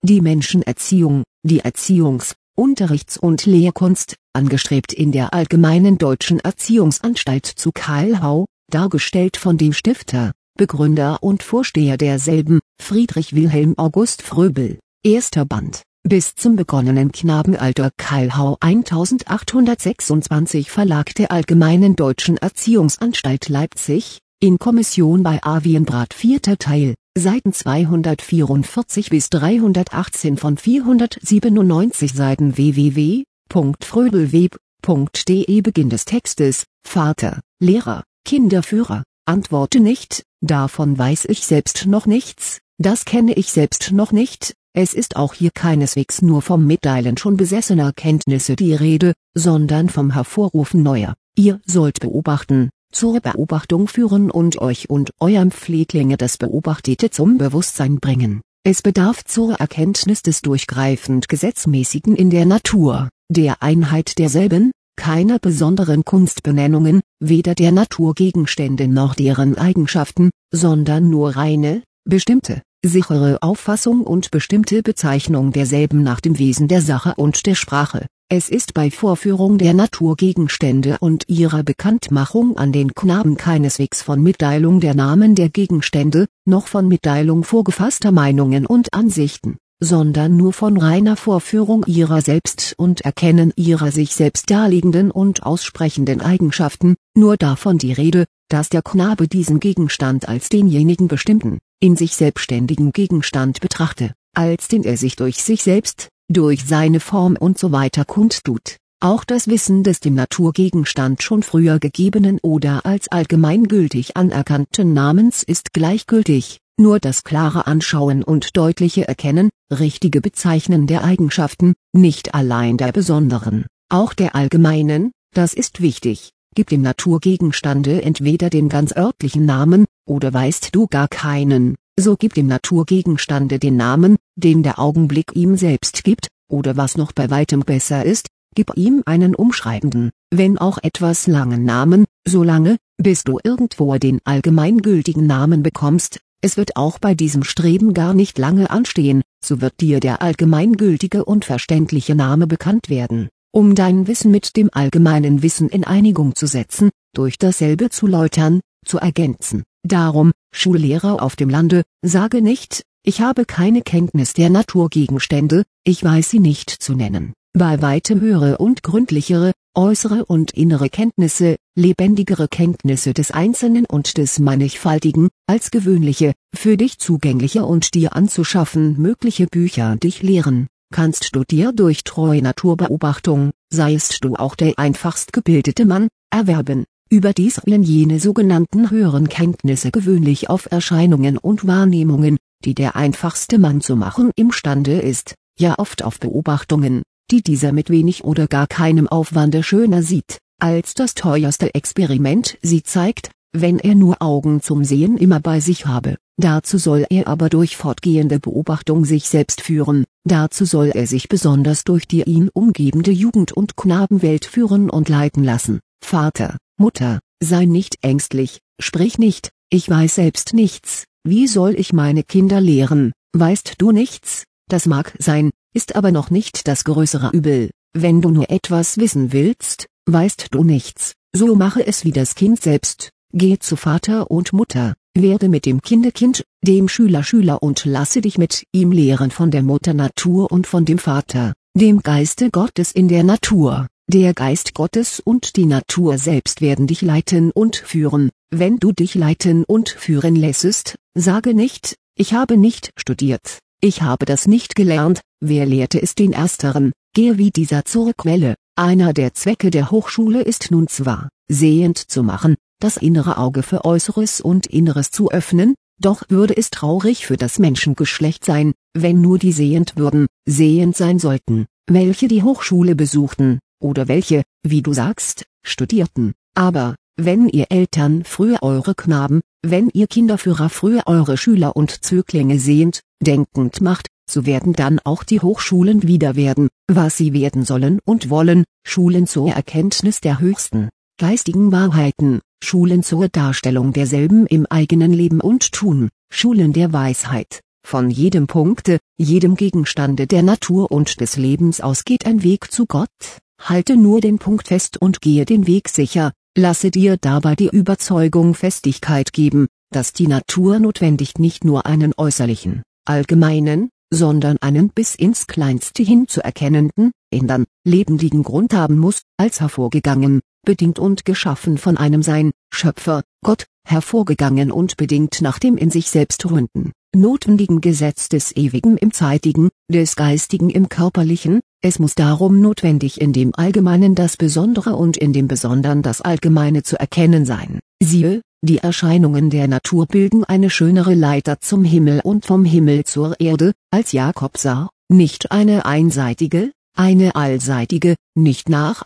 die Menschenerziehung, die Erziehungs-, Unterrichts- und Lehrkunst, angestrebt in der Allgemeinen Deutschen Erziehungsanstalt zu Keilhau, dargestellt von dem Stifter, Begründer und Vorsteher derselben, Friedrich Wilhelm August Fröbel, 1. Band, bis zum begonnenen Knabenalter Keilhau 1826 Verlag der Allgemeinen Deutschen Erziehungsanstalt Leipzig, in Kommission bei Avienbrath 4. Teil, Seiten 244 bis 318 von 497 Seiten www.fröbelweb.de Beginn des Textes, Vater, Lehrer, Kinderführer, antworte nicht, davon weiß ich selbst noch nichts, das kenne ich selbst noch nicht, es ist auch hier keineswegs nur vom Mitteilen schon besessener Kenntnisse die Rede, sondern vom Hervorrufen neuer, ihr sollt beobachten, zur Beobachtung führen und euch und eurem Pfleglinge das Beobachtete zum Bewusstsein bringen. Es bedarf zur Erkenntnis des durchgreifend Gesetzmäßigen in der Natur, der Einheit derselben, keiner besonderen Kunstbenennungen, weder der Naturgegenstände noch deren Eigenschaften, sondern nur reine, bestimmte, sichere Auffassung und bestimmte Bezeichnung derselben nach dem Wesen der Sache und der Sprache. Es ist bei Vorführung der Naturgegenstände und ihrer Bekanntmachung an den Knaben keineswegs von Mitteilung der Namen der Gegenstände, noch von Mitteilung vorgefasster Meinungen und Ansichten, sondern nur von reiner Vorführung ihrer selbst und Erkennen ihrer sich selbst darlegenden und aussprechenden Eigenschaften, nur davon die Rede, dass der Knabe diesen Gegenstand als denjenigen bestimmten, in sich selbstständigen Gegenstand betrachte, als den er sich durch sich selbst, durch seine Form usw. kundtut. Auch das Wissen des dem Naturgegenstand schon früher gegebenen oder als allgemeingültig anerkannten Namens ist gleichgültig, nur das klare Anschauen und deutliche Erkennen, richtige Bezeichnen der Eigenschaften, nicht allein der besonderen, auch der allgemeinen, das ist wichtig, gibt dem Naturgegenstande entweder den ganz örtlichen Namen, oder weißt du gar keinen, so gibt dem Naturgegenstande den Namen, den der Augenblick ihm selbst gibt, oder was noch bei weitem besser ist, gib ihm einen umschreibenden, wenn auch etwas langen Namen, solange, bis du irgendwo den allgemeingültigen Namen bekommst. Es wird auch bei diesem Streben gar nicht lange anstehen, so wird dir der allgemeingültige und verständliche Name bekannt werden, um dein Wissen mit dem allgemeinen Wissen in Einigung zu setzen, durch dasselbe zu läutern, zu ergänzen. Darum, Schullehrer auf dem Lande, sage nicht, ich habe keine Kenntnis der Naturgegenstände, ich weiß sie nicht zu nennen. Bei weitem höhere und gründlichere, äußere und innere Kenntnisse, lebendigere Kenntnisse des Einzelnen und des Mannigfaltigen, als gewöhnliche, für dich zugängliche und dir anzuschaffen mögliche Bücher dich lehren, kannst du dir durch treue Naturbeobachtung, seiest du auch der einfachst gebildete Mann, erwerben. Überdies ruhen jene sogenannten höheren Kenntnisse gewöhnlich auf Erscheinungen und Wahrnehmungen, die der einfachste Mann zu machen imstande ist, ja oft auf Beobachtungen, die dieser mit wenig oder gar keinem Aufwande schöner sieht, als das teuerste Experiment sie zeigt, wenn er nur Augen zum Sehen immer bei sich habe. Dazu soll er aber durch fortgehende Beobachtung sich selbst führen, dazu soll er sich besonders durch die ihn umgebende Jugend- und Knabenwelt führen und leiten lassen. Vater, Mutter, sei nicht ängstlich, sprich nicht, ich weiß selbst nichts, wie soll ich meine Kinder lehren, weißt du nichts, das mag sein, ist aber noch nicht das größere Übel, wenn du nur etwas wissen willst, weißt du nichts, so mache es wie das Kind selbst, geh zu Vater und Mutter, werde mit dem Kinde Kind, dem Schüler Schüler und lasse dich mit ihm lehren von der Mutter Natur und von dem Vater, dem Geiste Gottes in der Natur. Der Geist Gottes und die Natur selbst werden dich leiten und führen. Wenn du dich leiten und führen lässest, sage nicht, ich habe nicht studiert, ich habe das nicht gelernt, wer lehrte es den Ersteren, gehe wie dieser zur Quelle. Einer der Zwecke der Hochschule ist nun zwar, sehend zu machen, das innere Auge für Äußeres und Inneres zu öffnen, doch würde es traurig für das Menschengeschlecht sein, wenn nur die sehend würden, sehend sein sollten, welche die Hochschule besuchten. Oder welche, wie du sagst, studierten, aber, wenn ihr Eltern früher eure Knaben, wenn ihr Kinderführer früher eure Schüler und Zöglinge sehend, denkend macht, so werden dann auch die Hochschulen wieder werden, was sie werden sollen und wollen, Schulen zur Erkenntnis der höchsten, geistigen Wahrheiten, Schulen zur Darstellung derselben im eigenen Leben und Tun, Schulen der Weisheit. Von jedem Punkte, jedem Gegenstande der Natur und des Lebens aus geht ein Weg zu Gott. Halte nur den Punkt fest und gehe den Weg sicher, lasse dir dabei die Überzeugung Festigkeit geben, dass die Natur notwendig nicht nur einen äußerlichen, allgemeinen, sondern einen bis ins Kleinste hin zu erkennenden, innern, lebendigen Grund haben muss, als hervorgegangen, bedingt und geschaffen von einem Sein, Schöpfer, Gott, hervorgegangen und bedingt nach dem in sich selbst ruhenden, notwendigen Gesetz des Ewigen im Zeitigen, des Geistigen im Körperlichen. Es muss darum notwendig in dem Allgemeinen das Besondere und in dem Besonderen das Allgemeine zu erkennen sein. Siehe, die Erscheinungen der Natur bilden eine schönere Leiter zum Himmel und vom Himmel zur Erde, als Jakob sah, nicht eine einseitige, eine allseitige, nicht nach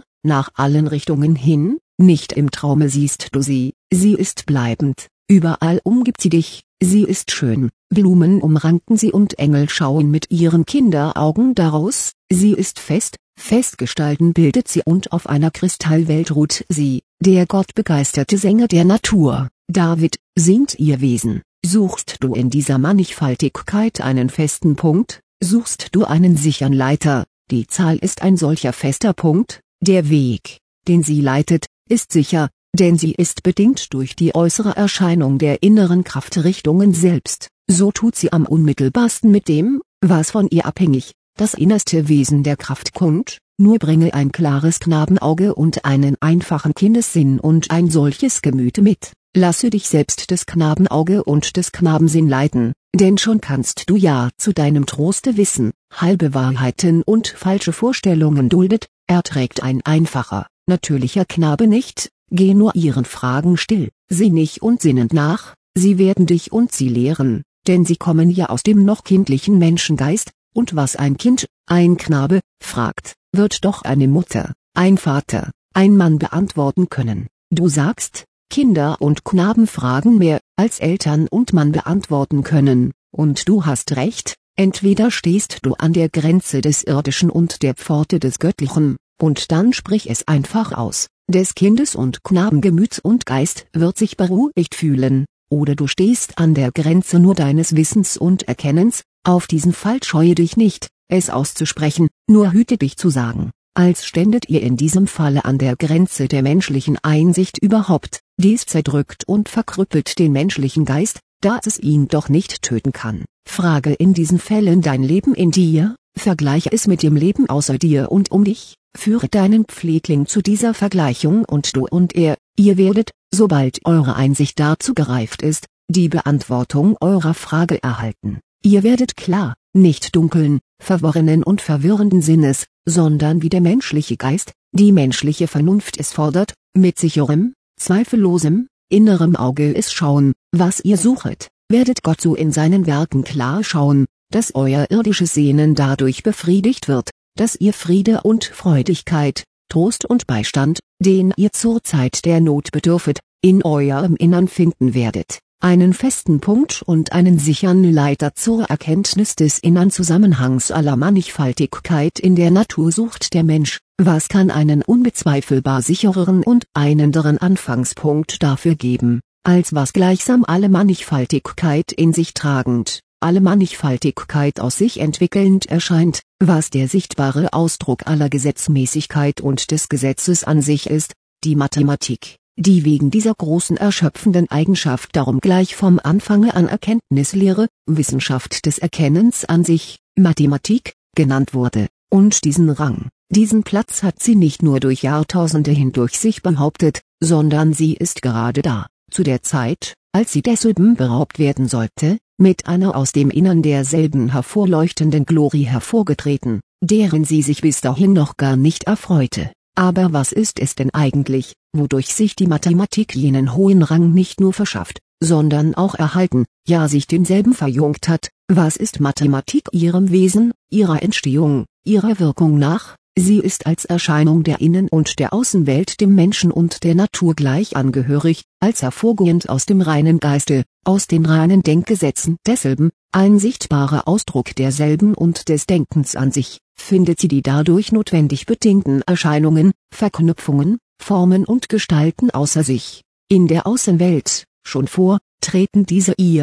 allen Richtungen hin, nicht im Traume siehst du sie, sie ist bleibend, überall umgibt sie dich, sie ist schön, Blumen umranken sie und Engel schauen mit ihren Kinderaugen daraus, sie ist Festgestalten bildet sie und auf einer Kristallwelt ruht sie, der gottbegeisterte Sänger der Natur, David, singt ihr Wesen. Suchst du in dieser Mannigfaltigkeit einen festen Punkt, suchst du einen sichern Leiter, die Zahl ist ein solcher fester Punkt, der Weg, den sie leitet, ist sicher, denn sie ist bedingt durch die äußere Erscheinung der inneren Kraftrichtungen selbst, so tut sie am unmittelbarsten mit dem, was von ihr abhängig, das innerste Wesen der Kraft kund, nur bringe ein klares Knabenauge und einen einfachen Kindessinn und ein solches Gemüt mit, lasse dich selbst des Knabenauge und des Knabensinn leiten, denn schon kannst du ja zu deinem Troste wissen, halbe Wahrheiten und falsche Vorstellungen duldet, erträgt ein einfacher, natürlicher Knabe nicht. Geh nur ihren Fragen still, sinnig und sinnend nach, sie werden dich und sie lehren, denn sie kommen ja aus dem noch kindlichen Menschengeist, und was ein Kind, ein Knabe, fragt, wird doch eine Mutter, ein Vater, ein Mann beantworten können. Du sagst, Kinder und Knaben fragen mehr, als Eltern und Mann beantworten können, und du hast recht, entweder stehst du an der Grenze des Irdischen und der Pforte des Göttlichen, und dann sprich es einfach aus. Des Kindes und Knabengemüt und Geist wird sich beruhigt fühlen, oder du stehst an der Grenze nur deines Wissens und Erkennens, auf diesen Fall scheue dich nicht, es auszusprechen, nur hüte dich zu sagen, als ständet ihr in diesem Falle an der Grenze der menschlichen Einsicht überhaupt, dies zerdrückt und verkrüppelt den menschlichen Geist, da es ihn doch nicht töten kann. Frage in diesen Fällen dein Leben in dir, vergleiche es mit dem Leben außer dir und um dich. Führe deinen Pflegling zu dieser Vergleichung und du und er, ihr werdet, sobald eure Einsicht dazu gereift ist, die Beantwortung eurer Frage erhalten. Ihr werdet klar, nicht dunkeln, verworrenen und verwirrenden Sinnes, sondern wie der menschliche Geist, die menschliche Vernunft es fordert, mit sicherem, zweifellosem, innerem Auge es schauen, was ihr suchet, werdet Gott so in seinen Werken klar schauen, dass euer irdisches Sehnen dadurch befriedigt wird, dass ihr Friede und Freudigkeit, Trost und Beistand, den ihr zur Zeit der Not bedürfet, in eurem Innern finden werdet, einen festen Punkt und einen sichern Leiter zur Erkenntnis des innern Zusammenhangs aller Mannigfaltigkeit in der Natur sucht der Mensch. Was kann einen unbezweifelbar sichereren und einenderen Anfangspunkt dafür geben, als was gleichsam alle Mannigfaltigkeit in sich tragend, alle Mannigfaltigkeit aus sich entwickelnd erscheint, was der sichtbare Ausdruck aller Gesetzmäßigkeit und des Gesetzes an sich ist, die Mathematik, die wegen dieser großen erschöpfenden Eigenschaft darum gleich vom Anfange an Erkenntnislehre, Wissenschaft des Erkennens an sich, Mathematik, genannt wurde, und diesen Rang, diesen Platz hat sie nicht nur durch Jahrtausende hindurch sich behauptet, sondern sie ist gerade da, zu der Zeit, als sie desselben beraubt werden sollte, mit einer aus dem Innern derselben hervorleuchtenden Glorie hervorgetreten, deren sie sich bis dahin noch gar nicht erfreute. Aber was ist es denn eigentlich, wodurch sich die Mathematik jenen hohen Rang nicht nur verschafft, sondern auch erhalten, ja sich denselben verjüngt hat? Was ist Mathematik ihrem Wesen, ihrer Entstehung, ihrer Wirkung nach? Sie ist als Erscheinung der Innen- und der Außenwelt dem Menschen und der Natur gleich angehörig, als hervorgehend aus dem reinen Geiste, aus den reinen Denkgesetzen desselben, ein sichtbarer Ausdruck derselben und des Denkens an sich, findet sie die dadurch notwendig bedingten Erscheinungen, Verknüpfungen, Formen und Gestalten außer sich. In der Außenwelt, schon vor, treten diese ihr,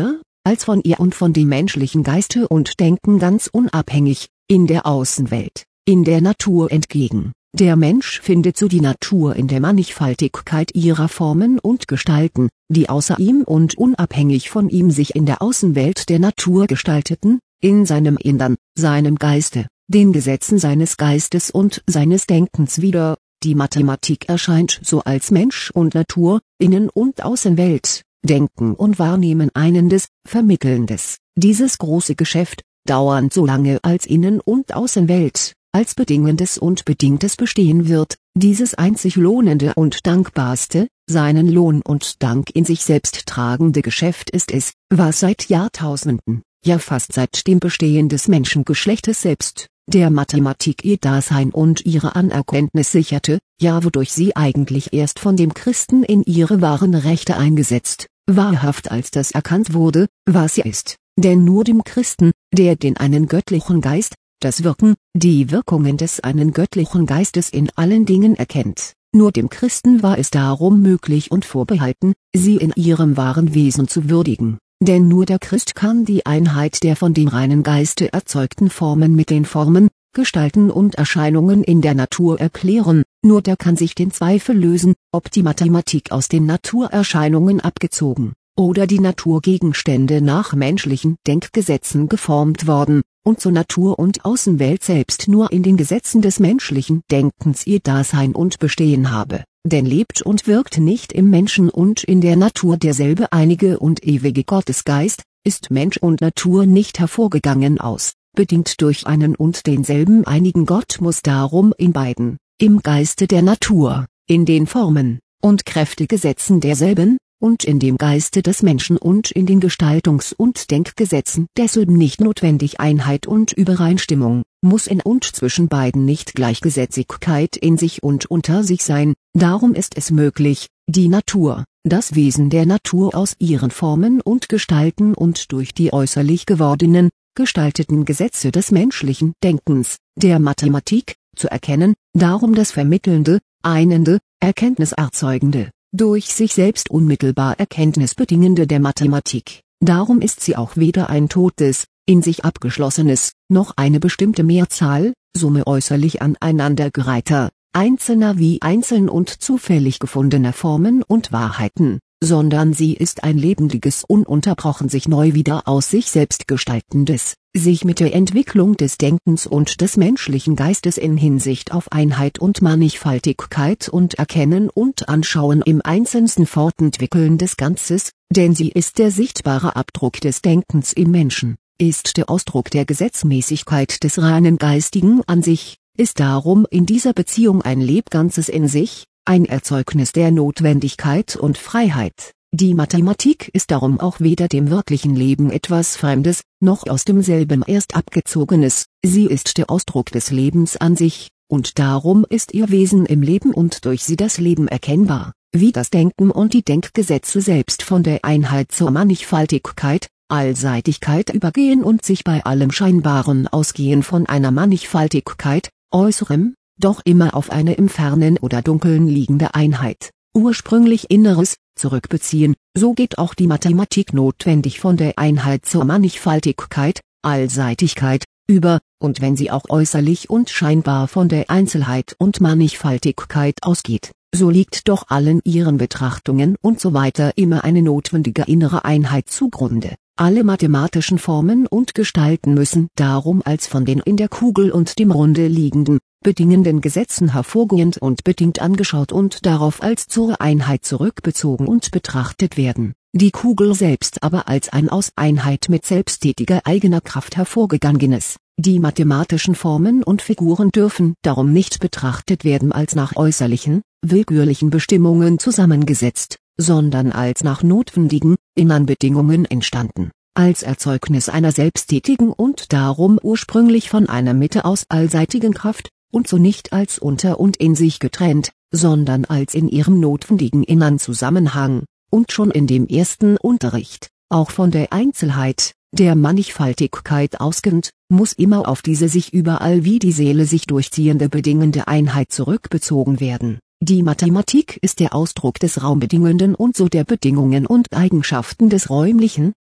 als von ihr und von dem menschlichen Geiste und Denken ganz unabhängig, in der Außenwelt, in der Natur entgegen. Der Mensch findet so die Natur in der Mannigfaltigkeit ihrer Formen und Gestalten, die außer ihm und unabhängig von ihm sich in der Außenwelt der Natur gestalteten, in seinem Innern, seinem Geiste, den Gesetzen seines Geistes und seines Denkens wieder. Die Mathematik erscheint so als Mensch und Natur, Innen- und Außenwelt, Denken und Wahrnehmen einendes, vermittelndes. Dieses große Geschäft, dauernd so lange als Innen- und Außenwelt, als bedingendes und bedingtes bestehen wird, dieses einzig lohnende und dankbarste, seinen Lohn und Dank in sich selbst tragende Geschäft ist es, was seit Jahrtausenden, ja fast seit dem Bestehen des Menschengeschlechtes selbst, der Mathematik ihr Dasein und ihre Anerkenntnis sicherte, ja wodurch sie eigentlich erst von dem Christen in ihre wahren Rechte eingesetzt, wahrhaft als das erkannt wurde, was sie ist, denn nur dem Christen, der den einen göttlichen Geist, das Wirken, die Wirkungen des einen göttlichen Geistes in allen Dingen erkennt, nur dem Christen war es darum möglich und vorbehalten, sie in ihrem wahren Wesen zu würdigen, denn nur der Christ kann die Einheit der von dem reinen Geiste erzeugten Formen mit den Formen, Gestalten und Erscheinungen in der Natur erklären, nur der kann sich den Zweifel lösen, ob die Mathematik aus den Naturerscheinungen abgezogen, oder die Naturgegenstände nach menschlichen Denkgesetzen geformt worden, und zur Natur und Außenwelt selbst nur in den Gesetzen des menschlichen Denkens ihr Dasein und Bestehen habe, denn lebt und wirkt nicht im Menschen und in der Natur derselbe einige und ewige Gottesgeist, ist Mensch und Natur nicht hervorgegangen aus, bedingt durch einen und denselben einigen Gott muss darum in beiden, im Geiste der Natur, in den Formen und Kräftegesetzen derselben, und in dem Geiste des Menschen und in den Gestaltungs- und Denkgesetzen desselben nicht notwendig Einheit und Übereinstimmung, muss in und zwischen beiden nicht Gleichgesetzigkeit in sich und unter sich sein, darum ist es möglich, die Natur, das Wesen der Natur aus ihren Formen und Gestalten und durch die äußerlich gewordenen, gestalteten Gesetze des menschlichen Denkens, der Mathematik, zu erkennen, darum das vermittelnde, einende, erkenntniserzeugende, durch sich selbst unmittelbar erkenntnisbedingende der Mathematik, darum ist sie auch weder ein totes, in sich abgeschlossenes, noch eine bestimmte Mehrzahl, Summe äußerlich aneinandergereihter, einzelner wie einzeln und zufällig gefundener Formen und Wahrheiten, sondern sie ist ein lebendiges ununterbrochen sich neu wieder aus sich selbst gestaltendes, sich mit der Entwicklung des Denkens und des menschlichen Geistes in Hinsicht auf Einheit und Mannigfaltigkeit und Erkennen und Anschauen im Einzelnen fortentwickelndes Ganzes, denn sie ist der sichtbare Abdruck des Denkens im Menschen, ist der Ausdruck der Gesetzmäßigkeit des reinen Geistigen an sich, ist darum in dieser Beziehung ein Lebganzes in sich, ein Erzeugnis der Notwendigkeit und Freiheit. Die Mathematik ist darum auch weder dem wirklichen Leben etwas Fremdes, noch aus demselben erst abgezogenes, sie ist der Ausdruck des Lebens an sich, und darum ist ihr Wesen im Leben und durch sie das Leben erkennbar, wie das Denken und die Denkgesetze selbst von der Einheit zur Mannigfaltigkeit, Allseitigkeit übergehen und sich bei allem Scheinbaren ausgehen von einer Mannigfaltigkeit, äußerem, doch immer auf eine im Fernen oder Dunkeln liegende Einheit, ursprünglich Inneres, zurückbeziehen, so geht auch die Mathematik notwendig von der Einheit zur Mannigfaltigkeit, Allseitigkeit, über, und wenn sie auch äußerlich und scheinbar von der Einzelheit und Mannigfaltigkeit ausgeht, so liegt doch allen ihren Betrachtungen und so weiter immer eine notwendige innere Einheit zugrunde. Alle mathematischen Formen und Gestalten müssen darum als von den in der Kugel und dem Runde liegenden, bedingenden Gesetzen hervorgehend und bedingt angeschaut und darauf als zur Einheit zurückbezogen und betrachtet werden, die Kugel selbst aber als ein aus Einheit mit selbsttätiger eigener Kraft hervorgegangenes. Die mathematischen Formen und Figuren dürfen darum nicht betrachtet werden als nach äußerlichen, willkürlichen Bestimmungen zusammengesetzt, sondern als nach notwendigen, innern Bedingungen entstanden, als Erzeugnis einer selbsttätigen und darum ursprünglich von einer Mitte aus allseitigen Kraft, und so nicht als unter und in sich getrennt, sondern als in ihrem notwendigen innern Zusammenhang, und schon in dem ersten Unterricht, auch von der Einzelheit, der Mannigfaltigkeit ausgehend, muss immer auf diese sich überall wie die Seele sich durchziehende bedingende Einheit zurückbezogen werden. Die Mathematik ist der Ausdruck des Raumbedingenden und so der Bedingungen und Eigenschaften des räumlichen,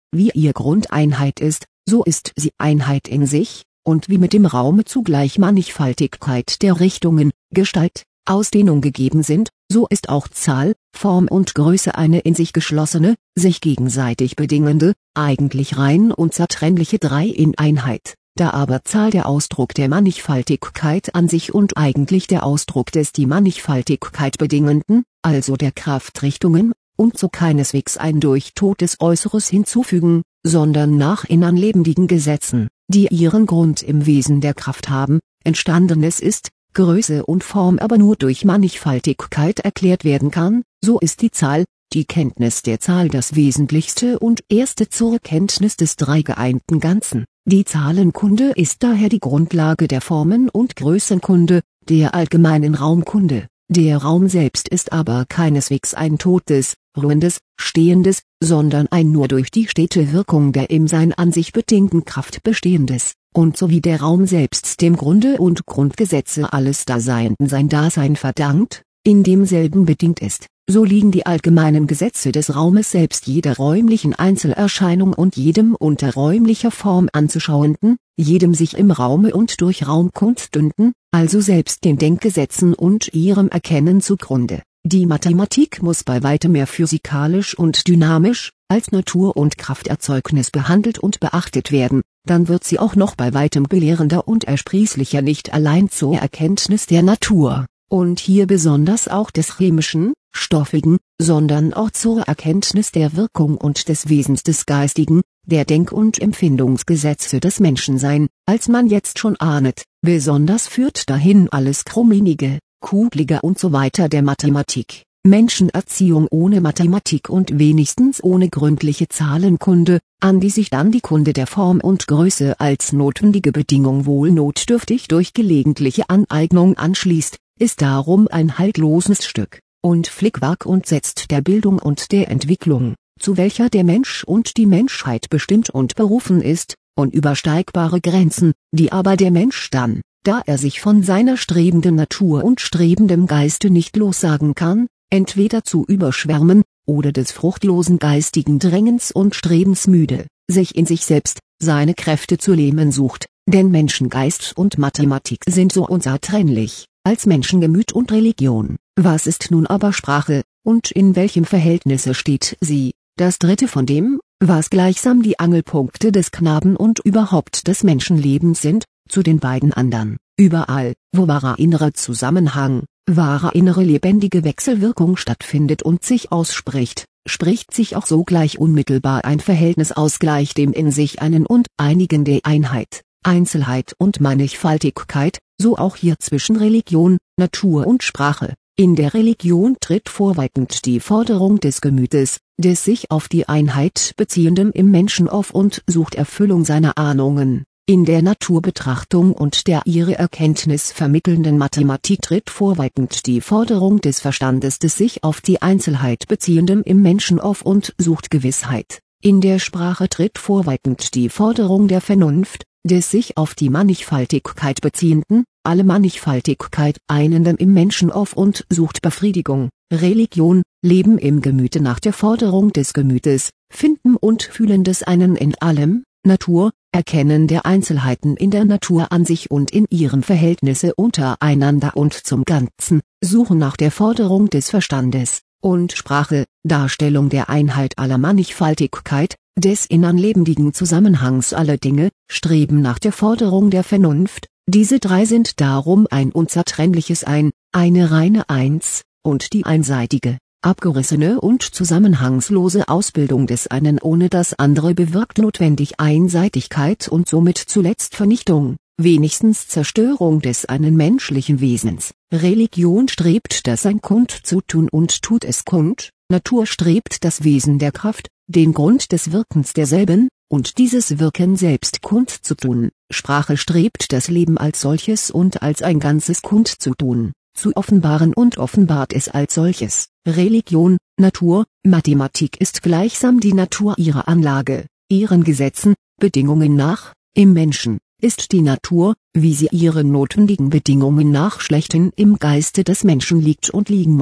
wie ihr Grundeinheit ist, so ist sie Einheit in sich, und wie mit dem Raume zugleich Mannigfaltigkeit der Richtungen, Gestalt, Ausdehnung gegeben sind, so ist auch Zahl, Form und Größe eine in sich geschlossene, sich gegenseitig bedingende, eigentlich rein und zertrennliche Drei-in-Einheit. Da aber Zahl der Ausdruck der Mannigfaltigkeit an sich und eigentlich der Ausdruck des die Mannigfaltigkeit bedingenden, also der Kraftrichtungen, und so keineswegs ein durch totes Äußeres hinzufügen, sondern nach innern lebendigen Gesetzen, die ihren Grund im Wesen der Kraft haben, entstandenes ist, Größe und Form aber nur durch Mannigfaltigkeit erklärt werden kann, so ist die Zahl, die Kenntnis der Zahl das Wesentlichste und erste zur Kenntnis des drei geeinten Ganzen. Die Zahlenkunde ist daher die Grundlage der Formen- und Größenkunde, der allgemeinen Raumkunde. Der Raum selbst ist aber keineswegs ein totes, ruhendes, stehendes, sondern ein nur durch die stete Wirkung der im Sein an sich bedingten Kraft bestehendes, und so wie der Raum selbst dem Grunde und Grundgesetze alles Daseienden sein Dasein verdankt, in demselben bedingt ist, so liegen die allgemeinen Gesetze des Raumes selbst jeder räumlichen Einzelerscheinung und jedem unter räumlicher Form anzuschauenden, jedem sich im Raume und durch Raum kundstünden, also selbst den Denkgesetzen und ihrem Erkennen zugrunde. Die Mathematik muss bei weitem mehr physikalisch und dynamisch, als Natur- und Krafterzeugnis behandelt und beachtet werden, dann wird sie auch noch bei weitem belehrender und ersprießlicher nicht allein zur Erkenntnis der Natur, und hier besonders auch des chemischen, stoffigen, sondern auch zur Erkenntnis der Wirkung und des Wesens des Geistigen, der Denk- und Empfindungsgesetze des Menschen sein, als man jetzt schon ahnet, besonders führt dahin alles Krummlinige, Kuglige und so weiter der Mathematik. Menschenerziehung ohne Mathematik und wenigstens ohne gründliche Zahlenkunde, an die sich dann die Kunde der Form und Größe als notwendige Bedingung wohl notdürftig durch gelegentliche Aneignung anschließt, ist darum ein haltloses Stück und Flickwerk und setzt der Bildung und der Entwicklung, zu welcher der Mensch und die Menschheit bestimmt und berufen ist, unübersteigbare Grenzen, die aber der Mensch dann, da er sich von seiner strebenden Natur und strebendem Geiste nicht lossagen kann, entweder zu überschwärmen, oder des fruchtlosen geistigen Drängens und Strebens müde, sich in sich selbst, seine Kräfte zu lähmen sucht, denn Menschengeist und Mathematik sind so unzertrennlich, als Menschengemüt und Religion. Was ist nun aber Sprache, und in welchem Verhältnisse steht sie, das dritte von dem, was gleichsam die Angelpunkte des Knaben und überhaupt des Menschenlebens sind, zu den beiden andern? Überall, wo wahrer innerer Zusammenhang, wahre innere lebendige Wechselwirkung stattfindet und sich ausspricht, spricht sich auch sogleich unmittelbar ein Verhältnis aus gleich dem in sich einen und einigen der Einheit, Einzelheit und Mannigfaltigkeit, so auch hier zwischen Religion, Natur und Sprache. In der Religion tritt vorweitend die Forderung des Gemütes, des sich auf die Einheit beziehenden im Menschen auf und sucht Erfüllung seiner Ahnungen. In der Naturbetrachtung und der ihre Erkenntnis vermittelnden Mathematik tritt vorweitend die Forderung des Verstandes des sich auf die Einzelheit beziehenden im Menschen auf und sucht Gewissheit. In der Sprache tritt vorweitend die Forderung der Vernunft, des sich auf die Mannigfaltigkeit beziehenden, alle Mannigfaltigkeit einenden im Menschen auf und sucht Befriedigung. Religion, Leben im Gemüte nach der Forderung des Gemütes, Finden und Fühlen des einen in allem, Natur, Erkennen der Einzelheiten in der Natur an sich und in ihren Verhältnisse untereinander und zum Ganzen, Suchen nach der Forderung des Verstandes, und Sprache, Darstellung der Einheit aller Mannigfaltigkeit, des innern lebendigen Zusammenhangs aller Dinge, Streben nach der Forderung der Vernunft, diese drei sind darum ein unzertrennliches Ein, eine reine Eins, und die einseitige, abgerissene und zusammenhangslose Ausbildung des einen ohne das andere bewirkt notwendig Einseitigkeit und somit zuletzt Vernichtung, wenigstens Zerstörung des einen menschlichen Wesens. Religion strebt das Sein kundzutun und tut es kund, Natur strebt das Wesen der Kraft, den Grund des Wirkens derselben, und dieses Wirken selbst kundzutun. Sprache strebt das Leben als solches und als ein Ganzes kundzutun, zu offenbaren und offenbart es als solches. Religion, Natur, Mathematik ist gleichsam die Natur ihrer Anlage, ihren Gesetzen, Bedingungen nach, im Menschen, ist die Natur, wie sie ihren notwendigen Bedingungen nach schlechthin im Geiste des Menschen liegt und liegen muss.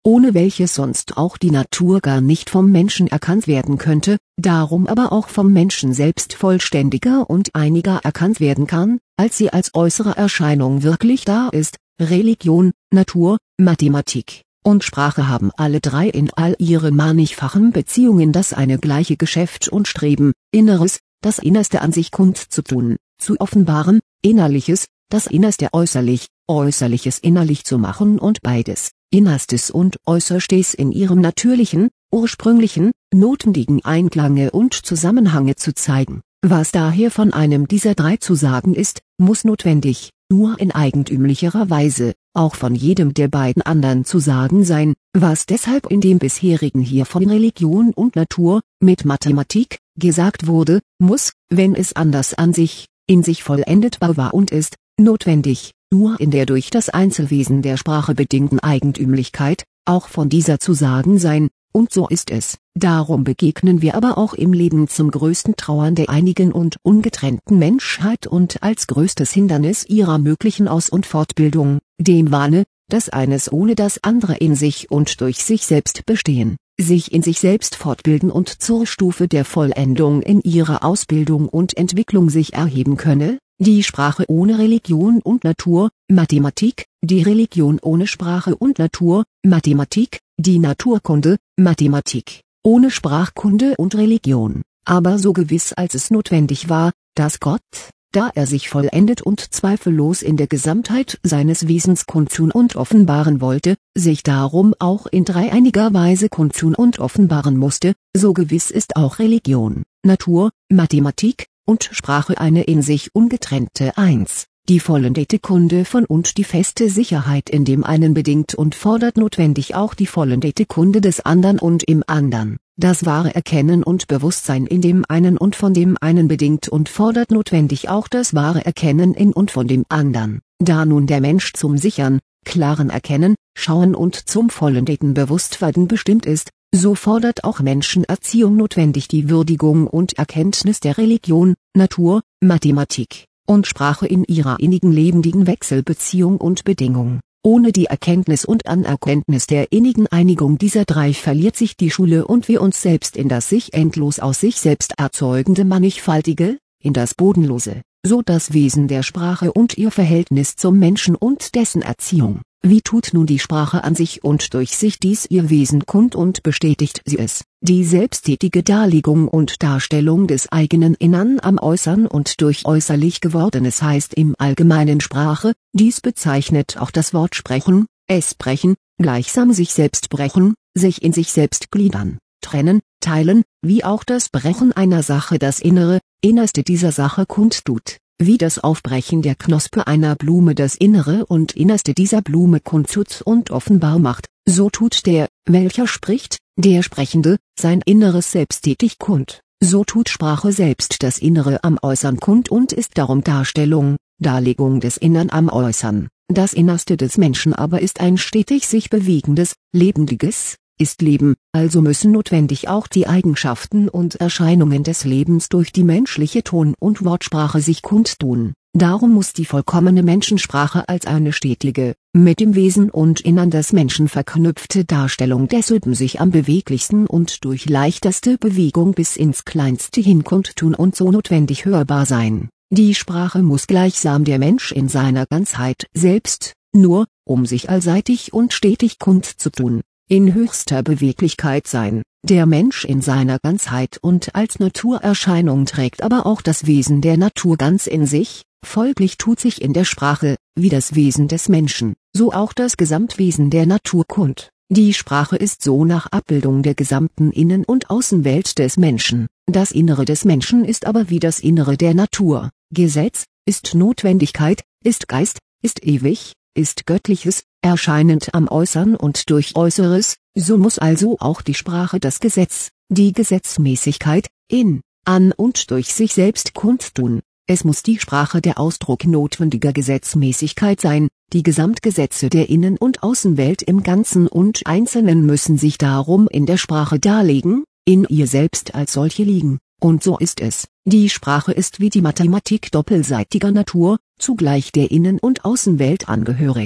ohne welches sonst auch die Natur gar nicht vom Menschen erkannt werden könnte, darum aber auch vom Menschen selbst vollständiger und einiger erkannt werden kann, als sie als äußere Erscheinung wirklich da ist. Religion, Natur, Mathematik und Sprache haben alle drei in all ihren mannigfachen Beziehungen das eine gleiche Geschäft und Streben, Inneres, das Innerste an sich kundzutun, zu offenbaren, Innerliches, das Innerste äußerlich, Äußerliches innerlich zu machen und beides, Innerstes und Äußerstes in ihrem natürlichen, ursprünglichen, notwendigen Einklange und Zusammenhange zu zeigen. Was daher von einem dieser drei zu sagen ist, muss notwendig, nur in eigentümlicherer Weise, auch von jedem der beiden anderen zu sagen sein, was deshalb in dem bisherigen hier von Religion und Natur, mit Mathematik, gesagt wurde, muss, wenn es anders an sich, in sich vollendetbar war und ist, notwendig, nur in der durch das Einzelwesen der Sprache bedingten Eigentümlichkeit, auch von dieser zu sagen sein, und so ist es. Darum begegnen wir aber auch im Leben zum größten Trauern der einigen und ungetrennten Menschheit und als größtes Hindernis ihrer möglichen Aus- und Fortbildung, dem Wahne, das eines ohne das andere in sich und durch sich selbst bestehen, sich in sich selbst fortbilden und zur Stufe der Vollendung in ihrer Ausbildung und Entwicklung sich erheben könne, die Sprache ohne Religion und Natur, Mathematik, die Religion ohne Sprache und Natur, Mathematik, die Naturkunde, Mathematik, ohne Sprachkunde und Religion, aber so gewiss als es notwendig war, dass Gott, da er sich vollendet und zweifellos in der Gesamtheit seines Wesens kundtun und offenbaren wollte, sich darum auch in dreieiniger Weise kundtun und offenbaren musste, so gewiss ist auch Religion, Natur, Mathematik und Sprache eine in sich ungetrennte Eins. Die vollendete Kunde von und die feste Sicherheit in dem einen bedingt und fordert notwendig auch die vollendete Kunde des andern und im andern, das wahre Erkennen und Bewusstsein in dem einen und von dem einen bedingt und fordert notwendig auch das wahre Erkennen in und von dem andern. Da nun der Mensch zum sichern, klaren Erkennen, Schauen und zum vollendeten Bewusstwerden bestimmt ist, so fordert auch Menschenerziehung notwendig die Würdigung und Erkenntnis der Religion, Natur, Mathematik und Sprache in ihrer innigen lebendigen Wechselbeziehung und Bedingung. Ohne die Erkenntnis und Anerkenntnis der innigen Einigung dieser drei verliert sich die Schule und wir uns selbst in das sich endlos aus sich selbst erzeugende Mannigfaltige, in das Bodenlose, so das Wesen der Sprache und ihr Verhältnis zum Menschen und dessen Erziehung. Wie tut nun die Sprache an sich und durch sich dies ihr Wesen kund und bestätigt sie es? Die selbsttätige Darlegung und Darstellung des eigenen Innern am Äußern und durch äußerlich Gewordenes heißt im Allgemeinen Sprache, dies bezeichnet auch das Wort sprechen, es brechen, gleichsam sich selbst brechen, sich in sich selbst gliedern, trennen, teilen, wie auch das Brechen einer Sache das Innere, Innerste dieser Sache kundtut. Wie das Aufbrechen der Knospe einer Blume das Innere und Innerste dieser Blume kundtut und offenbar macht, so tut der, welcher spricht, der Sprechende, sein Inneres selbsttätig kund, so tut Sprache selbst das Innere am Äußern kund und ist darum Darstellung, Darlegung des Innern am Äußern. Das Innerste des Menschen aber ist ein stetig sich bewegendes, lebendiges, ist Leben, also müssen notwendig auch die Eigenschaften und Erscheinungen des Lebens durch die menschliche Ton- und Wortsprache sich kundtun. Darum muss die vollkommene Menschensprache als eine stetige, mit dem Wesen und Innern des Menschen verknüpfte Darstellung desselben sich am beweglichsten und durch leichteste Bewegung bis ins Kleinste hin kundtun und so notwendig hörbar sein. Die Sprache muss gleichsam der Mensch in seiner Ganzheit selbst, nur, um sich allseitig und stetig kundzutun, in höchster Beweglichkeit sein. Der Mensch in seiner Ganzheit und als Naturerscheinung trägt aber auch das Wesen der Natur ganz in sich, folglich tut sich in der Sprache, wie das Wesen des Menschen, so auch das Gesamtwesen der Natur kund. Die Sprache ist so nach Abbildung der gesamten Innen- und Außenwelt des Menschen. Das Innere des Menschen ist aber wie das Innere der Natur, Gesetz, ist Notwendigkeit, ist Geist, ist ewig, ist Göttliches, erscheinend am Äußern und durch Äußeres, so muss also auch die Sprache das Gesetz, die Gesetzmäßigkeit, in, an und durch sich selbst kundtun. Es muss die Sprache der Ausdruck notwendiger Gesetzmäßigkeit sein, die Gesamtgesetze der Innen- und Außenwelt im Ganzen und Einzelnen müssen sich darum in der Sprache darlegen, in ihr selbst als solche liegen, und so ist es. Die Sprache ist wie die Mathematik doppelseitiger Natur, zugleich der Innen- und Außenwelt angehörig.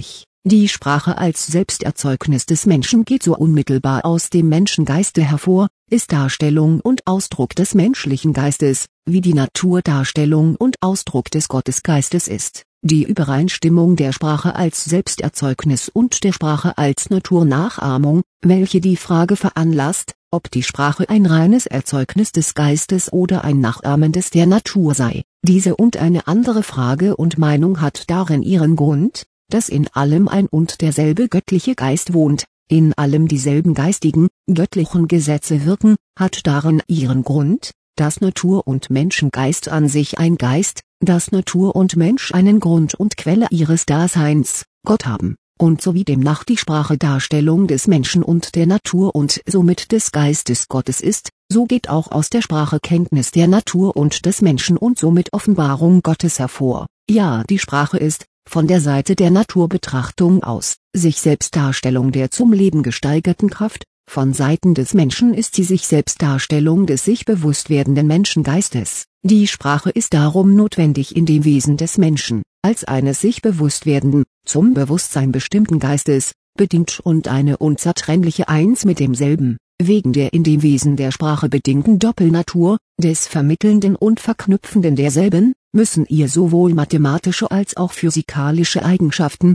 Die Sprache als Selbsterzeugnis des Menschen geht so unmittelbar aus dem Menschengeiste hervor, ist Darstellung und Ausdruck des menschlichen Geistes, wie die Natur Darstellung und Ausdruck des Gottesgeistes ist. Die Übereinstimmung der Sprache als Selbsterzeugnis und der Sprache als Naturnachahmung, welche die Frage veranlasst, ob die Sprache ein reines Erzeugnis des Geistes oder ein nachahmendes der Natur sei. Diese und eine andere Frage und Meinung hat darin ihren Grund, dass in allem ein und derselbe göttliche Geist wohnt, in allem dieselben geistigen, göttlichen Gesetze wirken, hat darin ihren Grund, dass Natur und Menschengeist an sich ein Geist, dass Natur und Mensch einen Grund und Quelle ihres Daseins, Gott haben, und sowie demnach die Sprache Darstellung des Menschen und der Natur und somit des Geistes Gottes ist, so geht auch aus der Sprache Kenntnis der Natur und des Menschen und somit Offenbarung Gottes hervor. Ja, die Sprache ist, von der Seite der Naturbetrachtung aus, sich selbst Darstellung der zum Leben gesteigerten Kraft, von Seiten des Menschen ist sie sich selbst Darstellung des sich bewusst werdenden Menschengeistes. Die Sprache ist darum notwendig in dem Wesen des Menschen, als eines sich bewusst werdenden, zum Bewusstsein bestimmten Geistes, bedingt und eine unzertrennliche Eins mit demselben, wegen der in dem Wesen der Sprache bedingten Doppelnatur, des Vermittelnden und Verknüpfenden derselben, müssen ihr sowohl mathematische als auch physikalische Eigenschaften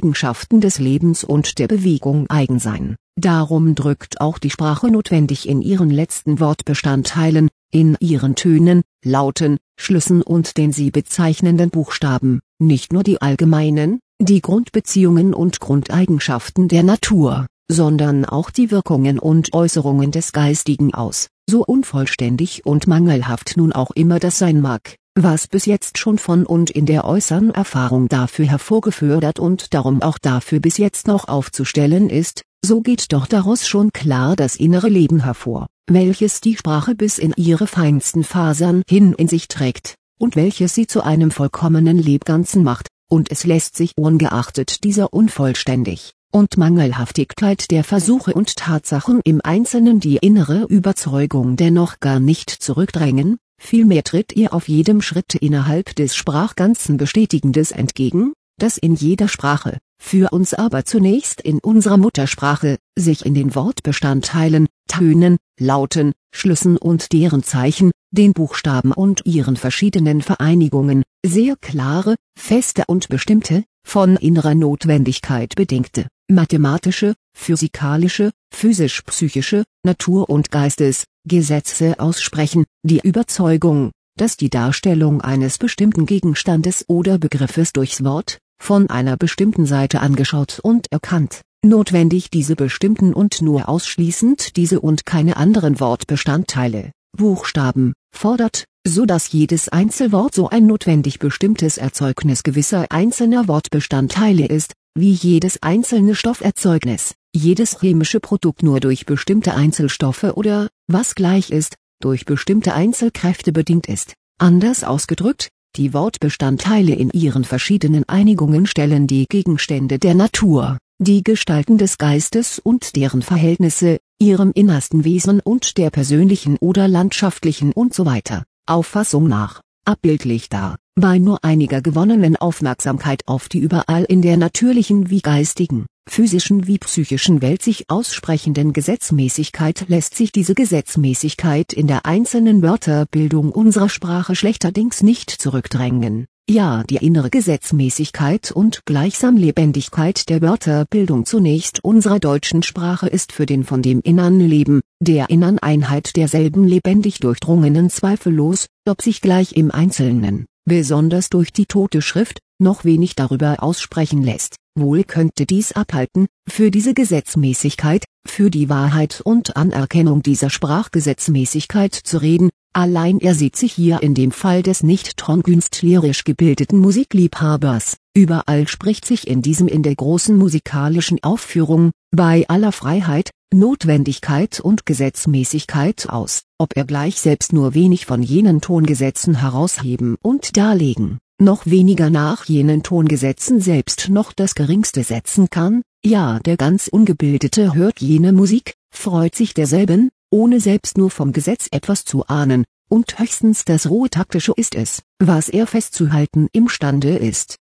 des Lebens und der Bewegung eigen sein. Darum drückt auch die Sprache notwendig in ihren letzten Wortbestandteilen, in ihren Tönen, Lauten, Schlüssen und den sie bezeichnenden Buchstaben, nicht nur die allgemeinen, die Grundbeziehungen und Grundeigenschaften der Natur, sondern auch die Wirkungen und Äußerungen des Geistigen aus, so unvollständig und mangelhaft nun auch immer das sein mag, was bis jetzt schon von und in der äußeren Erfahrung dafür hervorgefördert und darum auch dafür bis jetzt noch aufzustellen ist, so geht doch daraus schon klar das innere Leben hervor, welches die Sprache bis in ihre feinsten Fasern hin in sich trägt, und welches sie zu einem vollkommenen Lebganzen macht, und es lässt sich ungeachtet dieser Unvollständig und Mangelhaftigkeit der Versuche und Tatsachen im Einzelnen die innere Überzeugung dennoch gar nicht zurückdrängen, vielmehr tritt ihr auf jedem Schritt innerhalb des Sprachganzen Bestätigendes entgegen, dass in jeder Sprache, für uns aber zunächst in unserer Muttersprache, sich in den Wortbestandteilen, Tönen, Lauten, Schlüssen und deren Zeichen, den Buchstaben und ihren verschiedenen Vereinigungen, sehr klare, feste und bestimmte, von innerer Notwendigkeit bedingte, mathematische, physikalische, physisch-psychische, Natur- und Geistesgesetze aussprechen, die Überzeugung, dass die Darstellung eines bestimmten Gegenstandes oder Begriffes durchs Wort, von einer bestimmten Seite angeschaut und erkannt, notwendig diese bestimmten und nur ausschließend diese und keine anderen Wortbestandteile, Buchstaben, fordert, so dass jedes Einzelwort so ein notwendig bestimmtes Erzeugnis gewisser einzelner Wortbestandteile ist, wie jedes einzelne Stofferzeugnis, jedes chemische Produkt nur durch bestimmte Einzelstoffe oder, was gleich ist, durch bestimmte Einzelkräfte bedingt ist. Anders ausgedrückt, die Wortbestandteile in ihren verschiedenen Einigungen stellen die Gegenstände der Natur, die Gestalten des Geistes und deren Verhältnisse, ihrem innersten Wesen und der persönlichen oder landschaftlichen usw. Auffassung nach, abbildlich dar, bei nur einiger gewonnenen Aufmerksamkeit auf die überall in der natürlichen wie geistigen, physischen wie psychischen Welt sich aussprechenden Gesetzmäßigkeit lässt sich diese Gesetzmäßigkeit in der einzelnen Wörterbildung unserer Sprache schlechterdings nicht zurückdrängen. Ja, die innere Gesetzmäßigkeit und gleichsam Lebendigkeit der Wörterbildung zunächst unserer deutschen Sprache ist für den von dem innern Leben, der innern Einheit derselben lebendig durchdrungenen zweifellos, ob sich gleich im Einzelnen, besonders durch die tote Schrift, noch wenig darüber aussprechen lässt. Wohl könnte dies abhalten, für diese Gesetzmäßigkeit, für die Wahrheit und Anerkennung dieser Sprachgesetzmäßigkeit zu reden, allein er sieht sich hier in dem Fall des nicht künstlerisch gebildeten Musikliebhabers, überall spricht sich in diesem in der großen musikalischen Aufführung, bei aller Freiheit, Notwendigkeit und Gesetzmäßigkeit aus, ob er gleich selbst nur wenig von jenen Tongesetzen herausheben und darlegen, noch weniger nach jenen Tongesetzen selbst noch das geringste setzen kann. Ja, der ganz Ungebildete hört jene Musik, freut sich derselben, ohne selbst nur vom Gesetz etwas zu ahnen, und höchstens das rohe Taktische ist es, was er festzuhalten imstande ist.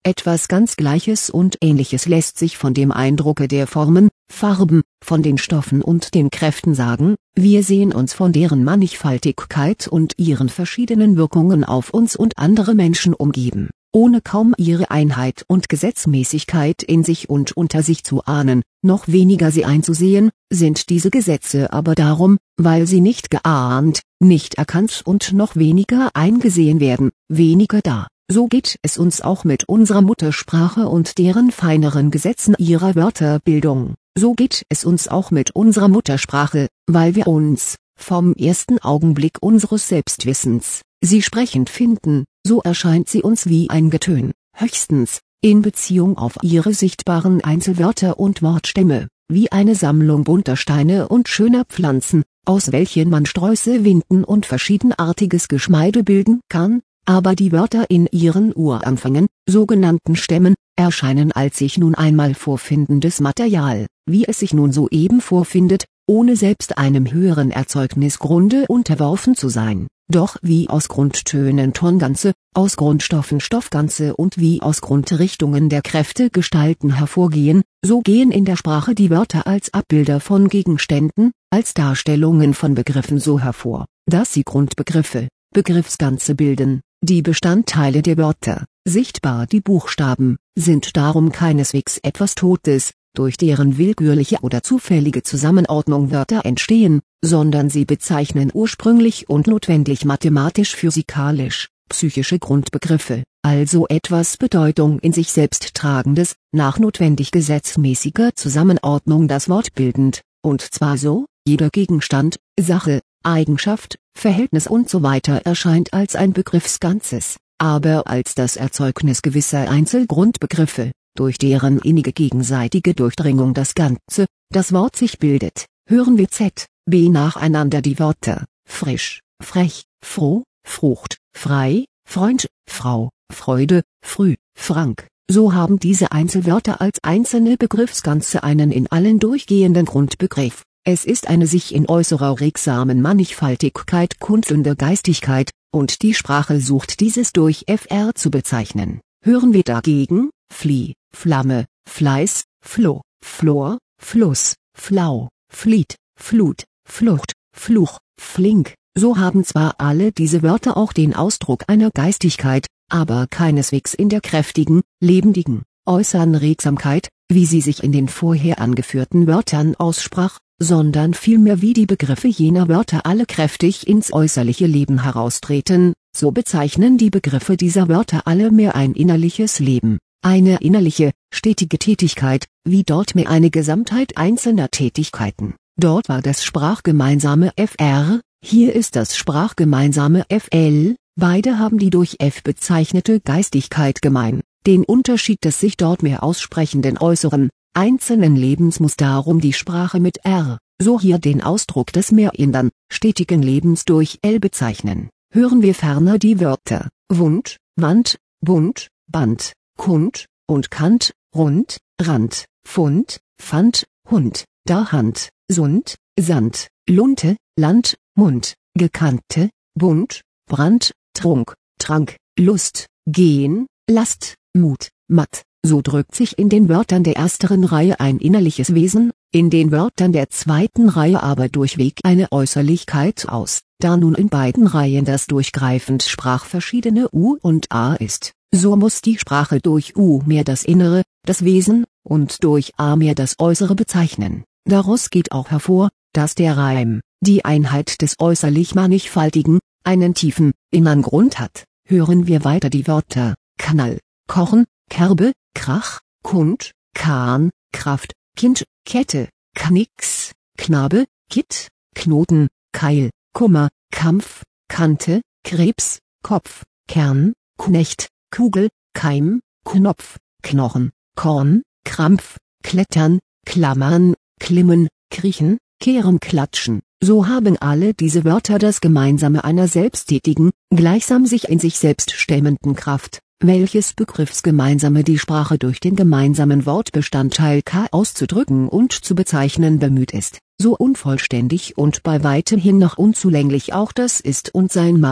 Etwas ganz Gleiches und Ähnliches lässt sich von dem Eindrucke der Formen, Farben, von den Stoffen und den Kräften sagen. Wir sehen uns von deren Mannigfaltigkeit und ihren verschiedenen Wirkungen auf uns und andere Menschen umgeben, ohne kaum ihre Einheit und Gesetzmäßigkeit in sich und unter sich zu ahnen, noch weniger sie einzusehen, sind diese Gesetze aber darum, weil sie nicht geahnt, nicht erkannt und noch weniger eingesehen werden, weniger da. So geht es uns auch mit unserer Muttersprache und deren feineren Gesetzen ihrer Wörterbildung. So geht es uns auch mit unserer Muttersprache, weil wir uns, vom ersten Augenblick unseres Selbstwissens, sie sprechend finden, so erscheint sie uns wie ein Getön, höchstens, in Beziehung auf ihre sichtbaren Einzelwörter und Wortstämme, wie eine Sammlung bunter Steine und schöner Pflanzen, aus welchen man Sträuße winden und verschiedenartiges Geschmeide bilden kann. Aber die Wörter in ihren Uranfängen, sogenannten Stämmen, erscheinen als sich nun einmal vorfindendes Material, wie es sich nun soeben vorfindet, ohne selbst einem höheren Erzeugnisgrunde unterworfen zu sein, doch wie aus Grundtönen Tonganze, aus Grundstoffen Stoffganze und wie aus Grundrichtungen der Kräfte Gestalten hervorgehen, so gehen in der Sprache die Wörter als Abbilder von Gegenständen, als Darstellungen von Begriffen so hervor, dass sie Grundbegriffe, Begriffsganze bilden. Die Bestandteile der Wörter, sichtbar die Buchstaben, sind darum keineswegs etwas Totes, durch deren willkürliche oder zufällige Zusammenordnung Wörter entstehen, sondern sie bezeichnen ursprünglich und notwendig mathematisch-physikalisch, psychische Grundbegriffe, also etwas Bedeutung in sich selbst tragendes, nach notwendig gesetzmäßiger Zusammenordnung das Wort bildend, und zwar so, jeder Gegenstand, Sache, Eigenschaft, Verhältnis usw. erscheint als ein Begriffsganzes, aber als das Erzeugnis gewisser Einzelgrundbegriffe, durch deren innige gegenseitige Durchdringung das Ganze, das Wort sich bildet. Hören wir z.B. nacheinander die Wörter, frisch, frech, froh, Frucht, frei, Freund, Frau, Freude, früh, frank. So haben diese Einzelwörter als einzelne Begriffsganze einen in allen durchgehenden Grundbegriff. Es ist eine sich in äußerer regsamen Mannigfaltigkeit kundende Geistigkeit, und die Sprache sucht dieses durch fr zu bezeichnen. Hören wir dagegen, Flieh, Flamme, Fleiß, Floh, Flor, Fluss, Flau, Flied, Flut, Flucht, Fluch, Flink. So haben zwar alle diese Wörter auch den Ausdruck einer Geistigkeit, aber keineswegs in der kräftigen, lebendigen, äußeren Regsamkeit, wie sie sich in den vorher angeführten Wörtern aussprach, sondern vielmehr wie die Begriffe jener Wörter alle kräftig ins äußerliche Leben heraustreten, so bezeichnen die Begriffe dieser Wörter alle mehr ein innerliches Leben, eine innerliche, stetige Tätigkeit, wie dort mehr eine Gesamtheit einzelner Tätigkeiten. Dort war das sprachgemeinsame fr, hier ist das sprachgemeinsame fl, beide haben die durch f bezeichnete Geistigkeit gemein. Den Unterschied des sich dort mehr aussprechenden äußeren, einzelnen Lebens muss darum die Sprache mit r, so hier den Ausdruck des mehr innern, stetigen Lebens durch l bezeichnen. Hören wir ferner die Wörter, Wund, Wand, Bunt, Band, Kund und Kant, Rund, Rand, Pfund, Pfand, Hund, Dahand, Sund, Sand, Lunte, Land, Mund, Gekannte, Bunt, Brand, Trunk, Trank, Lust, Gehen, Last, Mut, Matt. So drückt sich in den Wörtern der ersteren Reihe ein innerliches Wesen, in den Wörtern der zweiten Reihe aber durchweg eine Äußerlichkeit aus. Da nun in beiden Reihen das durchgreifend sprachverschiedene U und A ist, so muss die Sprache durch U mehr das Innere, das Wesen, und durch A mehr das Äußere bezeichnen. Daraus geht auch hervor, dass der Reim, die Einheit des äußerlich Mannigfaltigen, einen tiefen, innern Grund hat. Hören wir weiter die Wörter, Knall, Kochen, Kerbe, Krach, Kund, Kahn, Kraft, Kind, Kette, Knicks, Knabe, Kitt, Knoten, Keil, Kummer, Kampf, Kante, Krebs, Kopf, Kern, Knecht, Kugel, Keim, Knopf, Knochen, Korn, Krampf, Klettern, Klammern, Klimmen, Kriechen, Kehren, Klatschen. So haben alle diese Wörter das Gemeinsame einer selbsttätigen, gleichsam sich in sich selbst stemmenden Kraft, welches Begriffsgemeinsame die Sprache durch den gemeinsamen Wortbestandteil k auszudrücken und zu bezeichnen bemüht ist. So unvollständig und bei weitem hin noch unzulänglich auch das ist und sein mag,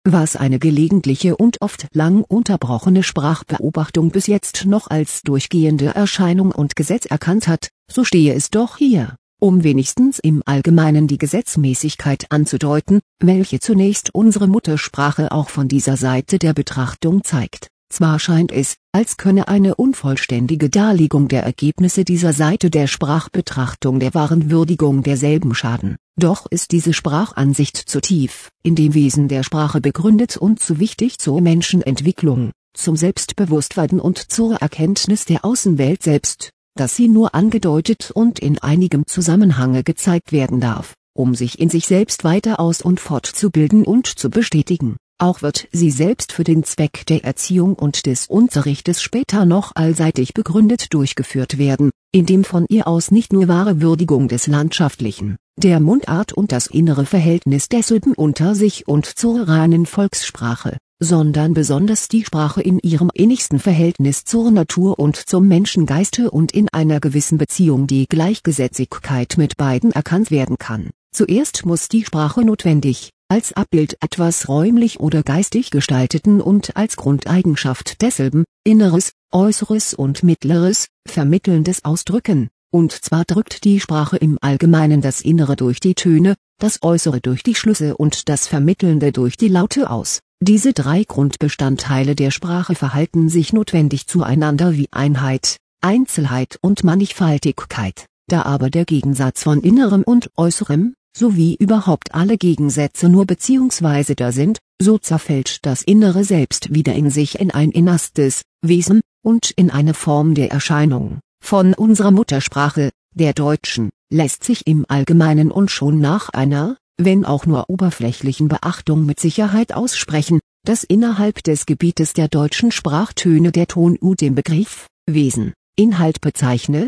was eine gelegentliche und oft lang unterbrochene Sprachbeobachtung bis jetzt noch als durchgehende Erscheinung und Gesetz erkannt hat, so stehe es doch hier, um wenigstens im Allgemeinen die Gesetzmäßigkeit anzudeuten, welche zunächst unsere Muttersprache auch von dieser Seite der Betrachtung zeigt. Zwar scheint es, als könne eine unvollständige Darlegung der Ergebnisse dieser Seite der Sprachbetrachtung der wahren Würdigung derselben schaden, doch ist diese Sprachansicht zu tief in dem Wesen der Sprache begründet und zu wichtig zur Menschenentwicklung, zum Selbstbewusstwerden und zur Erkenntnis der Außenwelt selbst, dass sie nur angedeutet und in einigem Zusammenhange gezeigt werden darf, um sich in sich selbst weiter aus- und fortzubilden und zu bestätigen. Auch wird sie selbst für den Zweck der Erziehung und des Unterrichtes später noch allseitig begründet durchgeführt werden, indem von ihr aus nicht nur wahre Würdigung des Landschaftlichen, der Mundart und das innere Verhältnis der Silben unter sich und zur reinen Volkssprache, sondern besonders die Sprache in ihrem innigsten Verhältnis zur Natur und zum Menschengeiste und in einer gewissen Beziehung die Gleichgesetzigkeit mit beiden erkannt werden kann. Zuerst muss die Sprache notwendig als Abbild etwas räumlich oder geistig Gestalteten und als Grundeigenschaft desselben, Inneres, Äußeres und Mittleres, Vermittelndes ausdrücken, und zwar drückt die Sprache im Allgemeinen das Innere durch die Töne, das Äußere durch die Schlüsse und das Vermittelnde durch die Laute aus. Diese drei Grundbestandteile der Sprache verhalten sich notwendig zueinander wie Einheit, Einzelheit und Mannigfaltigkeit. Da aber der Gegensatz von Innerem und Äußerem, sowie überhaupt alle Gegensätze nur beziehungsweise da sind, so zerfällt das Innere selbst wieder in sich in ein innerstes Wesen und in eine Form der Erscheinung. Von unserer Muttersprache, der Deutschen, lässt sich im Allgemeinen und schon nach einer, wenn auch nur oberflächlichen Beachtung mit Sicherheit aussprechen, dass innerhalb des Gebietes der deutschen Sprachtöne der Ton U den Begriff Wesen, Inhalt bezeichne,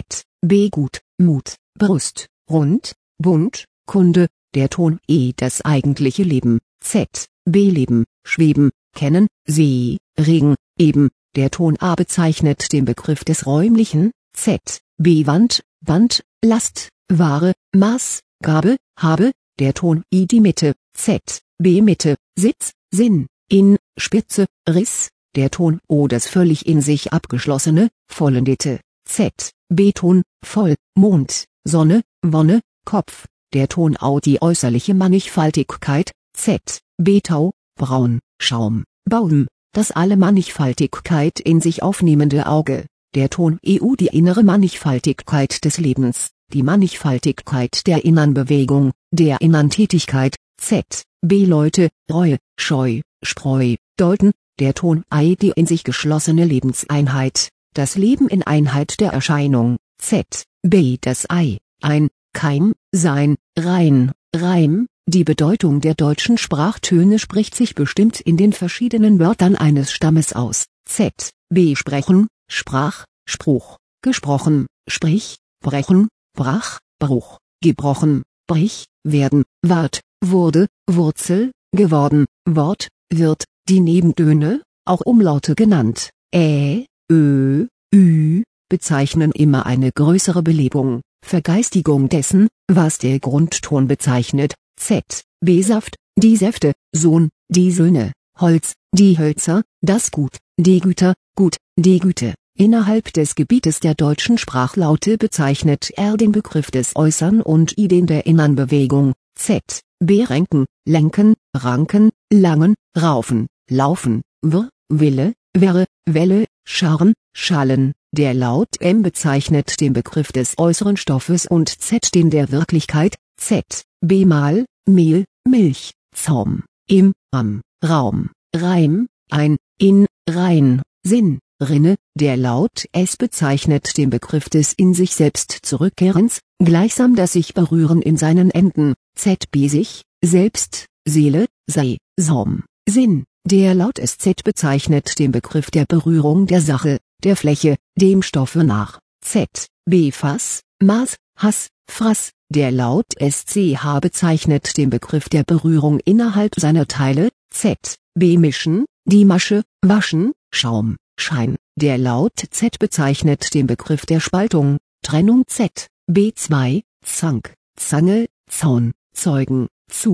B Gut, Mut, Brust, Rund, Bunt, Kunde, der Ton E das eigentliche Leben, B Leben, Schweben, Kennen, See, Regen, eben, der Ton A bezeichnet den Begriff des Räumlichen, B Wand, Band, Last, Ware, Maß, Gabe, Habe, der Ton I die Mitte, B Mitte, Sitz, Sinn, in, Spitze, Riss, der Ton O das völlig in sich abgeschlossene, Vollendete, B Ton, Voll, Mond, Sonne, Wonne, Kopf, der Ton Au die äußerliche Mannigfaltigkeit, B Tau, Braun, Schaum, Baum, das alle Mannigfaltigkeit in sich aufnehmende Auge, der Ton EU die innere Mannigfaltigkeit des Lebens, die Mannigfaltigkeit der innern Bewegung, der innern Tätigkeit, B Leute, Reue, Scheu, Spreu, Deuten, der Ton I die in sich geschlossene Lebenseinheit, das Leben in Einheit der Erscheinung, B das Ei, ein, Keim, Sein, Rein, Reim, die Bedeutung der deutschen Sprachtöne spricht sich bestimmt in den verschiedenen Wörtern eines Stammes aus, B Sprechen, Sprach, Spruch, gesprochen, sprich, brechen, brach, Bruch, gebrochen, brich, werden, ward, wurde, Wurzel, geworden, Wort, wird, die Nebentöne, auch Umlaute genannt, Ö, Ü, bezeichnen immer eine größere Belebung, Vergeistigung dessen, was der Grundton bezeichnet, B Saft, die Säfte, Sohn, die Söhne, Holz, die Hölzer, das Gut, die Güter, Gut, die Güte. Innerhalb des Gebietes der deutschen Sprachlaute bezeichnet er den Begriff des Äußern und I den der innern Bewegung, B Renken, Lenken, Ranken, Langen, Raufen, Laufen, Wille, Werre, Welle, Scharren, Schallen. Der Laut M bezeichnet den Begriff des äußeren Stoffes und Z den der Wirklichkeit, B Mahl, Mehl, Milch, Zaum, im, am, Raum, Reim, ein, in, rein, Sinn, Rinne. Der Laut S bezeichnet den Begriff des in sich selbst Zurückkehrens, gleichsam das sich berühren in seinen Enden, B sich, selbst, Seele, sei, Saum, Sinn. Der Laut SZ bezeichnet den Begriff der Berührung der Sache, der Fläche, dem Stoffe nach, B Fass, Maß, Hass, Fraß. Der Laut SCH bezeichnet den Begriff der Berührung innerhalb seiner Teile, B Mischen, die Masche, Waschen, Schaum, Schein. Der Laut Z bezeichnet den Begriff der Spaltung, Trennung B2, Zank, Zange, Zaun, Zeugen, Zug.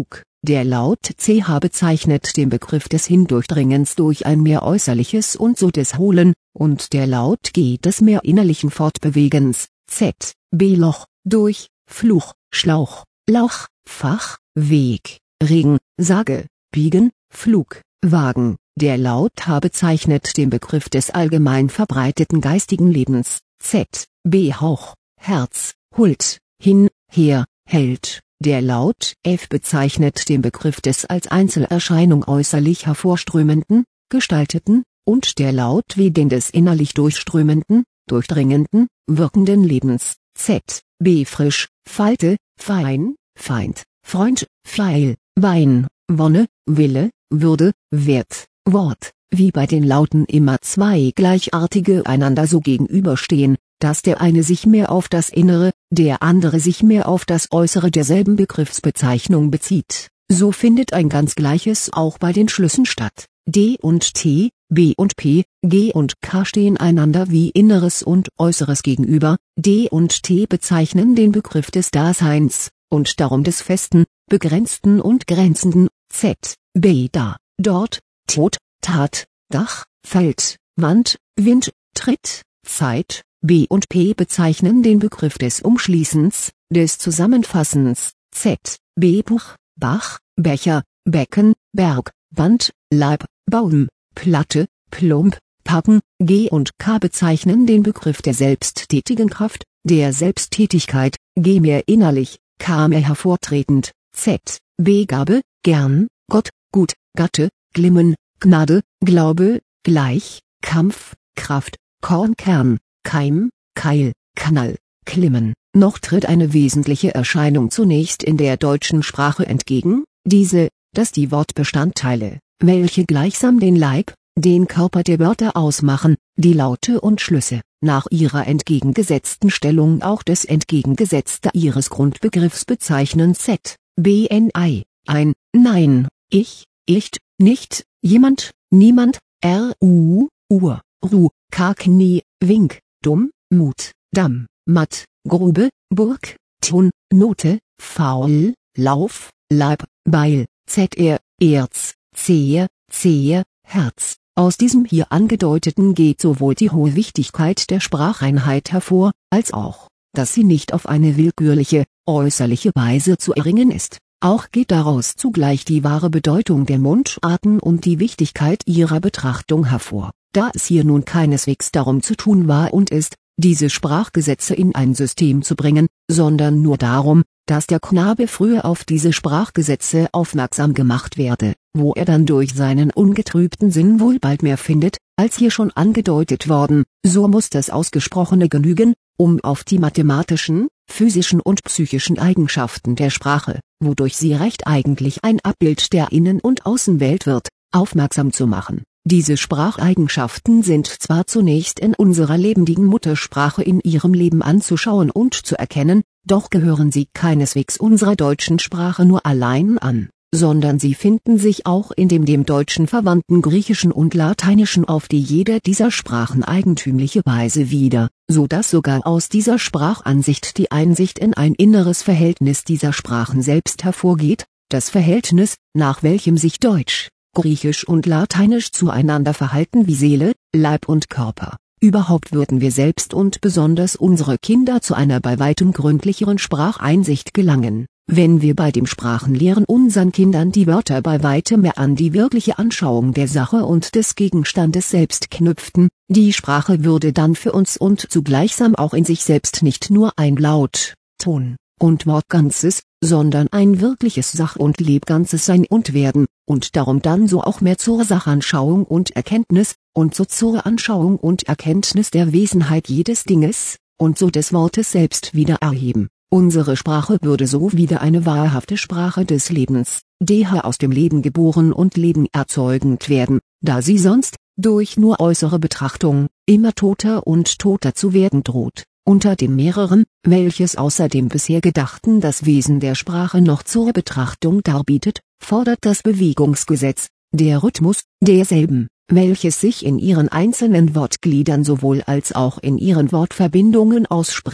Der Laut ch bezeichnet den Begriff des Hindurchdringens durch ein mehr äußerliches und so des Hohlen, und der Laut g des mehr innerlichen Fortbewegens, z, b Loch, durch, Fluch, Schlauch, Lauch, Fach, Weg, Regen, Sage, Biegen, Flug, Wagen. Der Laut h bezeichnet den Begriff des allgemein verbreiteten geistigen Lebens, z, b Hauch, Herz, Huld, hin, her, Held. Der Laut f bezeichnet den Begriff des als Einzelerscheinung äußerlich hervorströmenden, gestalteten, und der Laut w den des innerlich durchströmenden, durchdringenden, wirkenden Lebens, z, b frisch, Falte, Fein, Feind, Freund, Pfeil, Wein, Wonne, Wille, Würde, Wert, Wort, wie bei den Lauten immer zwei gleichartige einander so gegenüberstehen, dass der eine sich mehr auf das Innere, der andere sich mehr auf das Äußere derselben Begriffsbezeichnung bezieht. So findet ein ganz Gleiches auch bei den Schlüssen statt. D und T, B und P, G und K stehen einander wie Inneres und Äußeres gegenüber. D und T bezeichnen den Begriff des Daseins, und darum des Festen, Begrenzten und Grenzenden. Z, B da, dort, Tod, Tat, Dach, Feld, Wand, Wind, Tritt, Zeit. B und P bezeichnen den Begriff des Umschließens, des Zusammenfassens. Z, B Buch, Bach, Becher, Becken, Berg, Band, Leib, Baum, Platte, Plump, Pappen. G und K bezeichnen den Begriff der selbsttätigen Kraft, der Selbsttätigkeit. G mehr innerlich, K mehr hervortretend. Z, B Gabe, Gern, Gott, Gut, Gatte, Glimmen, Gnade, Glaube, Gleich, Kampf, Kraft, Kornkern, Keim, Keil, Knall, Klimmen. Noch tritt eine wesentliche Erscheinung zunächst in der deutschen Sprache entgegen, diese, dass die Wortbestandteile, welche gleichsam den Leib, den Körper der Wörter ausmachen, die Laute und Schlüsse, nach ihrer entgegengesetzten Stellung auch das Entgegengesetzte ihres Grundbegriffs bezeichnen. Z, B N I, ein, Nein, ich, Icht, nicht, jemand, niemand, R U, Uhr, Ruh, K Knie, Wink, Dumm, Mut, Damm, Matt, Grube, Burg, Ton, Note, Faul, Lauf, Leib, Beil, ZR, Erz, Zehe, Zehe, Herz. Aus diesem hier angedeuteten geht sowohl die hohe Wichtigkeit der Spracheinheit hervor, als auch, dass sie nicht auf eine willkürliche, äußerliche Weise zu erringen ist. Auch geht daraus zugleich die wahre Bedeutung der Mundarten und die Wichtigkeit ihrer Betrachtung hervor. Da es hier nun keineswegs darum zu tun war und ist, diese Sprachgesetze in ein System zu bringen, sondern nur darum, dass der Knabe früher auf diese Sprachgesetze aufmerksam gemacht werde, wo er dann durch seinen ungetrübten Sinn wohl bald mehr findet, als hier schon angedeutet worden, so muss das Ausgesprochene genügen, um auf die mathematischen, physischen und psychischen Eigenschaften der Sprache, wodurch sie recht eigentlich ein Abbild der Innen- und Außenwelt wird, aufmerksam zu machen. Diese Spracheigenschaften sind zwar zunächst in unserer lebendigen Muttersprache in ihrem Leben anzuschauen und zu erkennen, doch gehören sie keineswegs unserer deutschen Sprache nur allein an, sondern sie finden sich auch in dem Deutschen verwandten Griechischen und Lateinischen auf die jede dieser Sprachen eigentümliche Weise wieder, so dass sogar aus dieser Sprachansicht die Einsicht in ein inneres Verhältnis dieser Sprachen selbst hervorgeht, das Verhältnis, nach welchem sich Deutsch, Griechisch und Lateinisch zueinander verhalten wie Seele, Leib und Körper. Überhaupt würden wir selbst und besonders unsere Kinder zu einer bei weitem gründlicheren Spracheinsicht gelangen, wenn wir bei dem Sprachenlehren unseren Kindern die Wörter bei weitem mehr an die wirkliche Anschauung der Sache und des Gegenstandes selbst knüpften. Die Sprache würde dann für uns und zugleichsam auch in sich selbst nicht nur ein Laut, Ton und Wortganzes, sondern ein wirkliches Sach- und Lebganzes sein und werden, und darum dann so auch mehr zur Sachanschauung und Erkenntnis, und so zur Anschauung und Erkenntnis der Wesenheit jedes Dinges, und so des Wortes selbst wieder erheben. Unsere Sprache würde so wieder eine wahrhafte Sprache des Lebens, der aus dem Leben geboren und Leben erzeugend werden, da sie sonst, durch nur äußere Betrachtung, immer toter und toter zu werden droht. Unter dem mehreren, welches außer dem bisher Gedachten das Wesen der Sprache noch zur Betrachtung darbietet, fordert das Bewegungsgesetz, der Rhythmus, derselben, welches sich in ihren einzelnen Wortgliedern sowohl als auch in ihren Wortverbindungen ausspricht,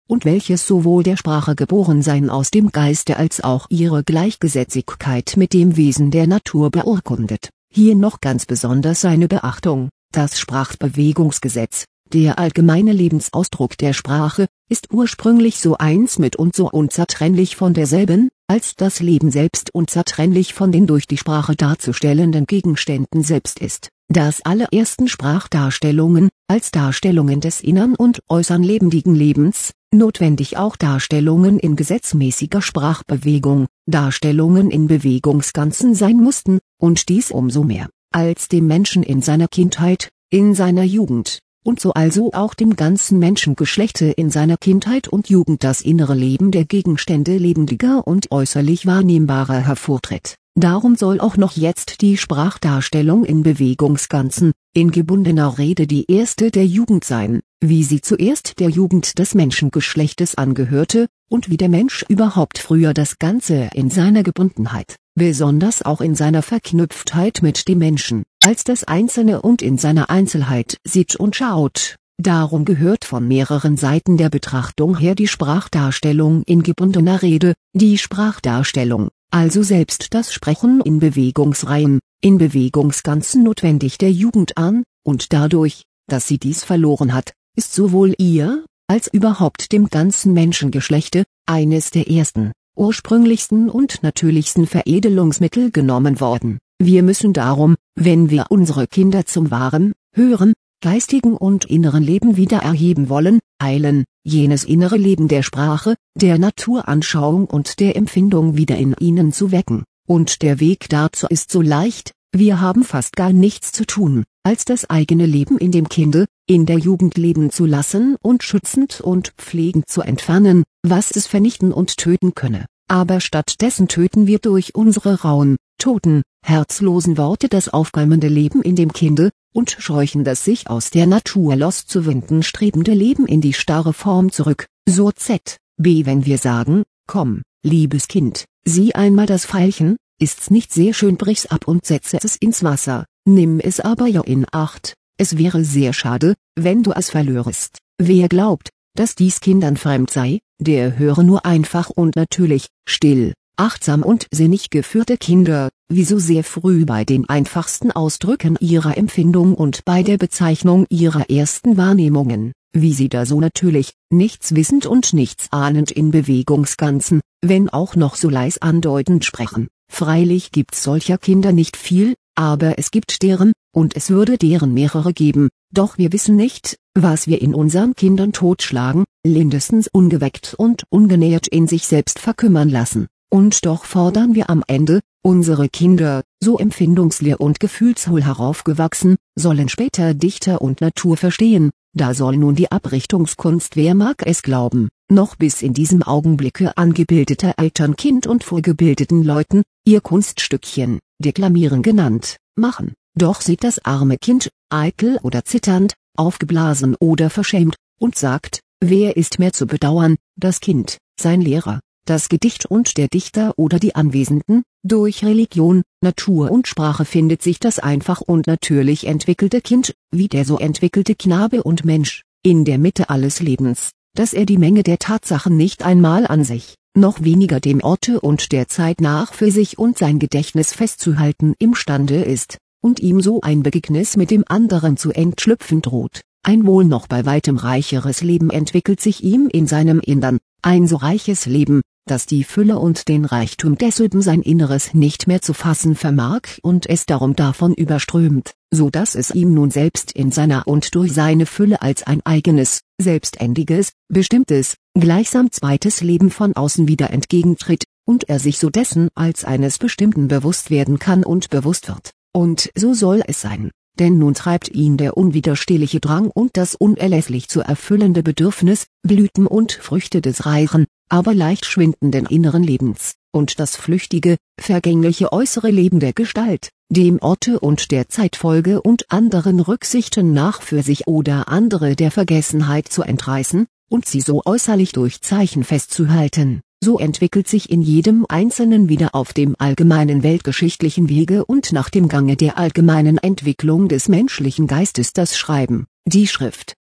und welches sowohl der Sprache Geborensein aus dem Geiste als auch ihre Gleichgesetzigkeit mit dem Wesen der Natur beurkundet. Hier noch ganz besonders seine Beachtung: das Sprachbewegungsgesetz, der allgemeine Lebensausdruck der Sprache, ist ursprünglich so eins mit und so unzertrennlich von derselben, als das Leben selbst unzertrennlich von den durch die Sprache darzustellenden Gegenständen selbst ist. Dass alle ersten Sprachdarstellungen, als Darstellungen des innern und äußern lebendigen Lebens, notwendig auch Darstellungen in gesetzmäßiger Sprachbewegung, Darstellungen in Bewegungsganzen sein mussten, und dies umso mehr, als dem Menschen in seiner Kindheit, in seiner Jugend, und so also auch dem ganzen Menschengeschlechte in seiner Kindheit und Jugend das innere Leben der Gegenstände lebendiger und äußerlich wahrnehmbarer hervortritt. Darum soll auch noch jetzt die Sprachdarstellung in Bewegungsganzen, in gebundener Rede die erste der Jugend sein, wie sie zuerst der Jugend des Menschengeschlechtes angehörte, und wie der Mensch überhaupt früher das Ganze in seiner Gebundenheit, besonders auch in seiner Verknüpftheit mit dem Menschen, als das Einzelne und in seiner Einzelheit sieht und schaut. Darum gehört von mehreren Seiten der Betrachtung her die Sprachdarstellung in gebundener Rede, die Sprachdarstellung, also selbst das Sprechen in Bewegungsreihen, in Bewegungsganzen notwendig der Jugend an, und dadurch, dass sie dies verloren hat, ist sowohl ihr, als überhaupt dem ganzen Menschengeschlechte, eines der ersten, ursprünglichsten und natürlichsten Veredelungsmittel genommen worden. Wir müssen darum, wenn wir unsere Kinder zum wahren, höheren, geistigen und inneren Leben wieder erheben wollen, eilen, jenes innere Leben der Sprache, der Naturanschauung und der Empfindung wieder in ihnen zu wecken, und der Weg dazu ist so leicht: wir haben fast gar nichts zu tun, als das eigene Leben in dem Kinde, in der Jugend leben zu lassen und schützend und pflegend zu entfernen, was es vernichten und töten könne. Aber stattdessen töten wir durch unsere rauen, toten, herzlosen Worte das aufkeimende Leben in dem Kinde, und scheuchen das sich aus der Natur loszuwinden strebende Leben in die starre Form zurück. So z.B. wenn wir sagen: komm, liebes Kind, sieh einmal das Veilchen, ist's nicht sehr schön, brich's ab und setze es ins Wasser, nimm es aber ja in Acht, es wäre sehr schade, wenn du es verlörest. Wer glaubt, dass dies Kindern fremd sei, der höre nur einfach und natürlich, still, achtsam und sinnig geführte Kinder, wie so sehr früh bei den einfachsten Ausdrücken ihrer Empfindung und bei der Bezeichnung ihrer ersten Wahrnehmungen, wie sie da so natürlich, nichts wissend und nichts ahnend in Bewegungsganzen, wenn auch noch so leis andeutend sprechen. Freilich gibt's solcher Kinder nicht viel, aber es gibt deren, und es würde deren mehrere geben, doch wir wissen nicht, was wir in unseren Kindern totschlagen, mindestens ungeweckt und ungenährt in sich selbst verkümmern lassen. Und doch fordern wir am Ende, unsere Kinder, so empfindungsleer und gefühlshohl heraufgewachsen, sollen später Dichter und Natur verstehen. Da soll nun die Abrichtungskunst, wer mag es glauben, noch bis in diesem Augenblicke angebildeter Eltern, Kind und vorgebildeten Leuten, ihr Kunststückchen, deklamieren genannt, machen. Doch sieht das arme Kind, eitel oder zitternd, aufgeblasen oder verschämt, und sagt: wer ist mehr zu bedauern, das Kind, sein Lehrer, das Gedicht und der Dichter oder die Anwesenden? Durch Religion, Natur und Sprache findet sich das einfach und natürlich entwickelte Kind, wie der so entwickelte Knabe und Mensch, in der Mitte alles Lebens, dass er die Menge der Tatsachen nicht einmal an sich, noch weniger dem Orte und der Zeit nach für sich und sein Gedächtnis festzuhalten imstande ist, und ihm so ein Begegnis mit dem anderen zu entschlüpfen droht. Ein wohl noch bei weitem reicheres Leben entwickelt sich ihm in seinem Innern, ein so reiches Leben, dass die Fülle und den Reichtum desselben sein Inneres nicht mehr zu fassen vermag und es darum davon überströmt, so dass es ihm nun selbst in seiner und durch seine Fülle als ein eigenes, selbständiges, bestimmtes, gleichsam zweites Leben von außen wieder entgegentritt, und er sich so dessen als eines bestimmten bewusst werden kann und bewusst wird. Und so soll es sein. Denn nun treibt ihn der unwiderstehliche Drang und das unerlässlich zu erfüllende Bedürfnis, Blüten und Früchte des reichen, aber leicht schwindenden inneren Lebens, und das flüchtige, vergängliche äußere Leben der Gestalt, dem Orte und der Zeitfolge und anderen Rücksichten nach für sich oder andere der Vergessenheit zu entreißen, und sie so äußerlich durch Zeichen festzuhalten. So entwickelt sich in jedem Einzelnen wieder auf dem allgemeinen weltgeschichtlichen Wege und nach dem Gange der allgemeinen Entwicklung des menschlichen Geistes das Schreiben, die Schrift,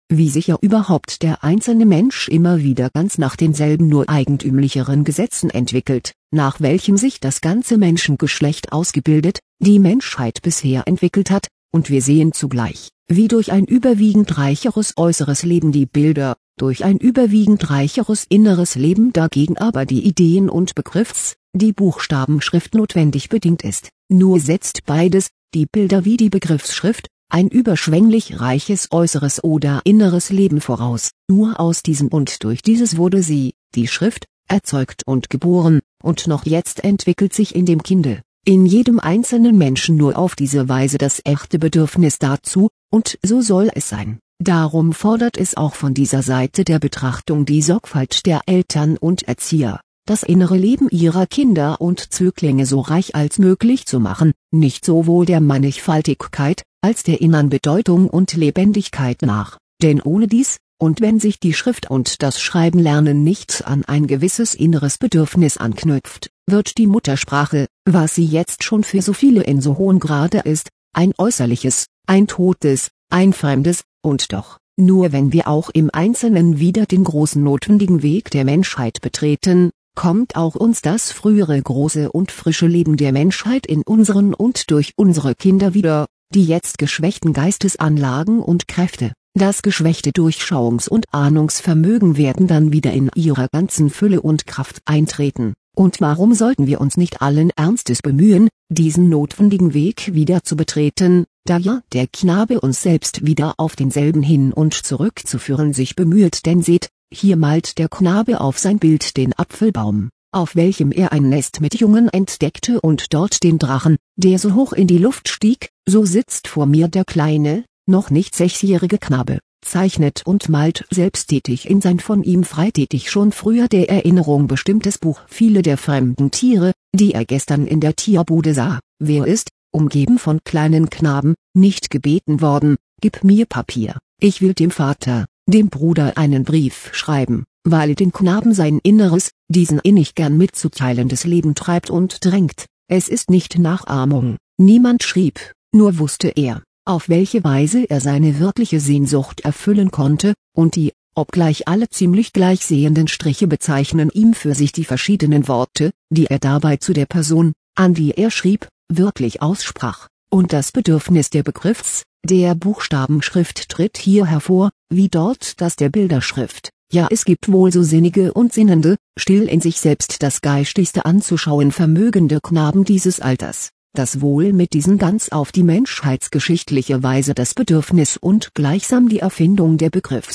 wie sich ja überhaupt der einzelne Mensch immer wieder ganz nach denselben nur eigentümlicheren Gesetzen entwickelt, nach welchem sich das ganze Menschengeschlecht ausgebildet, die Menschheit bisher entwickelt hat, und wir sehen zugleich, wie durch ein überwiegend reicheres äußeres Leben die Bilder, durch ein überwiegend reicheres inneres Leben dagegen aber die Ideen- und die Buchstabenschrift notwendig bedingt ist. Nur setzt beides, die Bilder wie die Begriffsschrift, ein überschwänglich reiches äußeres oder inneres Leben voraus. Nur aus diesem und durch dieses wurde sie, die Schrift, erzeugt und geboren, und noch jetzt entwickelt sich in dem Kinde, in jedem einzelnen Menschen nur auf diese Weise das echte Bedürfnis dazu, und so soll es sein. Darum fordert es auch von dieser Seite der Betrachtung die Sorgfalt der Eltern und Erzieher, das innere Leben ihrer Kinder und Zöglinge so reich als möglich zu machen, nicht sowohl der Mannigfaltigkeit, als der inneren Bedeutung und Lebendigkeit nach, denn ohne dies, und wenn sich die Schrift und das Schreibenlernen nicht an ein gewisses inneres Bedürfnis anknüpft, wird die Muttersprache, was sie jetzt schon für so viele in so hohem Grade ist, ein äußerliches, ein totes, ein fremdes, und doch, nur wenn wir auch im Einzelnen wieder den großen notwendigen Weg der Menschheit betreten, kommt auch uns das frühere große und frische Leben der Menschheit in unseren und durch unsere Kinder wieder, die jetzt geschwächten Geistesanlagen und Kräfte, das geschwächte Durchschauungs- und Ahnungsvermögen werden dann wieder in ihrer ganzen Fülle und Kraft eintreten, und warum sollten wir uns nicht allen Ernstes bemühen, diesen notwendigen Weg wieder zu betreten, da ja der Knabe uns selbst wieder auf denselben hin und zurückzuführen sich bemüht, denn seht, hier malt der Knabe auf sein Bild den Apfelbaum, auf welchem er ein Nest mit Jungen entdeckte und dort den Drachen, der so hoch in die Luft stieg, so sitzt vor mir der kleine, noch nicht 6-jährige Knabe, zeichnet und malt selbsttätig in sein von ihm freitätig schon früher der Erinnerung bestimmtes Buch. Viele der fremden Tiere, die er gestern in der Tierbude sah, wer ist, umgeben von kleinen Knaben, nicht gebeten worden, gib mir Papier, ich will dem Vater, dem Bruder einen Brief schreiben, weil den Knaben sein Inneres, diesen innig gern mitzuteilendes Leben treibt und drängt. Es ist nicht Nachahmung, niemand schrieb, nur wusste er, auf welche Weise er seine wirkliche Sehnsucht erfüllen konnte, und die, obgleich alle ziemlich gleich sehenden Striche bezeichnen ihm für sich die verschiedenen Worte, die er dabei zu der Person, an die er schrieb, wirklich aussprach, und das Bedürfnis der der Buchstabenschrift tritt hier hervor, wie dort das der Bilderschrift. Ja, es gibt wohl so sinnige und sinnende, still in sich selbst das Geistigste anzuschauen vermögende Knaben dieses Alters, das wohl mit diesen ganz auf die menschheitsgeschichtliche Weise das Bedürfnis und gleichsam die Erfindung der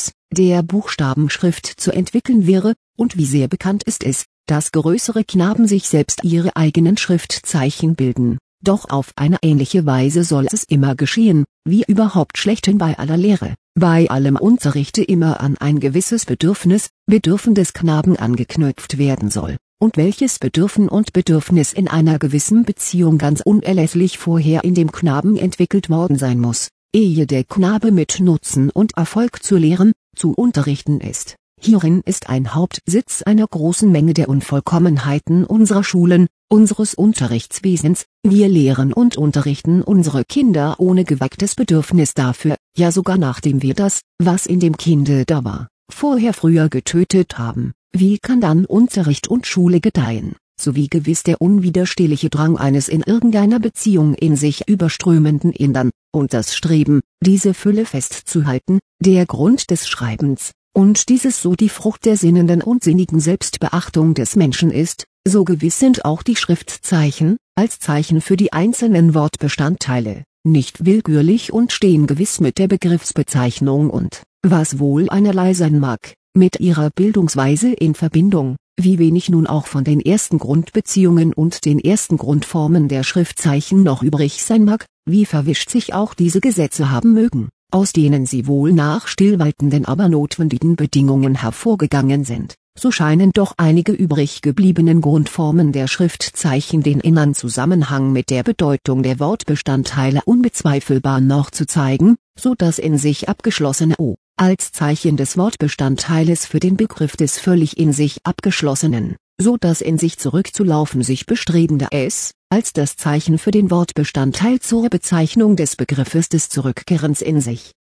der Buchstabenschrift zu entwickeln wäre, und wie sehr bekannt ist es, dass größere Knaben sich selbst ihre eigenen Schriftzeichen bilden. Doch auf eine ähnliche Weise soll es immer geschehen, wie überhaupt schlechthin bei aller Lehre, bei allem Unterrichte immer an ein gewisses Bedürfen des Knaben angeknüpft werden soll, und welches Bedürfen und Bedürfnis in einer gewissen Beziehung ganz unerlässlich vorher in dem Knaben entwickelt worden sein muss, ehe der Knabe mit Nutzen und Erfolg zu lehren, zu unterrichten ist. Hierin ist ein Hauptsitz einer großen Menge der Unvollkommenheiten unserer Schulen, unseres Unterrichtswesens. Wir lehren und unterrichten unsere Kinder ohne gewecktes Bedürfnis dafür, ja sogar nachdem wir das, was in dem Kinde da war, vorher früher getötet haben. Wie kann dann Unterricht und Schule gedeihen, sowie gewiss der unwiderstehliche Drang eines in irgendeiner Beziehung in sich überströmenden Innern, und das Streben, diese Fülle festzuhalten, der Grund des Schreibens, und dieses so die Frucht der sinnenden und sinnigen Selbstbeachtung des Menschen ist, so gewiss sind auch die Schriftzeichen, als Zeichen für die einzelnen Wortbestandteile, nicht willkürlich und stehen gewiss mit der Begriffsbezeichnung und, was wohl einerlei sein mag, mit ihrer Bildungsweise in Verbindung, wie wenig nun auch von den ersten Grundbeziehungen und den ersten Grundformen der Schriftzeichen noch übrig sein mag, wie verwischt sich auch diese Gesetze haben mögen, aus denen sie wohl nach stillwaltenden aber notwendigen Bedingungen hervorgegangen sind, so scheinen doch einige übrig gebliebenen Grundformen der Schriftzeichen den inneren Zusammenhang mit der Bedeutung der Wortbestandteile unbezweifelbar noch zu zeigen, so dass in sich abgeschlossene O als Zeichen des Wortbestandteiles für den Begriff des völlig in sich abgeschlossenen, so dass in sich zurückzulaufen sich bestrebende S als das Zeichen für den Wortbestandteil zur Bezeichnung des Begriffes des Zurückkehrens in sich,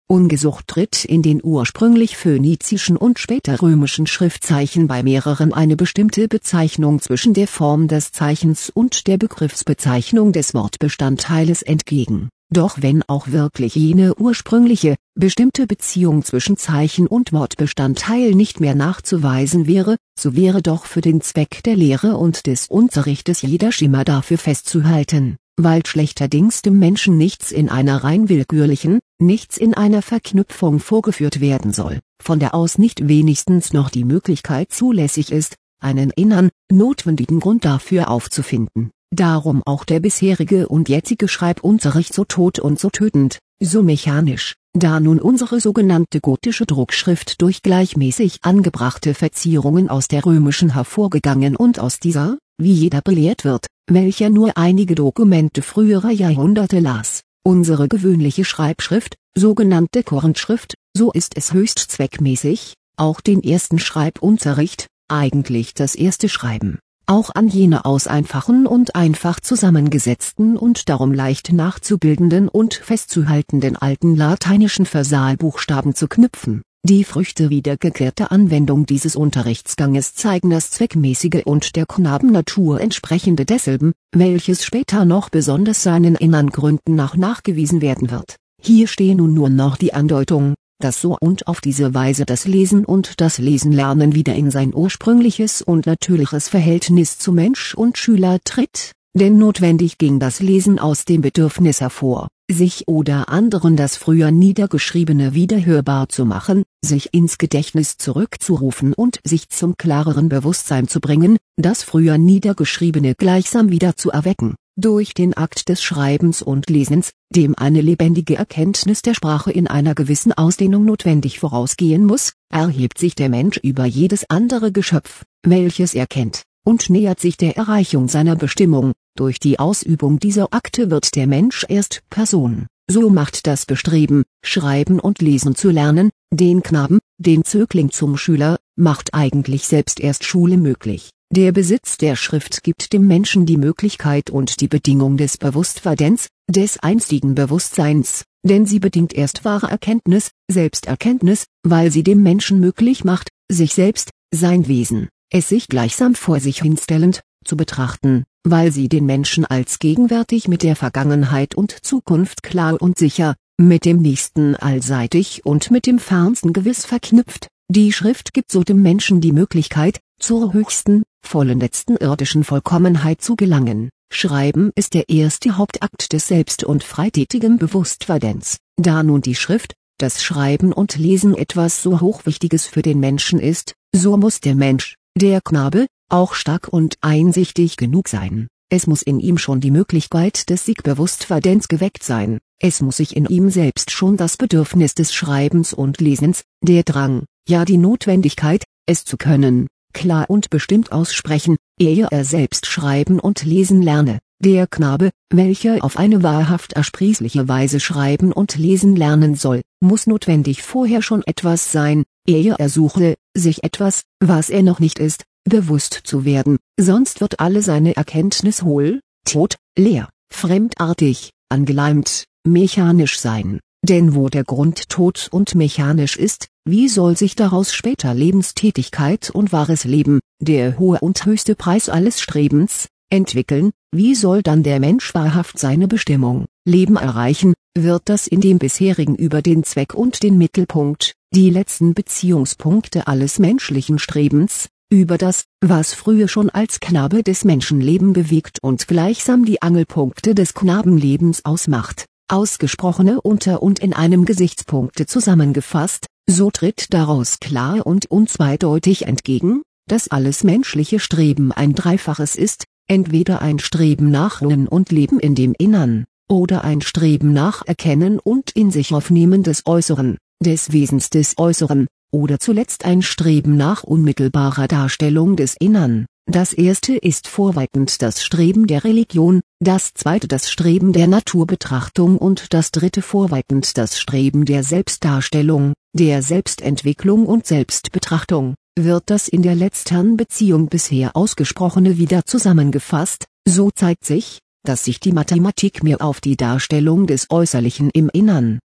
Ungesucht tritt in den ursprünglich phönizischen und später römischen Schriftzeichen bei mehreren eine bestimmte Bezeichnung zwischen der Form des Zeichens und der Begriffsbezeichnung des Wortbestandteiles entgegen. Doch wenn auch wirklich jene ursprüngliche, bestimmte Beziehung zwischen Zeichen und Wortbestandteil nicht mehr nachzuweisen wäre, so wäre doch für den Zweck der Lehre und des Unterrichtes jeder Schimmer dafür festzuhalten, weil schlechterdings dem Menschen nichts in einer rein willkürlichen, nichts in einer Verknüpfung vorgeführt werden soll, von der aus nicht wenigstens noch die Möglichkeit zulässig ist, einen innern, notwendigen Grund dafür aufzufinden. Darum auch der bisherige und jetzige Schreibunterricht so tot und so tötend, so mechanisch, da nun unsere sogenannte gotische Druckschrift durch gleichmäßig angebrachte Verzierungen aus der römischen hervorgegangen und aus dieser, wie jeder belehrt wird, welcher nur einige Dokumente früherer Jahrhunderte las, unsere gewöhnliche Schreibschrift, sogenannte Korinthschrift, so ist es höchst zweckmäßig, auch den ersten Schreibunterricht, eigentlich das erste Schreiben, auch an jene aus einfachen und einfach zusammengesetzten und darum leicht nachzubildenden und festzuhaltenden alten lateinischen Versalbuchstaben zu knüpfen. Die Früchte wiedergekehrter Anwendung dieses Unterrichtsganges zeigen das zweckmäßige und der Knabennatur entsprechende desselben, welches später noch besonders seinen innern Gründen nach nachgewiesen werden wird. Hier steht nun nur noch die Andeutung, dass so und auf diese Weise das Lesen und das Lesenlernen wieder in sein ursprüngliches und natürliches Verhältnis zu Mensch und Schüler tritt, denn notwendig ging das Lesen aus dem Bedürfnis hervor, sich oder anderen das früher Niedergeschriebene wieder hörbar zu machen, sich ins Gedächtnis zurückzurufen und sich zum klareren Bewusstsein zu bringen, das früher Niedergeschriebene gleichsam wieder zu erwecken. Durch den Akt des Schreibens und Lesens, dem eine lebendige Erkenntnis der Sprache in einer gewissen Ausdehnung notwendig vorausgehen muss, erhebt sich der Mensch über jedes andere Geschöpf, welches er kennt, und nähert sich der Erreichung seiner Bestimmung. Durch die Ausübung dieser Akte wird der Mensch erst Person. So macht das Bestreben, Schreiben und Lesen zu lernen, den Knaben, den Zögling zum Schüler, macht eigentlich selbst erst Schule möglich. Der Besitz der Schrift gibt dem Menschen die Möglichkeit und die Bedingung des Bewusstwerdens, des einstigen Bewusstseins, denn sie bedingt erst wahre Erkenntnis, Selbsterkenntnis, weil sie dem Menschen möglich macht, sich selbst, sein Wesen, es sich gleichsam vor sich hinstellend, zu betrachten, weil sie den Menschen als gegenwärtig mit der Vergangenheit und Zukunft klar und sicher, mit dem Nächsten allseitig und mit dem Fernsten gewiss verknüpft. Die Schrift gibt so dem Menschen die Möglichkeit, zur höchsten, vollendetsten irdischen Vollkommenheit zu gelangen. Schreiben ist der erste Hauptakt des selbst- und freitätigen Bewusstwerdens. Da nun die Schrift, das Schreiben und Lesen etwas so Hochwichtiges für den Menschen ist, so muss der Mensch, der Knabe, auch stark und einsichtig genug sein. Es muss in ihm schon die Möglichkeit des Siegbewusstwerdens geweckt sein. Es muss sich in ihm selbst schon das Bedürfnis des Schreibens und Lesens, der Drang, ja die Notwendigkeit, es zu können, klar und bestimmt aussprechen, ehe er selbst schreiben und lesen lerne. Der Knabe, welcher auf eine wahrhaft ersprießliche Weise schreiben und lesen lernen soll, muss notwendig vorher schon etwas sein, ehe er suche, sich etwas, was er noch nicht ist, bewusst zu werden, sonst wird alle seine Erkenntnis hohl, tot, leer, fremdartig, angeleimt, mechanisch sein. Denn wo der Grund tot und mechanisch ist, wie soll sich daraus später Lebenstätigkeit und wahres Leben, der hohe und höchste Preis alles Strebens, entwickeln? Wie soll dann der Mensch wahrhaft seine Bestimmung, Leben erreichen? Wird das in dem bisherigen über den Zweck und den Mittelpunkt, die letzten Beziehungspunkte alles menschlichen Strebens, über das, was früher schon als Knabe des Menschenleben bewegt und gleichsam die Angelpunkte des Knabenlebens ausmacht, ausgesprochene unter und in einem Gesichtspunkte zusammengefasst, so tritt daraus klar und unzweideutig entgegen, dass alles menschliche Streben ein dreifaches ist, entweder ein Streben nach Ruhen und Leben in dem Innern, oder ein Streben nach Erkennen und in sich Aufnehmen des Äußeren, des Wesens des Äußeren, oder zuletzt ein Streben nach unmittelbarer Darstellung des Innern. Das erste ist vorweitend das Streben der Religion, das zweite das Streben der Naturbetrachtung und das dritte vorweitend das Streben der Selbstdarstellung, der Selbstentwicklung und Selbstbetrachtung. Wird das in der letztern Beziehung bisher Ausgesprochene wieder zusammengefasst, so zeigt sich, dass sich die Mathematik mehr auf die Darstellung des Äußerlichen im Innern,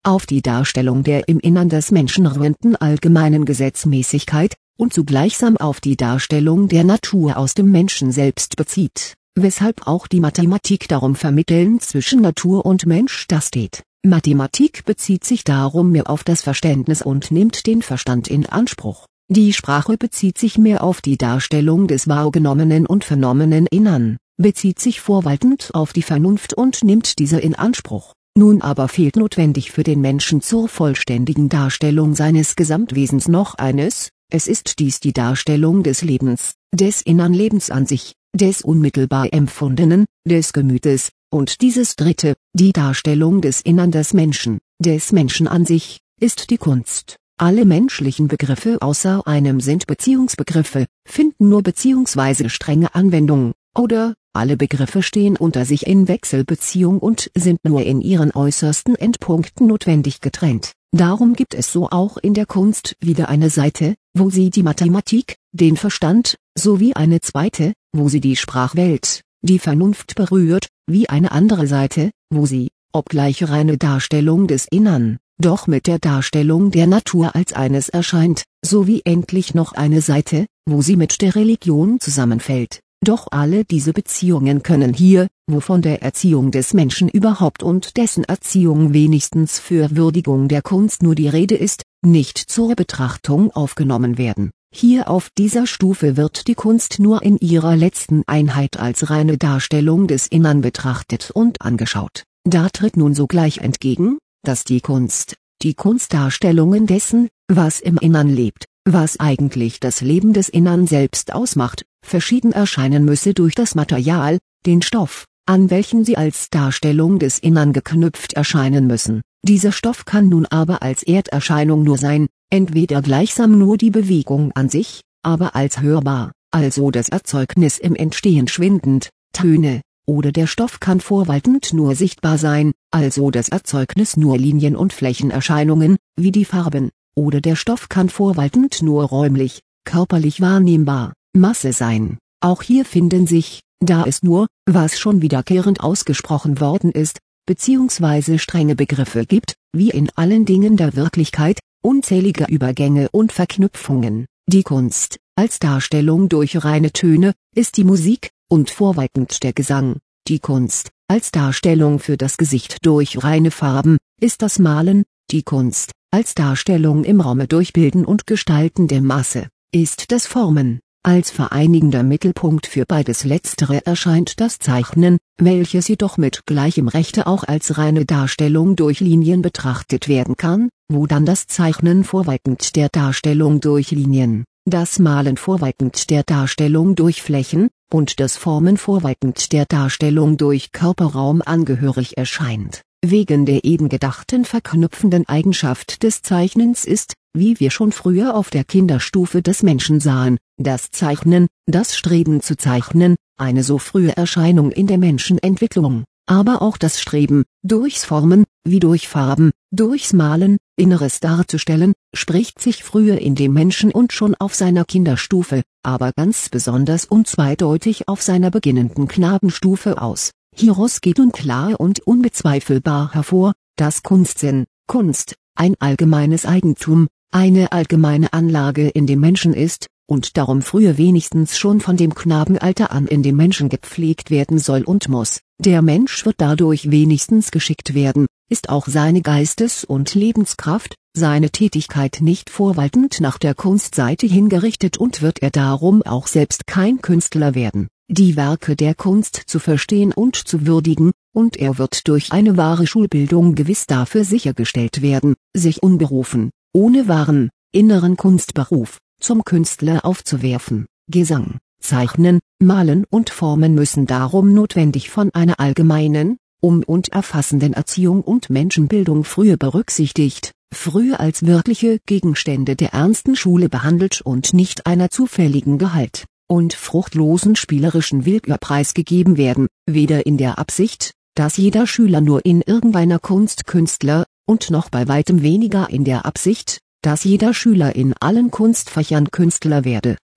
auf die Darstellung der im Innern des Menschen ruhenden allgemeinen Gesetzmäßigkeit, und zugleichsam auf die Darstellung der Natur aus dem Menschen selbst bezieht, weshalb auch die Mathematik darum vermittelnd zwischen Natur und Mensch dasteht. Mathematik bezieht sich darum mehr auf das Verständnis und nimmt den Verstand in Anspruch. Die Sprache bezieht sich mehr auf die Darstellung des wahrgenommenen und vernommenen Innern, bezieht sich vorwaltend auf die Vernunft und nimmt diese in Anspruch. Nun aber fehlt notwendig für den Menschen zur vollständigen Darstellung seines Gesamtwesens noch eines: Es ist dies die Darstellung des Lebens, des innern Lebens an sich, des unmittelbar Empfundenen, des Gemütes, und dieses dritte, die Darstellung des Innern des Menschen an sich, ist die Kunst. Alle menschlichen Begriffe außer einem sind Beziehungsbegriffe, finden nur beziehungsweise strenge Anwendung, oder alle Begriffe stehen unter sich in Wechselbeziehung und sind nur in ihren äußersten Endpunkten notwendig getrennt. Darum gibt es so auch in der Kunst wieder eine Seite, wo sie die Mathematik, den Verstand, sowie eine zweite, wo sie die Sprachwelt, die Vernunft berührt, wie eine andere Seite, wo sie, obgleich reine Darstellung des Innern, doch mit der Darstellung der Natur als eines erscheint, sowie endlich noch eine Seite, wo sie mit der Religion zusammenfällt. Doch alle diese Beziehungen können hier, wo von der Erziehung des Menschen überhaupt und dessen Erziehung wenigstens für Würdigung der Kunst nur die Rede ist, nicht zur Betrachtung aufgenommen werden. Hier auf dieser Stufe wird die Kunst nur in ihrer letzten Einheit als reine Darstellung des Innern betrachtet und angeschaut. Da tritt nun sogleich entgegen, dass die Kunstdarstellungen dessen, was im Innern lebt, was eigentlich das Leben des Innern selbst ausmacht, verschieden erscheinen müsse durch das Material, den Stoff, an welchen sie als Darstellung des Innern geknüpft erscheinen müssen. Dieser Stoff kann nun aber als Erderscheinung nur sein, entweder gleichsam nur die Bewegung an sich, aber als hörbar, also das Erzeugnis im Entstehen schwindend, Töne, oder der Stoff kann vorwaltend nur sichtbar sein, also das Erzeugnis nur Linien und Flächenerscheinungen, wie die Farben, oder der Stoff kann vorwaltend nur räumlich, körperlich wahrnehmbar, Masse sein. Auch hier finden sich, da es nur, was schon wiederkehrend ausgesprochen worden ist, beziehungsweise strenge Begriffe gibt, wie in allen Dingen der Wirklichkeit, unzählige Übergänge und Verknüpfungen. Die Kunst, als Darstellung durch reine Töne, ist die Musik, und vorwaltend der Gesang. Die Kunst, als Darstellung für das Gesicht durch reine Farben, ist das Malen. Die Kunst, als Darstellung im Raume durch Bilden und Gestalten der Masse, ist das Formen. Als vereinigender Mittelpunkt für beides Letztere erscheint das Zeichnen, welches jedoch mit gleichem Rechte auch als reine Darstellung durch Linien betrachtet werden kann, wo dann das Zeichnen vorwaltend der Darstellung durch Linien, das Malen vorwaltend der Darstellung durch Flächen, und das Formen vorwaltend der Darstellung durch Körperraum angehörig erscheint. Wegen der eben gedachten verknüpfenden Eigenschaft des Zeichnens ist, wie wir schon früher auf der Kinderstufe des Menschen sahen, das Zeichnen, das Streben zu zeichnen, eine so frühe Erscheinung in der Menschenentwicklung, aber auch das Streben, durchs Formen, wie durch Farben, durchs Malen, Inneres darzustellen, spricht sich früher in dem Menschen und schon auf seiner Kinderstufe, aber ganz besonders und zweideutig auf seiner beginnenden Knabenstufe aus. Hieraus geht nun klar und unbezweifelbar hervor, dass Kunstsinn, Kunst, ein allgemeines Eigentum, eine allgemeine Anlage in dem Menschen ist, und darum früher wenigstens schon von dem Knabenalter an in dem Menschen gepflegt werden soll und muss. Der Mensch wird dadurch wenigstens geschickt werden, ist auch seine Geistes- und Lebenskraft, seine Tätigkeit nicht vorwaltend nach der Kunstseite hingerichtet und wird er darum auch selbst kein Künstler werden, die Werke der Kunst zu verstehen und zu würdigen, und er wird durch eine wahre Schulbildung gewiss dafür sichergestellt werden, sich unberufen, ohne wahren, inneren Kunstberuf, zum Künstler aufzuwerfen. Gesang, Zeichnen, Malen und Formen müssen darum notwendig von einer allgemeinen, und erfassenden Erziehung und Menschenbildung früher berücksichtigt, früher als wirkliche Gegenstände der ernsten Schule behandelt und nicht einer zufälligen Gehalt- und fruchtlosen spielerischen Willkür preisgegeben werden, weder in der Absicht, dass jeder Schüler nur in irgendeiner Kunst Künstler, und noch bei weitem weniger in der Absicht, dass jeder Schüler in allen Kunstfächern Künstler werde.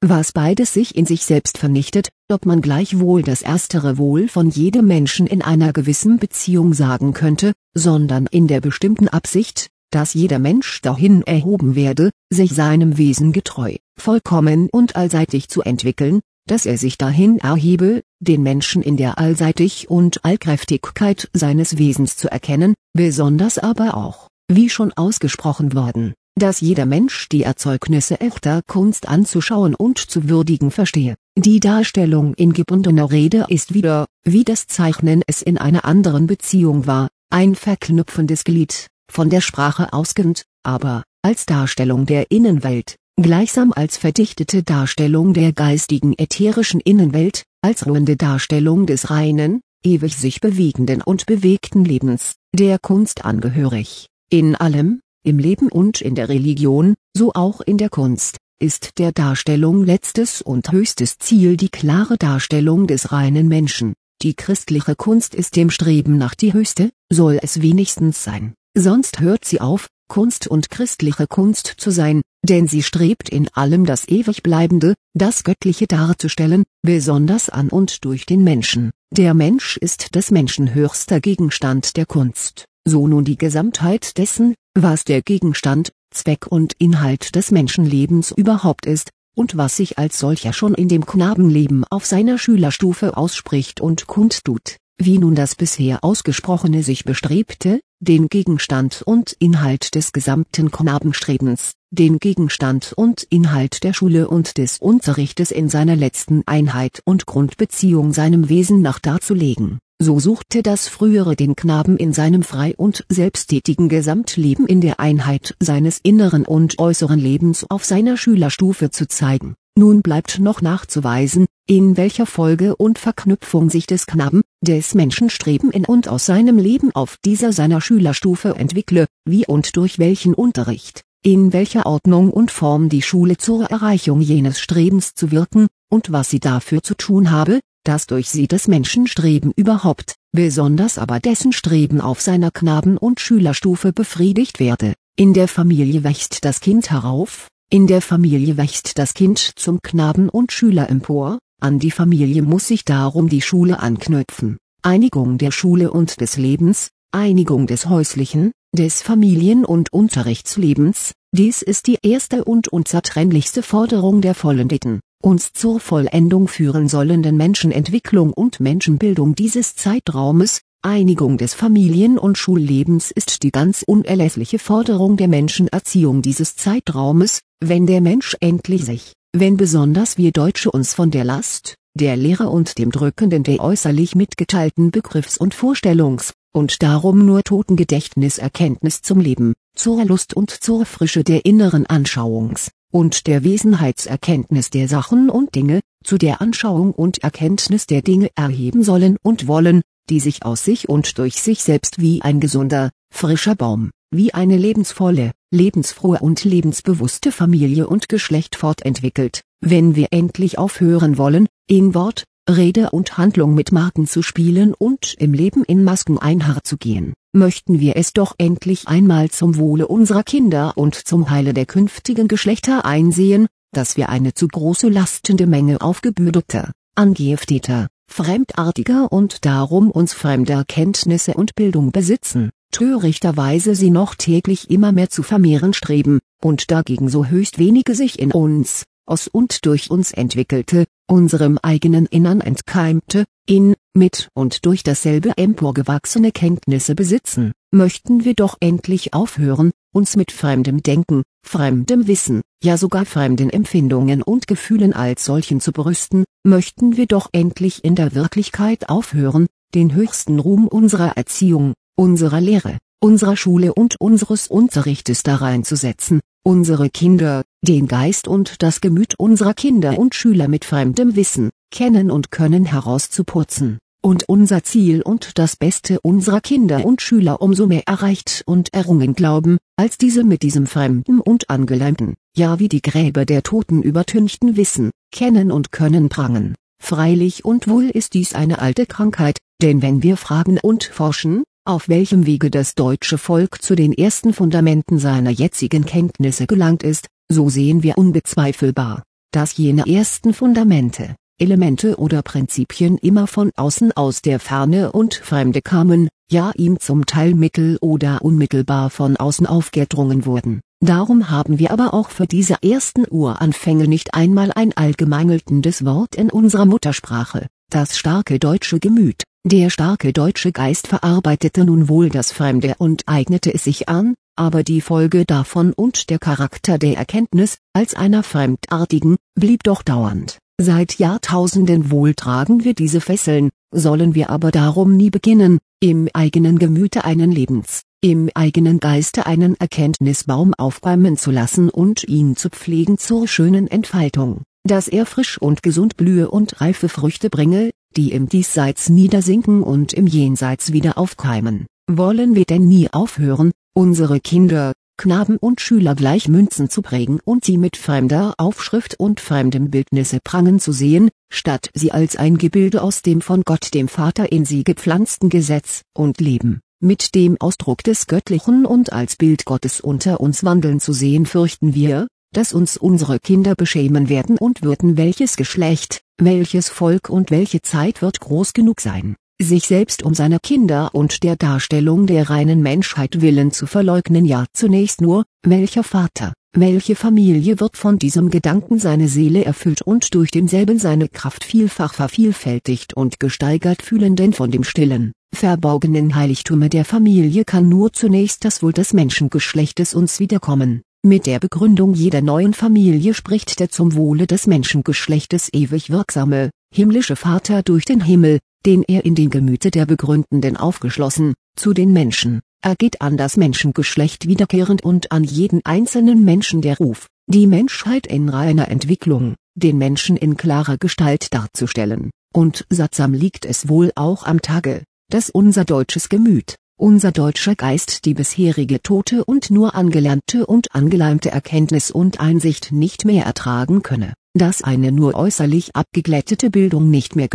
was beides sich in sich selbst vernichtet, ob man gleichwohl das erstere Wohl von jedem Menschen in einer gewissen Beziehung sagen könnte, sondern in der bestimmten Absicht, dass jeder Mensch dahin erhoben werde, sich seinem Wesen getreu, vollkommen und allseitig zu entwickeln, dass er sich dahin erhebe, den Menschen in der Allseitig und Allkräftigkeit seines Wesens zu erkennen, besonders aber auch, wie schon ausgesprochen worden, dass jeder Mensch die Erzeugnisse echter Kunst anzuschauen und zu würdigen verstehe. Die Darstellung in gebundener Rede ist wieder, wie das Zeichnen es in einer anderen Beziehung war, ein verknüpfendes Glied, von der Sprache ausgehend, aber, als Darstellung der Innenwelt, gleichsam als verdichtete Darstellung der geistigen ätherischen Innenwelt, als ruhende Darstellung des reinen, ewig sich bewegenden und bewegten Lebens, der Kunst angehörig. In allem, im Leben und in der Religion, so auch in der Kunst, ist der Darstellung letztes und höchstes Ziel die klare Darstellung des reinen Menschen. Die christliche Kunst ist dem Streben nach die höchste, soll es wenigstens sein, sonst hört sie auf, Kunst und christliche Kunst zu sein, denn sie strebt in allem das ewig Bleibende, das Göttliche darzustellen, besonders an und durch den Menschen. Der Mensch ist des Menschen höchster Gegenstand der Kunst, so nun die Gesamtheit dessen, was der Gegenstand, Zweck und Inhalt des Menschenlebens überhaupt ist, und was sich als solcher schon in dem Knabenleben auf seiner Schülerstufe ausspricht und kundtut, wie nun das bisher Ausgesprochene sich bestrebte, den Gegenstand und Inhalt des gesamten Knabenstrebens, den Gegenstand und Inhalt der Schule und des Unterrichtes in seiner letzten Einheit und Grundbeziehung seinem Wesen nach darzulegen. So suchte das Frühere den Knaben in seinem frei und selbsttätigen Gesamtleben in der Einheit seines inneren und äußeren Lebens auf seiner Schülerstufe zu zeigen. Nun bleibt noch nachzuweisen, in welcher Folge und Verknüpfung sich des Knaben, des Menschenstreben in und aus seinem Leben auf dieser seiner Schülerstufe entwickle, wie und durch welchen Unterricht, in welcher Ordnung und Form die Schule zur Erreichung jenes Strebens zu wirken, und was sie dafür zu tun habe, dass durch sie das Menschenstreben überhaupt, besonders aber dessen Streben auf seiner Knaben- und Schülerstufe befriedigt werde. In der Familie wächst das Kind herauf, in der Familie wächst das Kind zum Knaben und Schüler empor, an die Familie muss sich darum die Schule anknüpfen. Einigung der Schule und des Lebens, Einigung des häuslichen, des Familien- und Unterrichtslebens, dies ist die erste und unzertrennlichste Forderung der vollendeten, uns zur Vollendung führen sollenden Menschenentwicklung und Menschenbildung dieses Zeitraumes. Einigung des Familien- und Schullebens ist die ganz unerlässliche Forderung der Menschenerziehung dieses Zeitraumes, wenn der Mensch endlich sich, wenn besonders wir Deutsche uns von der Last, der Lehre und dem Drückenden der äußerlich mitgeteilten Begriffs- und Vorstellungs- und darum nur Totengedächtniserkenntnis zum Leben, zur Lust und zur Frische der inneren Anschauungs- und der Wesenheitserkenntnis der Sachen und Dinge, zu der Anschauung und Erkenntnis der Dinge erheben sollen und wollen, die sich aus sich und durch sich selbst wie ein gesunder, frischer Baum, wie eine lebensvolle, lebensfrohe und lebensbewusste Familie und Geschlecht fortentwickelt, wenn wir endlich aufhören wollen, in Wort, Rede und Handlung mit Marken zu spielen und im Leben in Masken einher zu gehen, möchten wir es doch endlich einmal zum Wohle unserer Kinder und zum Heile der künftigen Geschlechter einsehen, dass wir eine zu große lastende Menge aufgebürdeter, angehefteter, fremdartiger und darum uns fremder Kenntnisse und Bildung besitzen, törichterweise sie noch täglich immer mehr zu vermehren streben, und dagegen so höchst wenige sich in uns, aus und durch uns entwickelte, unserem eigenen Innern entkeimte, in, mit und durch dasselbe emporgewachsene Kenntnisse besitzen, möchten wir doch endlich aufhören, uns mit fremdem Denken, fremdem Wissen, ja sogar fremden Empfindungen und Gefühlen als solchen zu brüsten, möchten wir doch endlich in der Wirklichkeit aufhören, den höchsten Ruhm unserer Erziehung, unserer Lehre, unserer Schule und unseres Unterrichtes darein zu setzen, unsere Kinder, den Geist und das Gemüt unserer Kinder und Schüler mit fremdem Wissen, Kennen und Können herauszuputzen, und unser Ziel und das Beste unserer Kinder und Schüler umso mehr erreicht und errungen glauben, als diese mit diesem fremden und angeleimten, ja wie die Gräber der Toten übertünchten Wissen, Kennen und Können prangen. Freilich und wohl ist dies eine alte Krankheit, denn wenn wir fragen und forschen, auf welchem Wege das deutsche Volk zu den ersten Fundamenten seiner jetzigen Kenntnisse gelangt ist, so sehen wir unbezweifelbar, dass jene ersten Fundamente, Elemente oder Prinzipien immer von außen aus der Ferne und Fremde kamen, ja ihm zum Teil mittel- oder unmittelbar von außen aufgedrungen wurden. Darum haben wir aber auch für diese ersten Uranfänge nicht einmal ein allgemeingeltendes Wort in unserer Muttersprache. Das starke deutsche Gemüt, der starke deutsche Geist verarbeitete nun wohl das Fremde und eignete es sich an, aber die Folge davon und der Charakter der Erkenntnis, als einer Fremdartigen, blieb doch dauernd. Seit Jahrtausenden wohl tragen wir diese Fesseln, sollen wir aber darum nie beginnen, im eigenen Gemüte im eigenen Geiste einen Erkenntnisbaum aufbäumen zu lassen und ihn zu pflegen zur schönen Entfaltung, dass er frisch und gesund blühe und reife Früchte bringe, die im Diesseits niedersinken und im Jenseits wieder aufkeimen. Wollen wir denn nie aufhören, unsere Kinder, Knaben und Schüler gleich Münzen zu prägen und sie mit fremder Aufschrift und fremdem Bildnisse prangen zu sehen, statt sie als ein Gebilde aus dem von Gott dem Vater in sie gepflanzten Gesetz und Leben, mit dem Ausdruck des Göttlichen und als Bild Gottes unter uns wandeln zu sehen, fürchten wir, dass uns unsere Kinder beschämen werden und würden. Welches Geschlecht, welches Volk und welche Zeit wird groß genug sein, sich selbst um seiner Kinder und der Darstellung der reinen Menschheit willen zu verleugnen? Ja, zunächst nur, welcher Vater, welche Familie wird von diesem Gedanken seine Seele erfüllt und durch denselben seine Kraft vielfach vervielfältigt und gesteigert fühlen? Denn von dem stillen, verborgenen Heiligtume der Familie kann nur zunächst das Wohl des Menschengeschlechtes uns wiederkommen. Mit der Begründung jeder neuen Familie spricht der zum Wohle des Menschengeschlechtes ewig wirksame, himmlische Vater durch den Himmel, den er in den Gemüte der Begründenden aufgeschlossen, zu den Menschen, ergeht an das Menschengeschlecht wiederkehrend und an jeden einzelnen Menschen der Ruf, die Menschheit in reiner Entwicklung, den Menschen in klarer Gestalt darzustellen. Und sattsam liegt es wohl auch am Tage, dass unser deutsches Gemüt, unser deutscher Geist die bisherige tote und nur angelernte und angeleimte Erkenntnis und Einsicht nicht mehr ertragen könne, dass eine nur äußerlich abgeglättete Bildung nicht mehr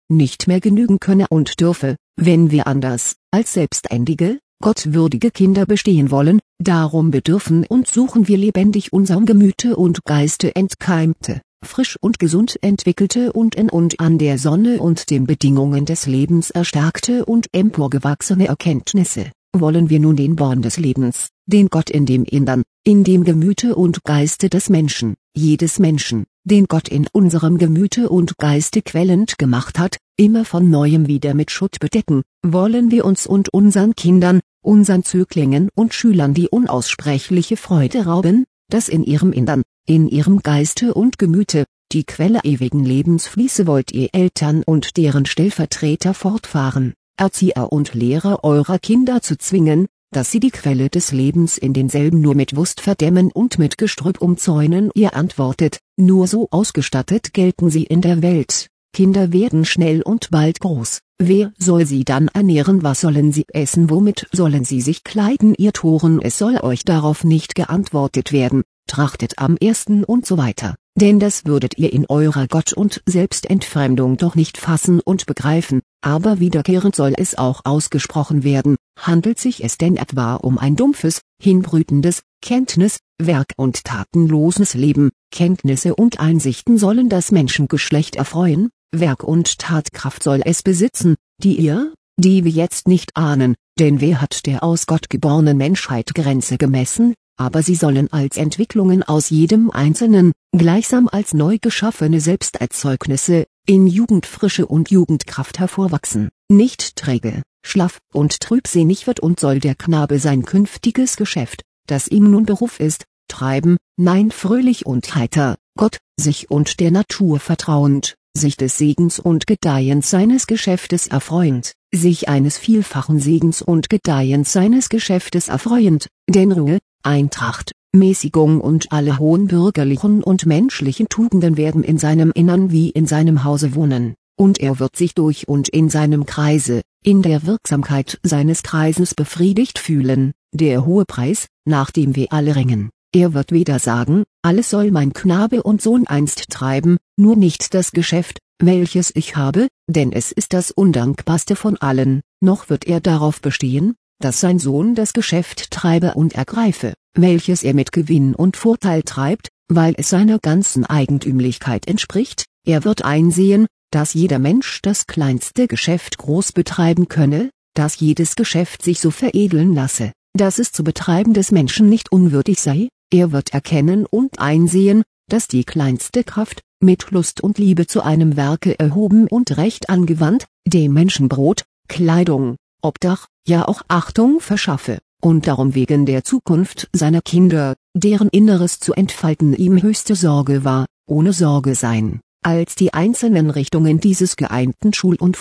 genügen könne und dürfe, wenn wir anders, als selbständige, gottwürdige Kinder bestehen wollen. Darum bedürfen und suchen wir lebendig unserem Gemüte und Geiste entkeimte, frisch und gesund entwickelte und in und an der Sonne und den Bedingungen des Lebens erstärkte und emporgewachsene Erkenntnisse. Wollen wir nun den Born des Lebens, den Gott in dem Innern, in dem Gemüte und Geiste des Menschen, jedes Menschen, den Gott in unserem Gemüte und Geiste quellend gemacht hat, immer von neuem wieder mit Schutt bedecken? Wollen wir uns und unseren Kindern, unseren Zöglingen und Schülern die unaussprechliche Freude rauben, dass in ihrem Innern, in ihrem Geiste und Gemüte, die Quelle ewigen Lebens fließe? Wollt ihr Eltern und deren Stellvertreter fortfahren, Erzieher und Lehrer eurer Kinder zu zwingen, dass sie die Quelle des Lebens in denselben nur mit Wust verdämmen und mit Gestrüpp umzäunen? Ihr antwortet, nur so ausgestattet gelten sie in der Welt. Kinder werden schnell und bald groß. Wer soll sie dann ernähren? Was sollen sie essen? Womit sollen sie sich kleiden? Ihr Toren, es soll euch darauf nicht geantwortet werden, trachtet am ersten und so weiter. Denn das würdet ihr in eurer Gott- und Selbstentfremdung doch nicht fassen und begreifen, aber wiederkehrend soll es auch ausgesprochen werden. Handelt sich es denn etwa um ein dumpfes, hinbrütendes, Kenntnis, Werk und tatenloses Leben? Kenntnisse und Einsichten sollen das Menschengeschlecht erfreuen, Werk und Tatkraft soll es besitzen, die wir jetzt nicht ahnen, denn wer hat der aus Gott geborenen Menschheit Grenze gemessen? Aber sie sollen als Entwicklungen aus jedem Einzelnen, gleichsam als neu geschaffene Selbsterzeugnisse, in Jugendfrische und Jugendkraft hervorwachsen. Nicht träge, schlaff und trübsinnig wird und soll der Knabe sein künftiges Geschäft, das ihm nun Beruf ist, treiben, nein, fröhlich und heiter, Gott, sich und der Natur vertrauend, sich des Segens und Gedeihens seines Geschäftes erfreuend, sich eines vielfachen Segens und Gedeihens seines Geschäftes erfreuend, denn Ruhe, Eintracht, Mäßigung und alle hohen bürgerlichen und menschlichen Tugenden werden in seinem Innern wie in seinem Hause wohnen, und er wird sich durch und in seinem Kreise, in der Wirksamkeit seines Kreises befriedigt fühlen, der hohe Preis, nach dem wir alle ringen. Er wird weder sagen, alles soll mein Knabe und Sohn einst treiben, nur nicht das Geschäft, welches ich habe, denn es ist das undankbarste von allen, noch wird er darauf bestehen, dass sein Sohn das Geschäft treibe und ergreife, welches er mit Gewinn und Vorteil treibt, weil es seiner ganzen Eigentümlichkeit entspricht. Er wird einsehen, dass jeder Mensch das kleinste Geschäft groß betreiben könne, dass jedes Geschäft sich so veredeln lasse, dass es zu betreiben des Menschen nicht unwürdig sei. Er wird erkennen und einsehen, dass die kleinste Kraft, mit Lust und Liebe zu einem Werke erhoben und recht angewandt, dem Menschen Brot, Kleidung, Obdach, ja auch Achtung verschaffe, und darum wegen der Zukunft seiner Kinder, deren Inneres zu entfalten ihm höchste Sorge war, ohne Sorge sein, als die einzelnen Richtungen dieses geeinten Schul- und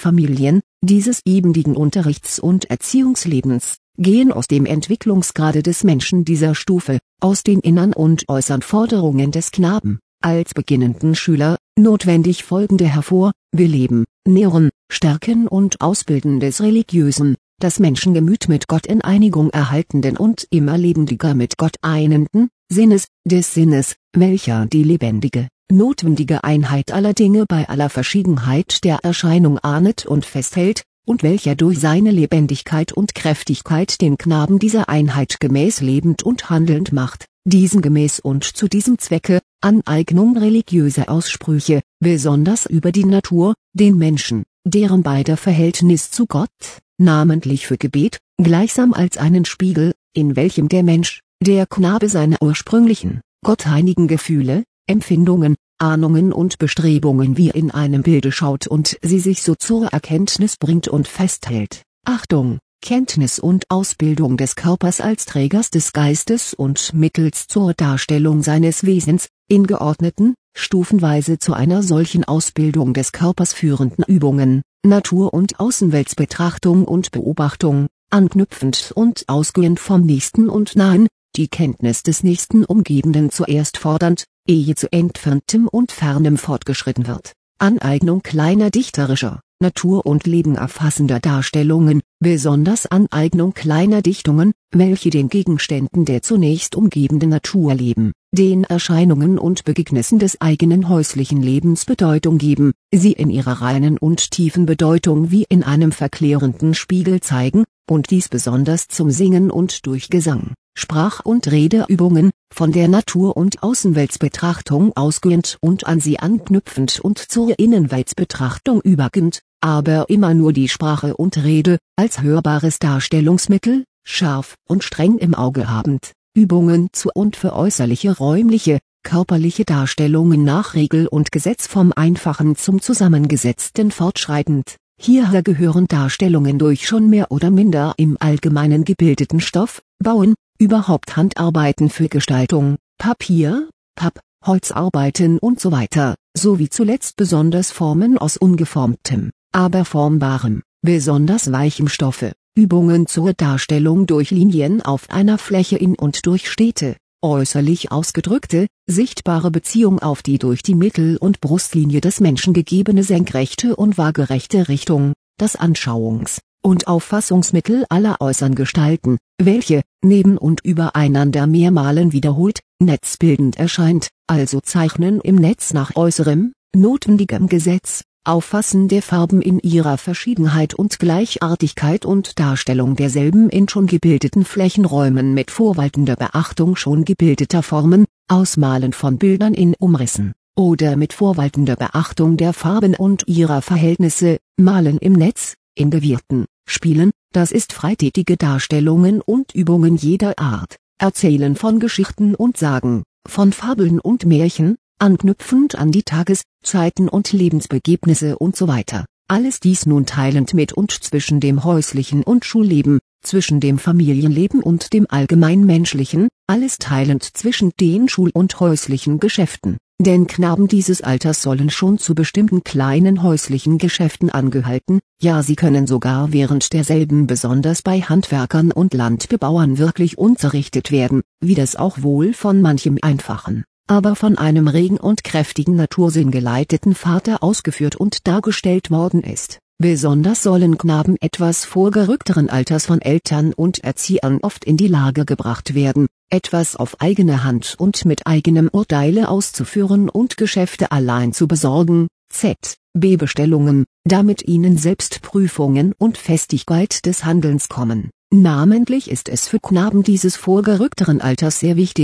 dieses ebendigen Unterrichts- und Erziehungslebens, gehen aus dem Entwicklungsgrade des Menschen dieser Stufe, aus den innern und äußern Forderungen des Knaben, als beginnenden Schüler, notwendig folgende hervor: beleben, nähren, stärken und ausbilden des religiösen, das Menschengemüt mit Gott in Einigung erhaltenden und immer lebendiger mit Gott einenden, des Sinnes, welcher die lebendige, notwendige Einheit aller Dinge bei aller Verschiedenheit der Erscheinung ahnet und festhält, und welcher durch seine Lebendigkeit und Kräftigkeit den Knaben dieser Einheit gemäß lebend und handelnd macht, diesen gemäß und zu diesem Zwecke, Aneignung religiöser Aussprüche, besonders über die Natur, den Menschen, deren beider Verhältnis zu Gott, namentlich für Gebet, gleichsam als einen Spiegel, in welchem der Mensch, der Knabe seine ursprünglichen, gottheiligen Gefühle, Empfindungen, Ahnungen und Bestrebungen wie in einem Bilde schaut und sie sich so zur Erkenntnis bringt und festhält. Achtung, Kenntnis und Ausbildung des Körpers als Trägers des Geistes und mittels zur Darstellung seines Wesens, in geordneten, stufenweise zu einer solchen Ausbildung des Körpers führenden Übungen, Natur- und Außenweltsbetrachtung und Beobachtung, anknüpfend und ausgehend vom Nächsten und Nahen, die Kenntnis des nächsten Umgebenden zuerst fordernd, ehe zu entferntem und fernem fortgeschritten wird. Aneignung kleiner dichterischer, Natur und Leben erfassender Darstellungen, besonders Aneignung kleiner Dichtungen, welche den Gegenständen der zunächst umgebenden Natur leben, den Erscheinungen und Begegnissen des eigenen häuslichen Lebens Bedeutung geben, sie in ihrer reinen und tiefen Bedeutung wie in einem verklärenden Spiegel zeigen, und dies besonders zum Singen und durch Gesang, Sprach- und Redeübungen, von der Natur- und Außenweltsbetrachtung ausgehend und an sie anknüpfend und zur Innenweltsbetrachtung übergehend, aber immer nur die Sprache und Rede, als hörbares Darstellungsmittel, scharf und streng im Auge habend, Übungen zu und für äußerliche räumliche, körperliche Darstellungen nach Regel und Gesetz vom Einfachen zum Zusammengesetzten fortschreitend. Hierher gehören Darstellungen durch schon mehr oder minder im Allgemeinen gebildeten Stoff, Bauen, überhaupt Handarbeiten für Gestaltung, Papier, Papp, Holzarbeiten usw., sowie zuletzt besonders Formen aus ungeformtem, aber formbarem, besonders weichem Stoffe, Übungen zur Darstellung durch Linien auf einer Fläche in und durch stete, äußerlich ausgedrückte, sichtbare Beziehung auf die durch die Mittel- und Brustlinie des Menschen gegebene senkrechte und waagerechte Richtung, das Anschauungs- und Auffassungsmittel aller äußeren Gestalten, welche, neben und übereinander mehrmalen wiederholt, netzbildend erscheint, also Zeichnen im Netz nach äußerem, notwendigem Gesetz, Auffassen der Farben in ihrer Verschiedenheit und Gleichartigkeit und Darstellung derselben in schon gebildeten Flächenräumen mit vorwaltender Beachtung schon gebildeter Formen, Ausmalen von Bildern in Umrissen, oder mit vorwaltender Beachtung der Farben und ihrer Verhältnisse, Malen im Netz, in gewirrten Spielen, das ist freitätige Darstellungen und Übungen jeder Art, Erzählen von Geschichten und Sagen, von Fabeln und Märchen, anknüpfend an die Tageszeiten und Lebensbegebnisse usw. Alles dies nun teilend mit und zwischen dem häuslichen und Schulleben, zwischen dem Familienleben und dem allgemeinmenschlichen, alles teilend zwischen den schul- und häuslichen Geschäften, denn Knaben dieses Alters sollen schon zu bestimmten kleinen häuslichen Geschäften angehalten, ja sie können sogar während derselben besonders bei Handwerkern und Landbebauern wirklich unterrichtet werden, wie das auch wohl von manchem einfachen, aber von einem regen und kräftigen Natursinn geleiteten Vater ausgeführt und dargestellt worden ist. Besonders sollen Knaben etwas vorgerückteren Alters von Eltern und Erziehern oft in die Lage gebracht werden, etwas auf eigene Hand und mit eigenem Urteile auszuführen und Geschäfte allein zu besorgen, Bestellungen, damit ihnen selbst Prüfungen und Festigkeit des Handelns kommen. Namentlich ist es für Knaben dieses vorgerückteren Alters sehr wichtig,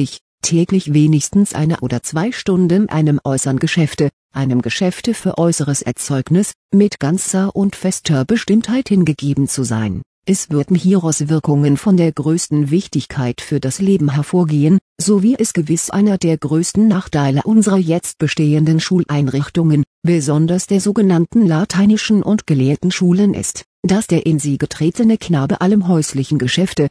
täglich wenigstens 1 oder 2 Stunden einem äußeren Geschäfte für äußeres Erzeugnis, mit ganzer und fester Bestimmtheit hingegeben zu sein. Es würden hieraus Wirkungen von der größten Wichtigkeit für das Leben hervorgehen, so wie es gewiss einer der größten Nachteile unserer jetzt bestehenden Schuleinrichtungen, besonders der sogenannten lateinischen und gelehrten Schulen ist, dass der in sie getretene Knabe allem Geschäfte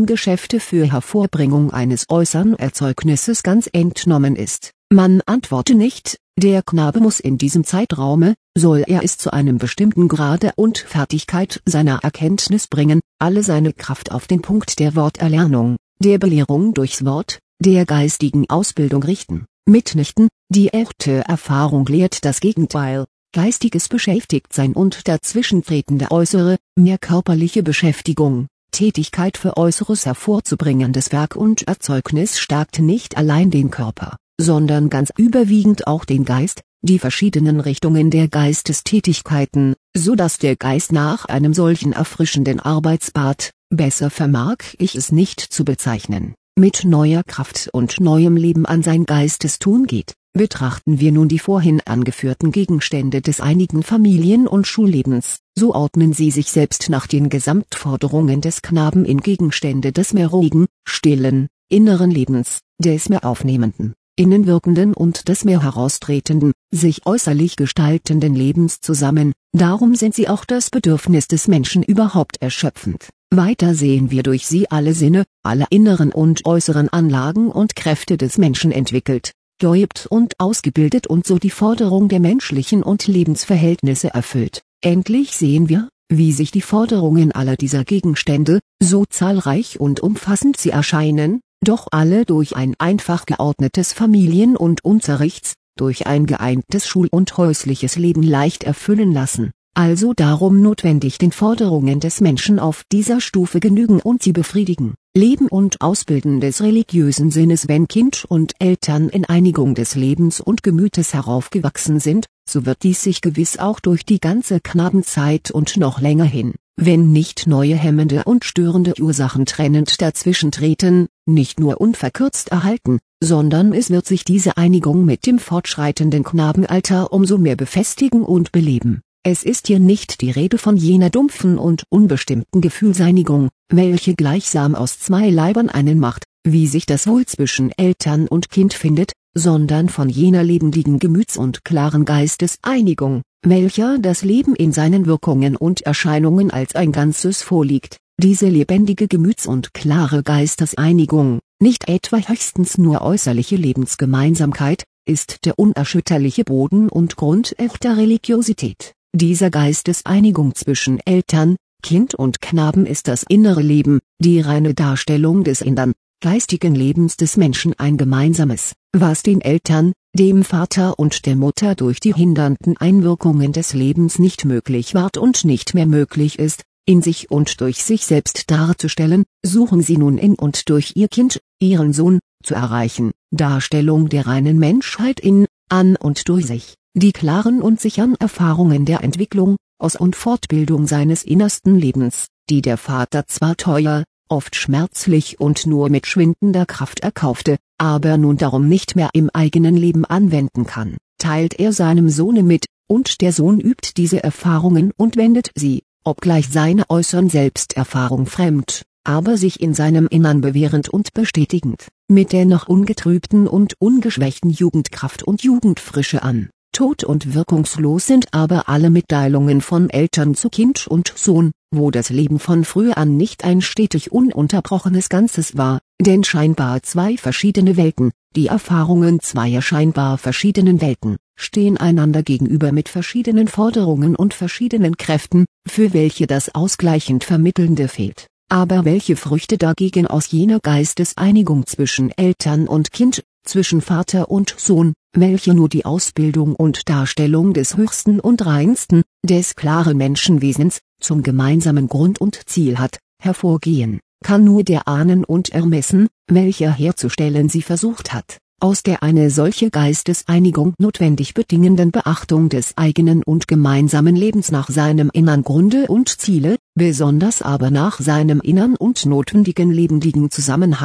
für Hervorbringung eines äußeren Erzeugnisses ganz entnommen ist. Man antworte nicht, der Knabe muss in diesem Zeitraume, soll er es zu einem bestimmten Grade und Fertigkeit seiner Erkenntnis bringen, alle seine Kraft auf den Punkt der Worterlernung, der Belehrung durchs Wort, der geistigen Ausbildung richten. Mitnichten, die echte Erfahrung lehrt das Gegenteil. Geistiges Beschäftigtsein und dazwischentretende äußere, mehr körperliche Beschäftigung, Tätigkeit für äußeres hervorzubringendes Werk und Erzeugnis stärkt nicht allein den Körper, sondern ganz überwiegend auch den Geist, die verschiedenen Richtungen der Geistestätigkeiten, so dass der Geist nach einem solchen erfrischenden Arbeitsbad, besser vermag ich es nicht zu bezeichnen, mit neuer Kraft und neuem Leben an sein Geistestun geht. Betrachten wir nun die vorhin angeführten Gegenstände des einigen Familien- und Schullebens, so ordnen sie sich selbst nach den Gesamtforderungen des Knaben in Gegenstände des mehr ruhigen, stillen, inneren Lebens, des mehr aufnehmenden, innenwirkenden und des mehr heraustretenden, sich äußerlich gestaltenden Lebens zusammen, darum sind sie auch das Bedürfnis des Menschen überhaupt erschöpfend. Weiter sehen wir durch sie alle Sinne, alle inneren und äußeren Anlagen und Kräfte des Menschen entwickelt, geübt und ausgebildet und so die Forderung der menschlichen und Lebensverhältnisse erfüllt. Endlich sehen wir, wie sich die Forderungen aller dieser Gegenstände, so zahlreich und umfassend sie erscheinen, doch alle durch ein einfach geordnetes Familien- und Unterrichts, durch ein geeintes Schul- und häusliches Leben leicht erfüllen lassen. Also darum notwendig den Forderungen des Menschen auf dieser Stufe genügen und sie befriedigen. Leben und Ausbilden des religiösen Sinnes. Wenn Kind und Eltern in Einigung des Lebens und Gemütes heraufgewachsen sind, so wird dies sich gewiss auch durch die ganze Knabenzeit und noch länger hin, wenn nicht neue hemmende und störende Ursachen trennend dazwischentreten, nicht nur unverkürzt erhalten, sondern es wird sich diese Einigung mit dem fortschreitenden Knabenalter umso mehr befestigen und beleben. Es ist hier nicht die Rede von jener dumpfen und unbestimmten Gefühlseinigung, welche gleichsam aus 2 Leibern einen macht, wie sich das wohl zwischen Eltern und Kind findet, sondern von jener lebendigen Gemüts- und klaren Geisteseinigung, welcher das Leben in seinen Wirkungen und Erscheinungen als ein Ganzes vorliegt. Diese lebendige Gemüts- und klare Geisteseinigung, nicht etwa höchstens nur äußerliche Lebensgemeinsamkeit, ist der unerschütterliche Boden und Grund echter Religiosität. Dieser Geisteseinigung zwischen Eltern, Kind und Knaben ist das innere Leben, die reine Darstellung des innern, geistigen Lebens des Menschen ein gemeinsames, was den Eltern, dem Vater und der Mutter durch die hindernden Einwirkungen des Lebens nicht möglich ward und nicht mehr möglich ist, in sich und durch sich selbst darzustellen, suchen sie nun in und durch ihr Kind, ihren Sohn, zu erreichen. Darstellung der reinen Menschheit in, an und durch sich. Die klaren und sichern Erfahrungen der Entwicklung, Aus- und Fortbildung seines innersten Lebens, die der Vater zwar teuer, oft schmerzlich und nur mit schwindender Kraft erkaufte, aber nun darum nicht mehr im eigenen Leben anwenden kann, teilt er seinem Sohne mit, und der Sohn übt diese Erfahrungen und wendet sie, obgleich seine äußeren Selbsterfahrung fremd, aber sich in seinem Innern bewährend und bestätigend, mit der noch ungetrübten und ungeschwächten Jugendkraft und Jugendfrische an. Tot und wirkungslos sind aber alle Mitteilungen von Eltern zu Kind und Sohn, wo das Leben von früh an nicht ein stetig ununterbrochenes Ganzes war, denn scheinbar 2 verschiedene Welten, die Erfahrungen 2 scheinbar verschiedenen Welten, stehen einander gegenüber mit verschiedenen Forderungen und verschiedenen Kräften, für welche das ausgleichend Vermittelnde fehlt. Aber welche Früchte dagegen aus jener Geisteseinigung zwischen Eltern und Kind, zwischen Vater und Sohn, welche nur die Ausbildung und Darstellung des höchsten und reinsten, des klaren Menschenwesens, zum gemeinsamen Grund und Ziel hat, hervorgehen, kann nur der ahnen und ermessen, welcher herzustellen sie versucht hat, aus der eine solche Geisteseinigung notwendig bedingenden Beachtung des eigenen und gemeinsamen Lebens nach seinem innern Grunde und Ziele, besonders aber nach seinem innern und notwendigen lebendigen Zusammenhange.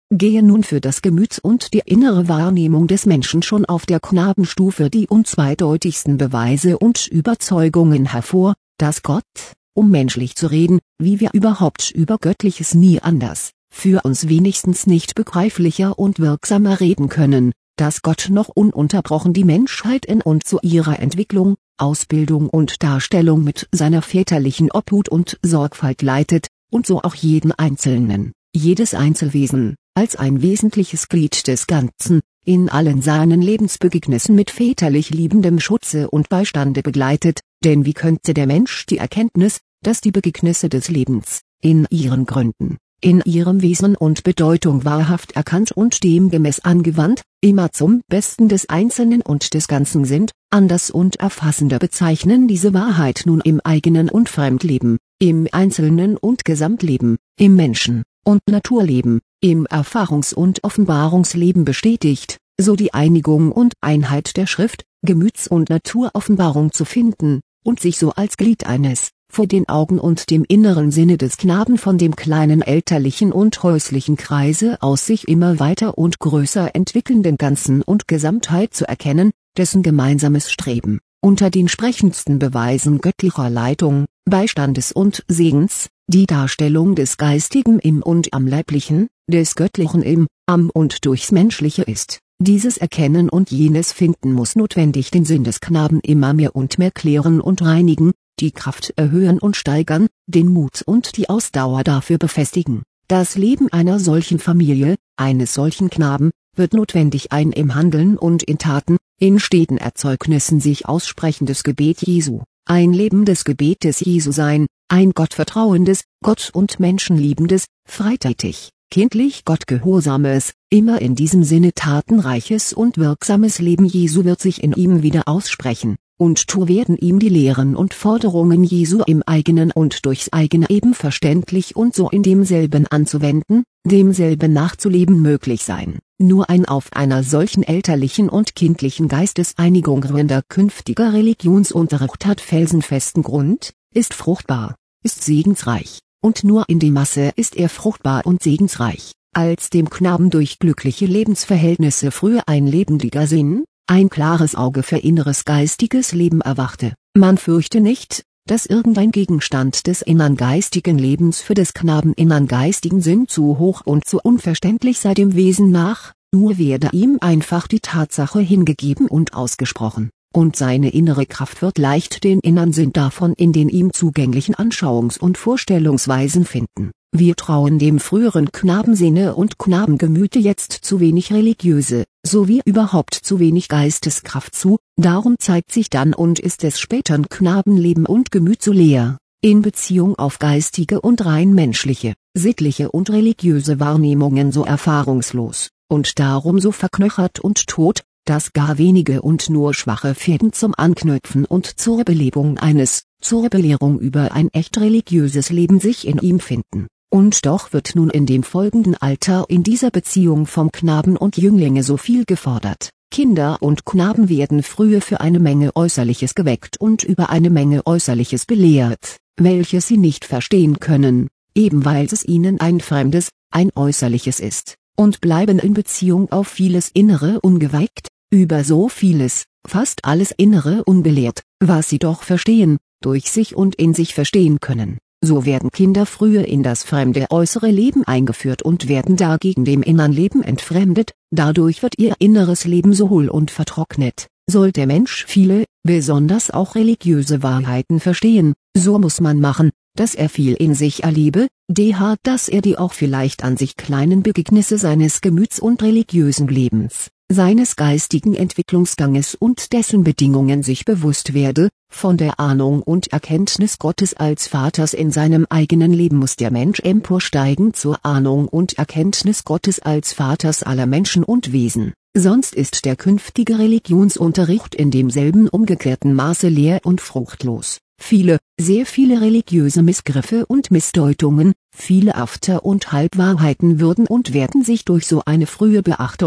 gehe nun für das Gemüts- und die innere Wahrnehmung des Menschen schon auf der Knabenstufe die unzweideutigsten Beweise und Überzeugungen hervor, dass Gott, um menschlich zu reden, wie wir überhaupt über Göttliches nie anders, für uns wenigstens nicht begreiflicher und wirksamer reden können, dass Gott noch ununterbrochen die Menschheit in und zu ihrer Entwicklung, Ausbildung und Darstellung mit seiner väterlichen Obhut und Sorgfalt leitet, und so auch jeden Einzelnen, jedes Einzelwesen, als ein wesentliches Glied des Ganzen, in allen seinen Lebensbegegnissen mit väterlich liebendem Schutze und Beistande begleitet, denn wie könnte der Mensch die Erkenntnis, dass die Begegnisse des Lebens, in ihren Gründen, in ihrem Wesen und Bedeutung wahrhaft erkannt und demgemäß angewandt, immer zum Besten des Einzelnen und des Ganzen sind, anders und erfassender bezeichnen diese Wahrheit nun im eigenen und Fremdleben, im Einzelnen und Gesamtleben, im Menschen- und Naturleben, im Erfahrungs- und Offenbarungsleben bestätigt, so die Einigung und Einheit der Schrift, Gemüts- und Naturoffenbarung zu finden, und sich so als Glied eines, vor den Augen und dem inneren Sinne des Knaben von dem kleinen elterlichen und häuslichen Kreise aus sich immer weiter und größer entwickelnden Ganzen und Gesamtheit zu erkennen, dessen gemeinsames Streben, unter den sprechendsten Beweisen göttlicher Leitung, Beistandes und Segens, die Darstellung des Geistigen im und am Leiblichen, des Göttlichen im, am und durchs Menschliche ist. Dieses Erkennen und jenes Finden muss notwendig den Sinn des Knaben immer mehr und mehr klären und reinigen, die Kraft erhöhen und steigern, den Mut und die Ausdauer dafür befestigen. Das Leben einer solchen Familie, eines solchen Knaben, wird notwendig ein im Handeln und in Taten, in steten Erzeugnissen sich aussprechendes Gebet Jesu, ein lebendes Gebet des Jesu sein, ein gottvertrauendes, Gott und Menschen liebendes, freitätig, kindlich gottgehorsames, immer in diesem Sinne tatenreiches und wirksames Leben Jesu wird sich in ihm wieder aussprechen, und werden ihm die Lehren und Forderungen Jesu im eigenen und durchs eigene eben verständlich und so in demselben anzuwenden, demselben nachzuleben möglich sein. Nur ein auf einer solchen elterlichen und kindlichen Geisteseinigung ruhender künftiger Religionsunterricht hat felsenfesten Grund, ist fruchtbar, ist segensreich, und nur in dem Maße ist er fruchtbar und segensreich, als dem Knaben durch glückliche Lebensverhältnisse früher ein lebendiger Sinn, ein klares Auge für inneres geistiges Leben erwachte. Man fürchte nicht, dass irgendein Gegenstand des innern geistigen Lebens für des Knaben innern geistigen Sinn zu hoch und zu unverständlich sei dem Wesen nach, nur werde ihm einfach die Tatsache hingegeben und ausgesprochen, und seine innere Kraft wird leicht den innern Sinn davon in den ihm zugänglichen Anschauungs- und Vorstellungsweisen finden. Wir trauen dem früheren Knabensinne und Knabengemüte jetzt zu wenig religiöse, sowie überhaupt zu wenig Geisteskraft zu, darum zeigt sich dann und ist des späteren Knabenleben und Gemüt so leer, in Beziehung auf geistige und rein menschliche, sittliche und religiöse Wahrnehmungen so erfahrungslos, und darum so verknöchert und tot, dass gar wenige und nur schwache Fäden zum Anknüpfen und zur Belebung zur Belehrung über ein echt religiöses Leben sich in ihm finden. Und doch wird nun in dem folgenden Alter in dieser Beziehung vom Knaben und Jünglinge so viel gefordert. Kinder und Knaben werden frühe für eine Menge Äußerliches geweckt und über eine Menge Äußerliches belehrt, welches sie nicht verstehen können, eben weil es ihnen ein fremdes, ein Äußerliches ist, und bleiben in Beziehung auf vieles Innere ungeweckt, über so vieles, fast alles Innere unbelehrt, was sie doch verstehen, durch sich und in sich verstehen können. So werden Kinder frühe in das fremde äußere Leben eingeführt und werden dagegen dem innern Leben entfremdet, dadurch wird ihr inneres Leben so hohl und vertrocknet. Soll der Mensch viele, besonders auch religiöse Wahrheiten verstehen, so muss man machen, dass er viel in sich erlebe, dass er die auch vielleicht an sich kleinen Begegnisse seines Gemüts und religiösen Lebens, seines geistigen Entwicklungsganges und dessen Bedingungen sich bewusst werde. Von der Ahnung und Erkenntnis Gottes als Vaters in seinem eigenen Leben muss der Mensch emporsteigen zur Ahnung und Erkenntnis Gottes als Vaters aller Menschen und Wesen, sonst ist der künftige Religionsunterricht in demselben umgekehrten Maße leer und fruchtlos. Viele, sehr viele religiöse Missgriffe und Missdeutungen, viele After- und Halbwahrheiten würden und werden sich durch so eine frühe Beachtung,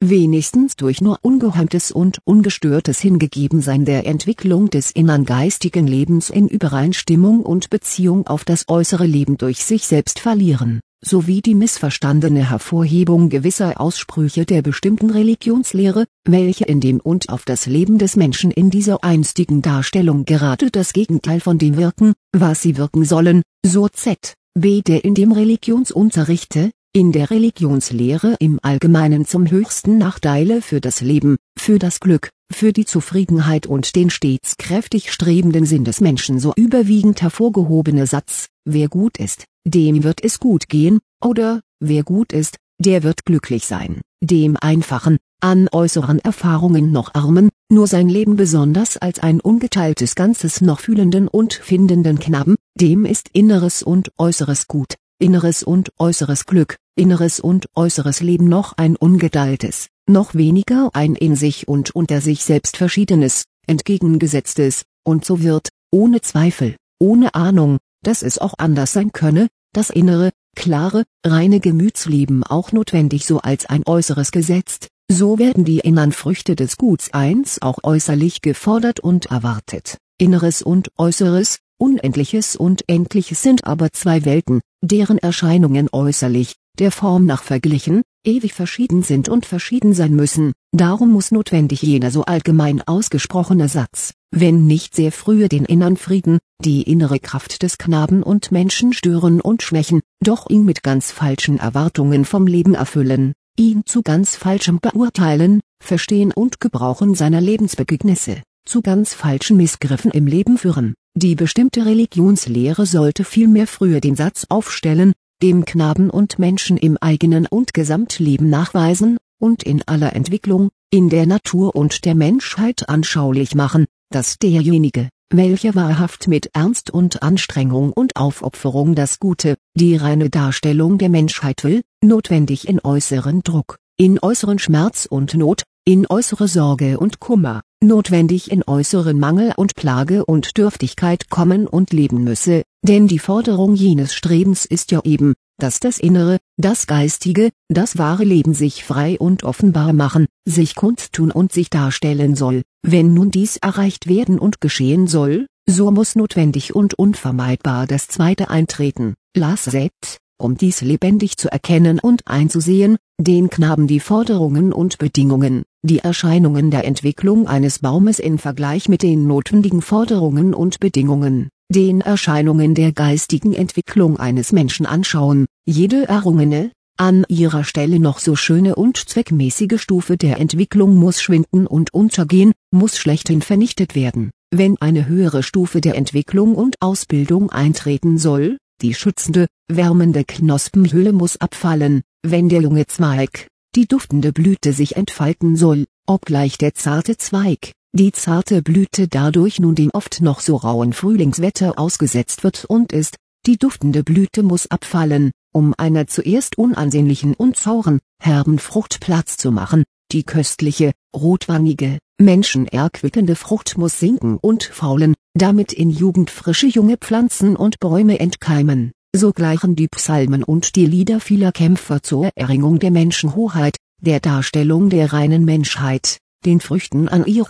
wenigstens durch nur ungeheimtes und ungestörtes Hingegebensein der Entwicklung des innern geistigen Lebens in Übereinstimmung und Beziehung auf das äußere Leben durch sich selbst verlieren, sowie die missverstandene Hervorhebung gewisser Aussprüche der bestimmten Religionslehre, welche in dem und auf das Leben des Menschen in dieser einstigen Darstellung gerade das Gegenteil von dem wirken, was sie wirken sollen, so z.B. der in dem Religionsunterrichte, in der Religionslehre im Allgemeinen zum höchsten Nachteile für das Leben, für das Glück, für die Zufriedenheit und den stets kräftig strebenden Sinn des Menschen so überwiegend hervorgehobene Satz: Wer gut ist, dem wird es gut gehen, oder, wer gut ist, der wird glücklich sein, dem einfachen, an äußeren Erfahrungen noch armen, nur sein Leben besonders als ein ungeteiltes Ganzes noch fühlenden und findenden Knaben, dem ist inneres und äußeres Gut, inneres und äußeres Glück, inneres und äußeres Leben noch ein ungeteiltes, noch weniger ein in sich und unter sich selbst verschiedenes, entgegengesetztes, und so wird, ohne Zweifel, ohne Ahnung, dass es auch anders sein könne, das innere, klare, reine Gemütsleben auch notwendig so als ein äußeres gesetzt, so werden die innern Früchte des Guts eins auch äußerlich gefordert und erwartet. Inneres und Äußeres, Unendliches und Endliches sind aber zwei Welten, deren Erscheinungen äußerlich, der Form nach verglichen, ewig verschieden sind und verschieden sein müssen. Darum muss notwendig jener so allgemein ausgesprochene Satz, wenn nicht sehr frühe den innern Frieden, die innere Kraft des Knaben und Menschen stören und schwächen, doch ihn mit ganz falschen Erwartungen vom Leben erfüllen, ihn zu ganz falschem Beurteilen, Verstehen und Gebrauchen seiner Lebensbegegnisse, zu ganz falschen Missgriffen im Leben führen. Die bestimmte Religionslehre sollte vielmehr früher den Satz aufstellen, dem Knaben und Menschen im eigenen und Gesamtleben nachweisen, und in aller Entwicklung, in der Natur und der Menschheit anschaulich machen, dass derjenige, welcher wahrhaft mit Ernst und Anstrengung und Aufopferung das Gute, die reine Darstellung der Menschheit will, notwendig in äußeren Druck, in äußeren Schmerz und Not, in äußere Sorge und Kummer, notwendig in äußeren Mangel und Plage und Dürftigkeit kommen und leben müsse, denn die Forderung jenes Strebens ist ja eben, dass das Innere, das Geistige, das wahre Leben sich frei und offenbar machen, sich kundtun und sich darstellen soll. Wenn nun dies erreicht werden und geschehen soll, so muss notwendig und unvermeidbar das Zweite eintreten, Lasset, um dies lebendig zu erkennen und einzusehen, den Knaben die Forderungen und Bedingungen, die Erscheinungen der Entwicklung eines Baumes in Vergleich mit den notwendigen Forderungen und Bedingungen, den Erscheinungen der geistigen Entwicklung eines Menschen anschauen. Jede errungene, an ihrer Stelle noch so schöne und zweckmäßige Stufe der Entwicklung muss schwinden und untergehen, muss schlechthin vernichtet werden, wenn eine höhere Stufe der Entwicklung und Ausbildung eintreten soll. Die schützende, wärmende Knospenhülle muss abfallen, wenn der junge Zweig, die duftende Blüte sich entfalten soll, obgleich der zarte Zweig, die zarte Blüte dadurch nun dem oft noch so rauen Frühlingswetter ausgesetzt wird und ist. Die duftende Blüte muss abfallen, um einer zuerst unansehnlichen und sauren, herben Frucht Platz zu machen. Die köstliche, rotwangige, menschenerquickende Frucht muss sinken und faulen, damit in Jugend frische junge Pflanzen und Bäume entkeimen. So gleichen die Psalmen und die Lieder vieler Kämpfer zur Erringung der Menschenhoheit, der Darstellung der reinen Menschheit, den Früchten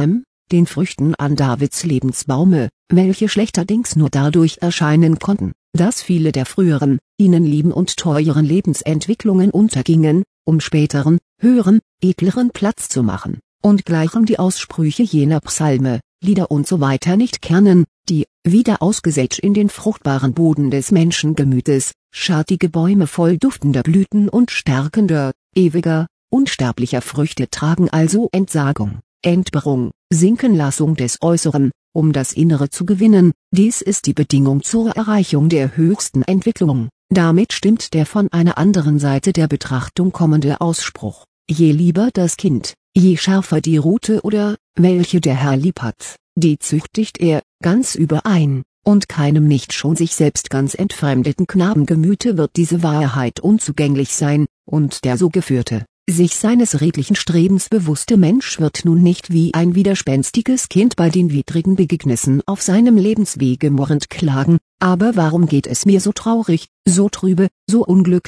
an Davids Lebensbaume, welche schlechterdings nur dadurch erscheinen konnten, dass viele der früheren, ihnen lieben und teuren Lebensentwicklungen untergingen, um späteren, höheren, edleren Platz zu machen, und gleichen die Aussprüche jener Psalme, Lieder usw. nicht Kernen, die, wieder ausgesät in den fruchtbaren Boden des Menschengemütes, schattige Bäume voll duftender Blüten und stärkender, ewiger, unsterblicher Früchte tragen also Entsagung, Entbehrung, Sinkenlassung des Äußeren, um das Innere zu gewinnen. Dies ist die Bedingung zur Erreichung der höchsten Entwicklung. Damit stimmt der von einer anderen Seite der Betrachtung kommende Ausspruch: Je lieber das Kind, je schärfer die Rute oder, welche der Herr lieb hat, die züchtigt er, ganz überein, und keinem nicht schon sich selbst ganz entfremdeten Knabengemüte wird diese Wahrheit unzugänglich sein, und der so geführte, sich seines redlichen Strebens bewusste Mensch wird nun nicht wie ein widerspenstiges Kind bei den widrigen Begegnissen auf seinem Lebenswege murrend klagen: Aber warum geht es mir so traurig, so trübe, so unglücklich,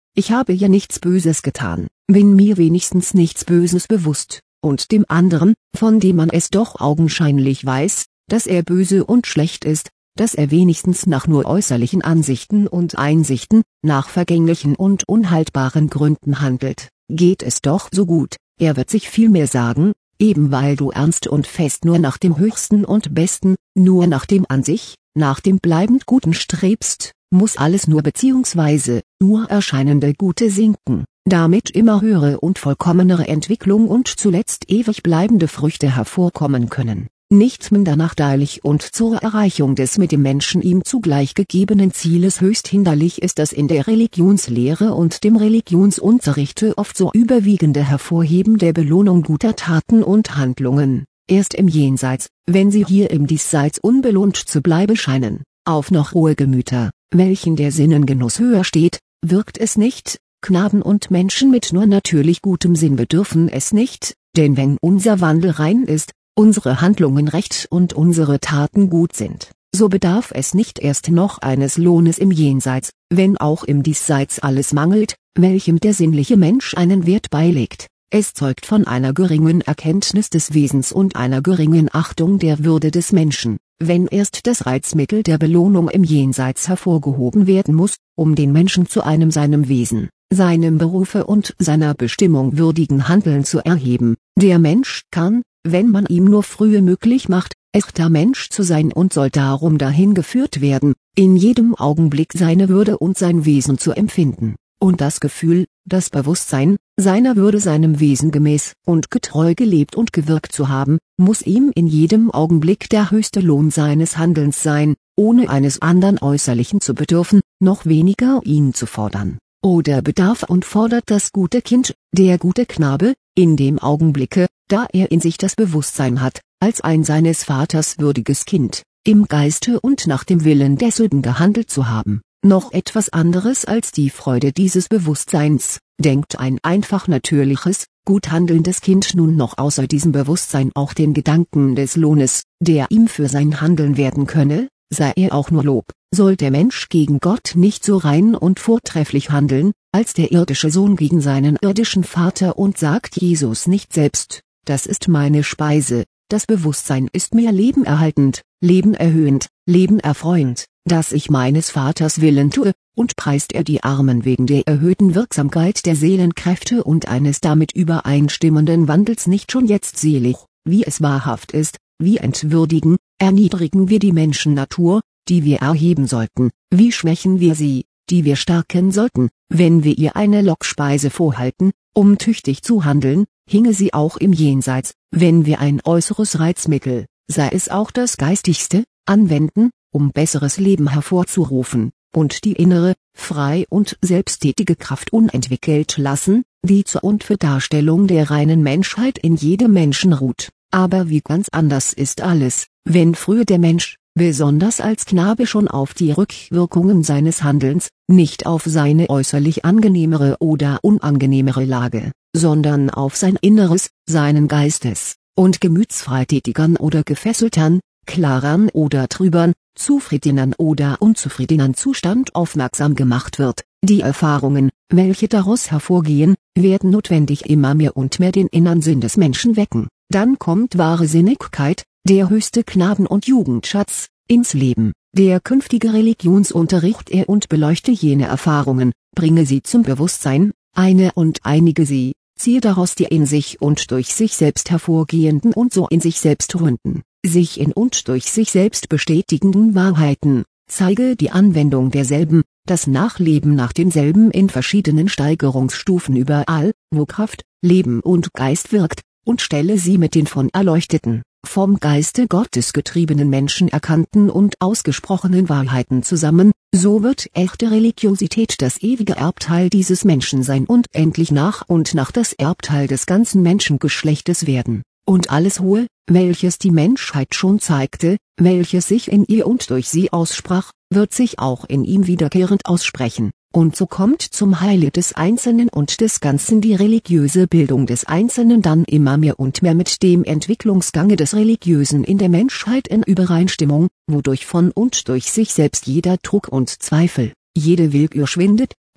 ich habe ja nichts Böses getan, bin mir wenigstens nichts Böses bewusst, und dem anderen, von dem man es doch augenscheinlich weiß, dass er böse und schlecht ist, dass er wenigstens nach nur äußerlichen Ansichten und Einsichten, nach vergänglichen und unhaltbaren Gründen handelt, geht es doch so gut, er wird sich vielmehr sagen, eben weil du ernst und fest nur nach dem Höchsten und Besten, nur nach dem an sich, nach dem bleibend Guten strebst, muss alles nur bzw. nur erscheinende Gute sinken, damit immer höhere und vollkommenere Entwicklung und zuletzt ewig bleibende Früchte hervorkommen können. Nicht minder nachteilig und zur Erreichung des mit dem Menschen ihm zugleich gegebenen Zieles höchst hinderlich ist das in der Religionslehre und dem Religionsunterrichte oft so überwiegende Hervorheben der Belohnung guter Taten und Handlungen, erst im Jenseits, wenn sie hier im Diesseits unbelohnt zu bleiben scheinen, auf noch hohe Gemüter, welchen der Sinnengenuss höher steht, wirkt es nicht, Knaben und Menschen mit nur natürlich gutem Sinn bedürfen es nicht, denn wenn unser Wandel rein ist, unsere Handlungen recht und unsere Taten gut sind, so bedarf es nicht erst noch eines Lohnes im Jenseits, wenn auch im Diesseits alles mangelt, welchem der sinnliche Mensch einen Wert beilegt. Es zeugt von einer geringen Erkenntnis des Wesens und einer geringen Achtung der Würde des Menschen, wenn erst das Reizmittel der Belohnung im Jenseits hervorgehoben werden muss, um den Menschen zu einem seinem Wesen, seinem Berufe und seiner Bestimmung würdigen Handeln zu erheben. Der Mensch kann, wenn man ihm nur frühe möglich macht, echter Mensch zu sein und soll darum dahin geführt werden, in jedem Augenblick seine Würde und sein Wesen zu empfinden, und das Gefühl, das Bewusstsein, seiner Würde seinem Wesen gemäß und getreu gelebt und gewirkt zu haben, muss ihm in jedem Augenblick der höchste Lohn seines Handelns sein, ohne eines anderen Äußerlichen zu bedürfen, noch weniger ihn zu fordern. Oder bedarf und fordert das gute Kind, der gute Knabe, in dem Augenblicke, da er in sich das Bewusstsein hat, als ein seines Vaters würdiges Kind, im Geiste und nach dem Willen desselben gehandelt zu haben, noch etwas anderes als die Freude dieses Bewusstseins, denkt ein einfach natürliches, gut handelndes Kind nun noch außer diesem Bewusstsein auch den Gedanken des Lohnes, der ihm für sein Handeln werden könne, sei er auch nur Lob. Soll der Mensch gegen Gott nicht so rein und vortrefflich handeln, als der irdische Sohn gegen seinen irdischen Vater, und sagt Jesus nicht selbst, das ist meine Speise, das Bewusstsein ist mir Leben erhaltend, Leben erhöhend, Leben erfreuend, dass ich meines Vaters Willen tue, und preist er die Armen wegen der erhöhten Wirksamkeit der Seelenkräfte und eines damit übereinstimmenden Wandels nicht schon jetzt selig, wie es wahrhaft ist, wie entwürdigen, erniedrigen wir die Menschennatur, die wir erheben sollten, wie schwächen wir sie, die wir stärken sollten, wenn wir ihr eine Lockspeise vorhalten, um tüchtig zu handeln, hinge sie auch im Jenseits, wenn wir ein äußeres Reizmittel, sei es auch das geistigste, anwenden, um besseres Leben hervorzurufen, und die innere, frei und selbsttätige Kraft unentwickelt lassen, die zur und für Darstellung der reinen Menschheit in jedem Menschen ruht. Aber wie ganz anders ist alles, wenn früher der Mensch, besonders als Knabe schon auf die Rückwirkungen seines Handelns, nicht auf seine äußerlich angenehmere oder unangenehmere Lage, sondern auf sein Inneres, seinen Geistes- und gemütsfreitätigern oder gefesseltern, klarern oder trübern, zufriedenern oder unzufriedenen Zustand aufmerksam gemacht wird. Die Erfahrungen, welche daraus hervorgehen, werden notwendig immer mehr und mehr den inneren Sinn des Menschen wecken. Dann kommt wahre Sinnigkeit, der höchste Knaben- und Jugendschatz, ins Leben. Der künftige Religionsunterricht und beleuchte jene Erfahrungen, bringe sie zum Bewusstsein, eine und einige sie, ziehe daraus die in sich und durch sich selbst hervorgehenden und so in sich selbst ruhenden, sich in und durch sich selbst bestätigenden Wahrheiten, zeige die Anwendung derselben, das Nachleben nach denselben in verschiedenen Steigerungsstufen überall, wo Kraft, Leben und Geist wirkt, und stelle sie mit den von erleuchteten, vom Geiste Gottes getriebenen Menschen erkannten und ausgesprochenen Wahrheiten zusammen, so wird echte Religiosität das ewige Erbteil dieses Menschen sein und endlich nach und nach das Erbteil des ganzen Menschengeschlechtes werden, und alles Hohe, welches die Menschheit schon zeigte, welches sich in ihr und durch sie aussprach, wird sich auch in ihm wiederkehrend aussprechen. Und so kommt zum Heile des Einzelnen und des Ganzen die religiöse Bildung des Einzelnen dann immer mehr und mehr mit dem Entwicklungsgange des Religiösen in der Menschheit in Übereinstimmung, wodurch von und durch sich selbst jeder Druck und Zweifel, jede Willkür schwindet,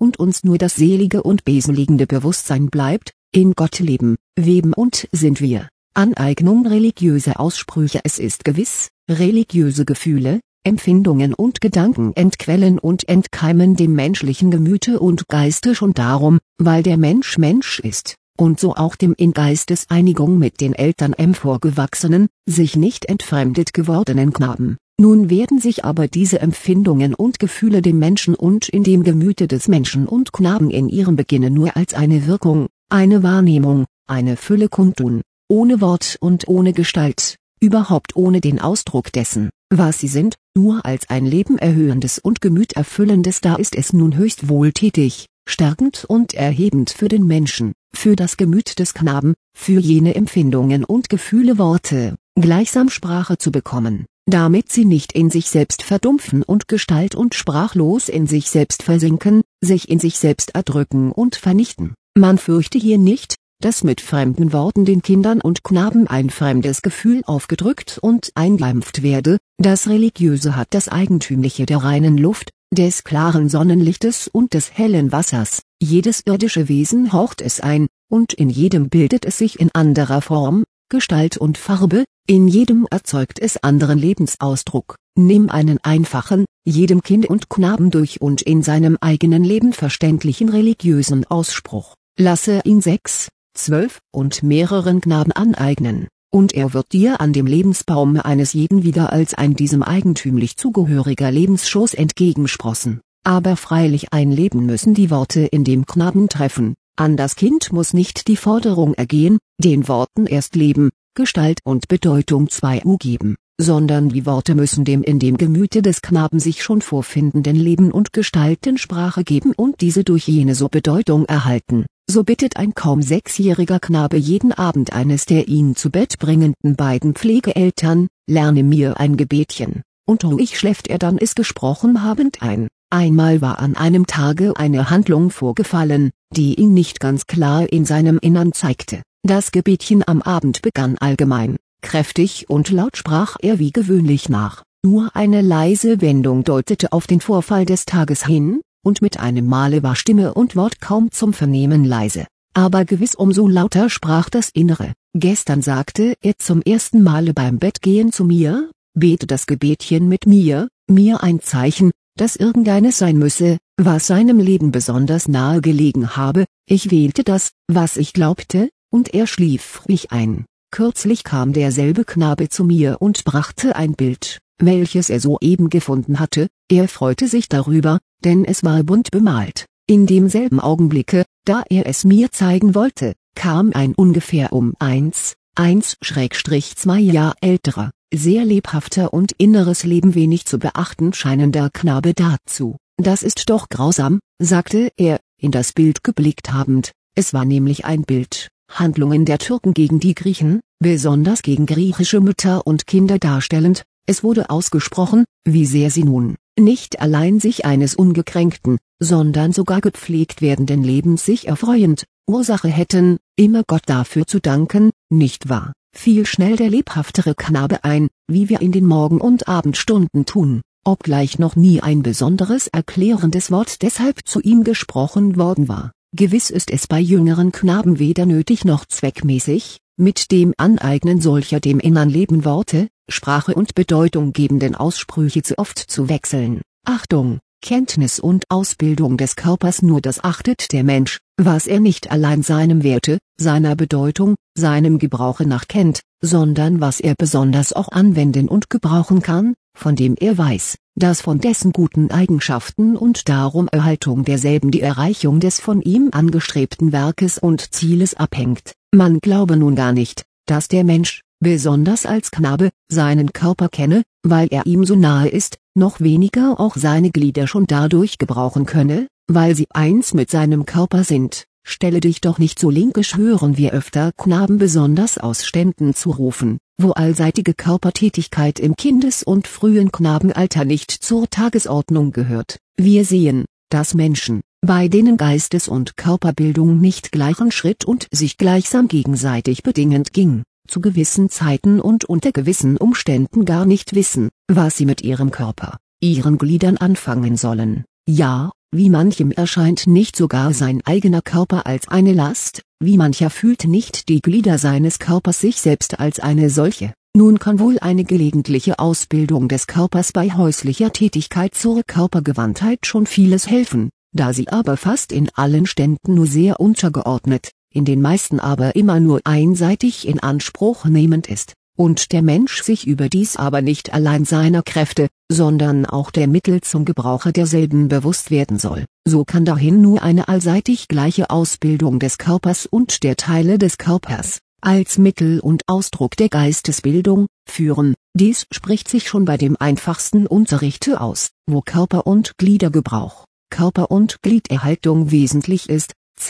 und uns nur das selige und besenliegende Bewusstsein bleibt, in Gott leben, weben und sind wir. Aneignung religiöser Aussprüche. Es ist gewiss, religiöse Gefühle, Empfindungen und Gedanken entquellen und entkeimen dem menschlichen Gemüte und Geiste schon darum, weil der Mensch Mensch ist, und so auch dem in Geisteseinigung mit den Eltern emporgewachsenen, sich nicht entfremdet gewordenen Knaben. Nun werden sich aber diese Empfindungen und Gefühle dem Menschen und in dem Gemüte des Menschen und Knaben in ihrem Beginnen nur als eine Wirkung, eine Wahrnehmung, eine Fülle kundtun, ohne Wort und ohne Gestalt, überhaupt ohne den Ausdruck dessen, was sie sind, nur als ein lebenerhöhendes und gemüterfüllendes. Da ist es nun höchst wohltätig, stärkend und erhebend für den Menschen, für das Gemüt des Knaben, für jene Empfindungen und Gefühle Worte, gleichsam Sprache zu bekommen, damit sie nicht in sich selbst verdumpfen und gestalt- und sprachlos in sich selbst versinken, sich in sich selbst erdrücken und vernichten. Man fürchte hier nicht, dass mit fremden Worten den Kindern und Knaben ein fremdes Gefühl aufgedrückt und eingeimpft werde. Das Religiöse hat das Eigentümliche der reinen Luft, des klaren Sonnenlichtes und des hellen Wassers. Jedes irdische Wesen haucht es ein, und in jedem bildet es sich in anderer Form, Gestalt und Farbe, in jedem erzeugt es anderen Lebensausdruck. Nimm einen einfachen, jedem Kind und Knaben durch und in seinem eigenen Leben verständlichen religiösen Ausspruch, lasse ihn 6, 12 und mehreren Knaben aneignen, und er wird dir an dem Lebensbaum eines jeden wieder als ein diesem eigentümlich zugehöriger Lebensschoß entgegensprossen. Aber freilich einleben müssen die Worte in dem Knaben treffen, an das Kind muss nicht die Forderung ergehen, den Worten erst Leben, Gestalt und Bedeutung 2u geben, sondern die Worte müssen dem in dem Gemüte des Knaben sich schon vorfindenden Leben und Gestalten Sprache geben und diese durch jene so Bedeutung erhalten. So bittet ein kaum 6-jähriger Knabe jeden Abend eines der ihn zu Bett bringenden beiden Pflegeeltern, lerne mir ein Gebetchen, und ruhig schläft er dann ist gesprochen habend ein. Einmal war an einem Tage eine Handlung vorgefallen, die ihn nicht ganz klar in seinem Innern zeigte. Das Gebetchen am Abend begann allgemein, kräftig und laut sprach er wie gewöhnlich nach, nur eine leise Wendung deutete auf den Vorfall des Tages hin, und mit einem Male war Stimme und Wort kaum zum Vernehmen leise, aber gewiss umso lauter sprach das Innere. Gestern sagte er zum ersten Male beim Bettgehen zu mir, bete das Gebetchen mit mir ein Zeichen, dass irgendeines sein müsse, was seinem Leben besonders nahe gelegen habe. Ich wählte das, was ich glaubte, und er schlief ruhig ein. Kürzlich kam derselbe Knabe zu mir und brachte ein Bild, welches er soeben gefunden hatte. Er freute sich darüber, denn es war bunt bemalt. In demselben Augenblicke, da er es mir zeigen wollte, kam ein ungefähr um 1,2 Jahr älterer, sehr lebhafter und inneres Leben wenig zu beachten scheinender Knabe dazu. Das ist doch grausam, sagte er, in das Bild geblickt habend. Es war nämlich ein Bild, Handlungen der Türken gegen die Griechen, besonders gegen griechische Mütter und Kinder darstellend. Es wurde ausgesprochen, wie sehr sie nun, nicht allein sich eines ungekränkten, sondern sogar gepflegt werdenden Lebens sich erfreuend, Ursache hätten, immer Gott dafür zu danken, nicht wahr? Fiel schnell der lebhaftere Knabe ein, wie wir in den Morgen- und Abendstunden tun, obgleich noch nie ein besonderes erklärendes Wort deshalb zu ihm gesprochen worden war. Gewiss ist es bei jüngeren Knaben weder nötig noch zweckmäßig, mit dem Aneignen solcher dem innern Leben Worte, Sprache und Bedeutung gebenden Aussprüche zu oft zu wechseln. Achtung! Kenntnis und Ausbildung des Körpers nur das achtet der Mensch, was er nicht allein seinem Werte, seiner Bedeutung, seinem Gebrauche nach kennt, sondern was er besonders auch anwenden und gebrauchen kann, von dem er weiß, dass von dessen guten Eigenschaften und darum Erhaltung derselben die Erreichung des von ihm angestrebten Werkes und Zieles abhängt. Man glaube nun gar nicht, dass der Mensch, besonders als Knabe, seinen Körper kenne, weil er ihm so nahe ist, noch weniger auch seine Glieder schon dadurch gebrauchen könne, weil sie eins mit seinem Körper sind. Stelle dich doch nicht so linkisch, hören wir öfter Knaben besonders aus Ständen zurufen, wo allseitige Körpertätigkeit im Kindes- und frühen Knabenalter nicht zur Tagesordnung gehört. Wir sehen, dass Menschen, bei denen Geistes- und Körperbildung nicht gleichen Schritt und sich gleichsam gegenseitig bedingend ging, zu gewissen Zeiten und unter gewissen Umständen gar nicht wissen, was sie mit ihrem Körper, ihren Gliedern anfangen sollen. Ja, wie manchem erscheint nicht sogar sein eigener Körper als eine Last, wie mancher fühlt nicht die Glieder seines Körpers sich selbst als eine solche. Nun kann wohl eine gelegentliche Ausbildung des Körpers bei häuslicher Tätigkeit zur Körpergewandtheit schon vieles helfen, da sie aber fast in allen Ständen nur sehr untergeordnet, in den meisten aber immer nur einseitig in Anspruch nehmend ist, und der Mensch sich überdies aber nicht allein seiner Kräfte, sondern auch der Mittel zum Gebrauche derselben bewusst werden soll. So kann dahin nur eine allseitig gleiche Ausbildung des Körpers und der Teile des Körpers, als Mittel und Ausdruck der Geistesbildung, führen. Dies spricht sich schon bei dem einfachsten Unterrichte aus, wo Körper- und Gliedergebrauch, Körper- und Gliederhaltung wesentlich ist,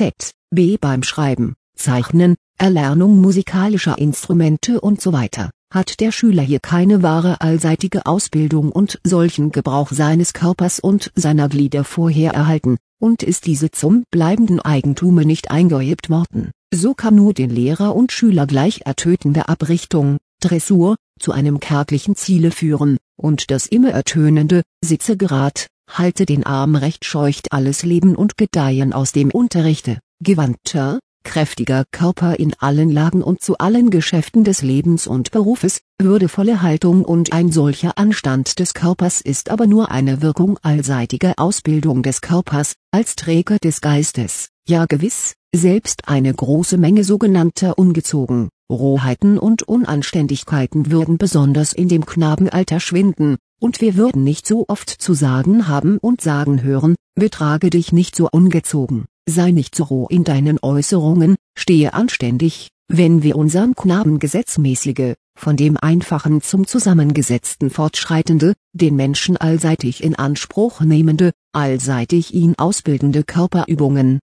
z.B. beim Schreiben, Zeichnen, Erlernung musikalischer Instrumente usw. Hat der Schüler hier keine wahre allseitige Ausbildung und solchen Gebrauch seines Körpers und seiner Glieder vorher erhalten, und ist diese zum bleibenden Eigentume nicht eingeübt worden, so kann nur den Lehrer und Schüler gleich ertötende Abrichtung, Dressur, zu einem kärglichen Ziele führen, und das immer ertönende, sitze gerad, halte den Arm recht scheucht alles Leben und Gedeihen aus dem Unterrichte, gewandter, kräftiger Körper in allen Lagen und zu allen Geschäften des Lebens und Berufes, würdevolle Haltung und ein solcher Anstand des Körpers ist aber nur eine Wirkung allseitiger Ausbildung des Körpers, als Träger des Geistes, ja gewiss, selbst eine große Menge sogenannter Ungezogen, Rohheiten und Unanständigkeiten würden besonders in dem Knabenalter schwinden, und wir würden nicht so oft zu sagen haben und sagen hören, betrage dich nicht so ungezogen, sei nicht so roh in deinen Äußerungen, stehe anständig, wenn wir unseren Knaben gesetzmäßige, von dem Einfachen zum Zusammengesetzten fortschreitende, den Menschen allseitig in Anspruch nehmende, allseitig ihn ausbildende Körperübungen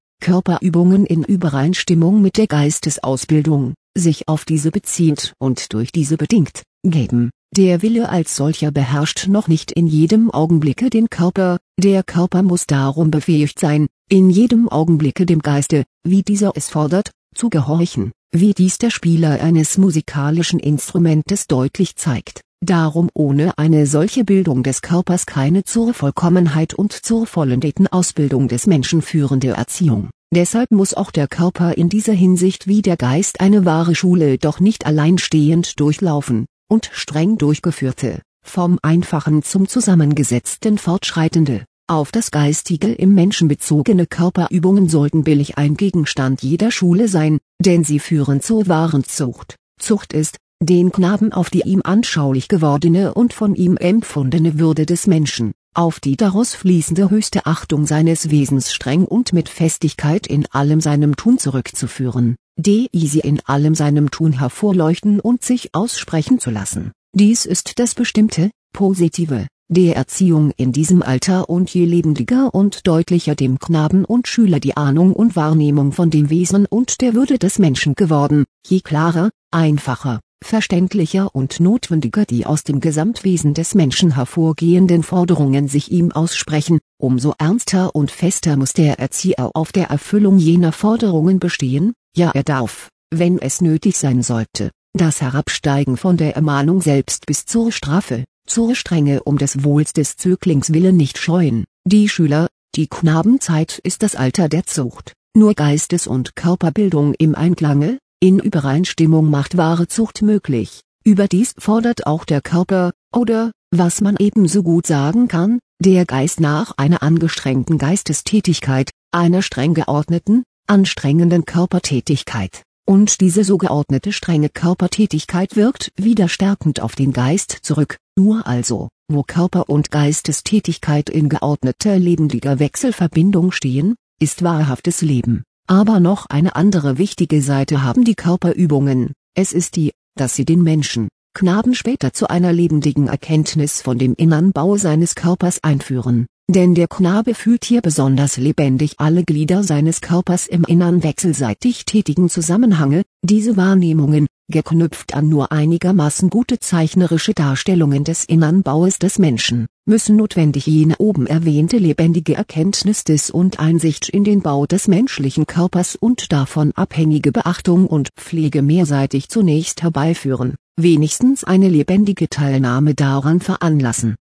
in Übereinstimmung mit der Geistesausbildung, sich auf diese bezieht und durch diese bedingt, geben. Der Wille als solcher beherrscht noch nicht in jedem Augenblicke den Körper, der Körper muss darum befähigt sein, in jedem Augenblicke dem Geiste, wie dieser es fordert, zu gehorchen, wie dies der Spieler eines musikalischen Instrumentes deutlich zeigt. Darum ohne eine solche Bildung des Körpers keine zur Vollkommenheit und zur vollendeten Ausbildung des Menschen führende Erziehung. Deshalb muss auch der Körper in dieser Hinsicht wie der Geist eine wahre Schule doch nicht alleinstehend durchlaufen, und streng durchgeführte, vom Einfachen zum Zusammengesetzten fortschreitende, auf das Geistige im Menschen bezogene Körperübungen sollten billig ein Gegenstand jeder Schule sein, denn sie führen zur wahren Zucht. Zucht ist, den Knaben auf die ihm anschaulich gewordene und von ihm empfundene Würde des Menschen, auf die daraus fließende höchste Achtung seines Wesens streng und mit Festigkeit in allem seinem Tun zurückzuführen, sie in allem seinem Tun hervorleuchten und sich aussprechen zu lassen. Dies ist das Bestimmte, Positive, der Erziehung in diesem Alter, und je lebendiger und deutlicher dem Knaben und Schüler die Ahnung und Wahrnehmung von dem Wesen und der Würde des Menschen geworden, je klarer, einfacher, verständlicher und notwendiger die aus dem Gesamtwesen des Menschen hervorgehenden Forderungen sich ihm aussprechen, umso ernster und fester muss der Erzieher auf der Erfüllung jener Forderungen bestehen. Ja, er darf, wenn es nötig sein sollte, das Herabsteigen von der Ermahnung selbst bis zur Strafe, zur Strenge um des Wohls des Zöglings willen nicht scheuen. Die die Knabenzeit ist das Alter der Zucht. Nur Geistes- und Körperbildung im Einklange, in Übereinstimmung macht wahre Zucht möglich. Überdies fordert auch der Körper, oder, was man ebenso gut sagen kann, der Geist nach einer angestrengten Geistestätigkeit, einer streng geordneten, anstrengenden Körpertätigkeit, und diese so geordnete strenge Körpertätigkeit wirkt wieder stärkend auf den Geist zurück. Nur also, wo Körper und Geistestätigkeit in geordneter lebendiger Wechselverbindung stehen, ist wahrhaftes Leben. Aber noch eine andere wichtige Seite haben die Körperübungen, es ist die, dass sie den Menschen, Knaben später zu einer lebendigen Erkenntnis von dem innern Bau seines Körpers einführen, denn der Knabe fühlt hier besonders lebendig alle Glieder seines Körpers im innern wechselseitig tätigen Zusammenhange, diese Wahrnehmungen, geknüpft an nur einigermaßen gute zeichnerische Darstellungen des innern Baues des Menschen, müssen notwendig jene oben erwähnte lebendige Erkenntnis des und Einsicht in den Bau des menschlichen Körpers und davon abhängige Beachtung und Pflege mehrseitig zunächst herbeiführen, wenigstens eine lebendige Teilnahme daran veranlassen.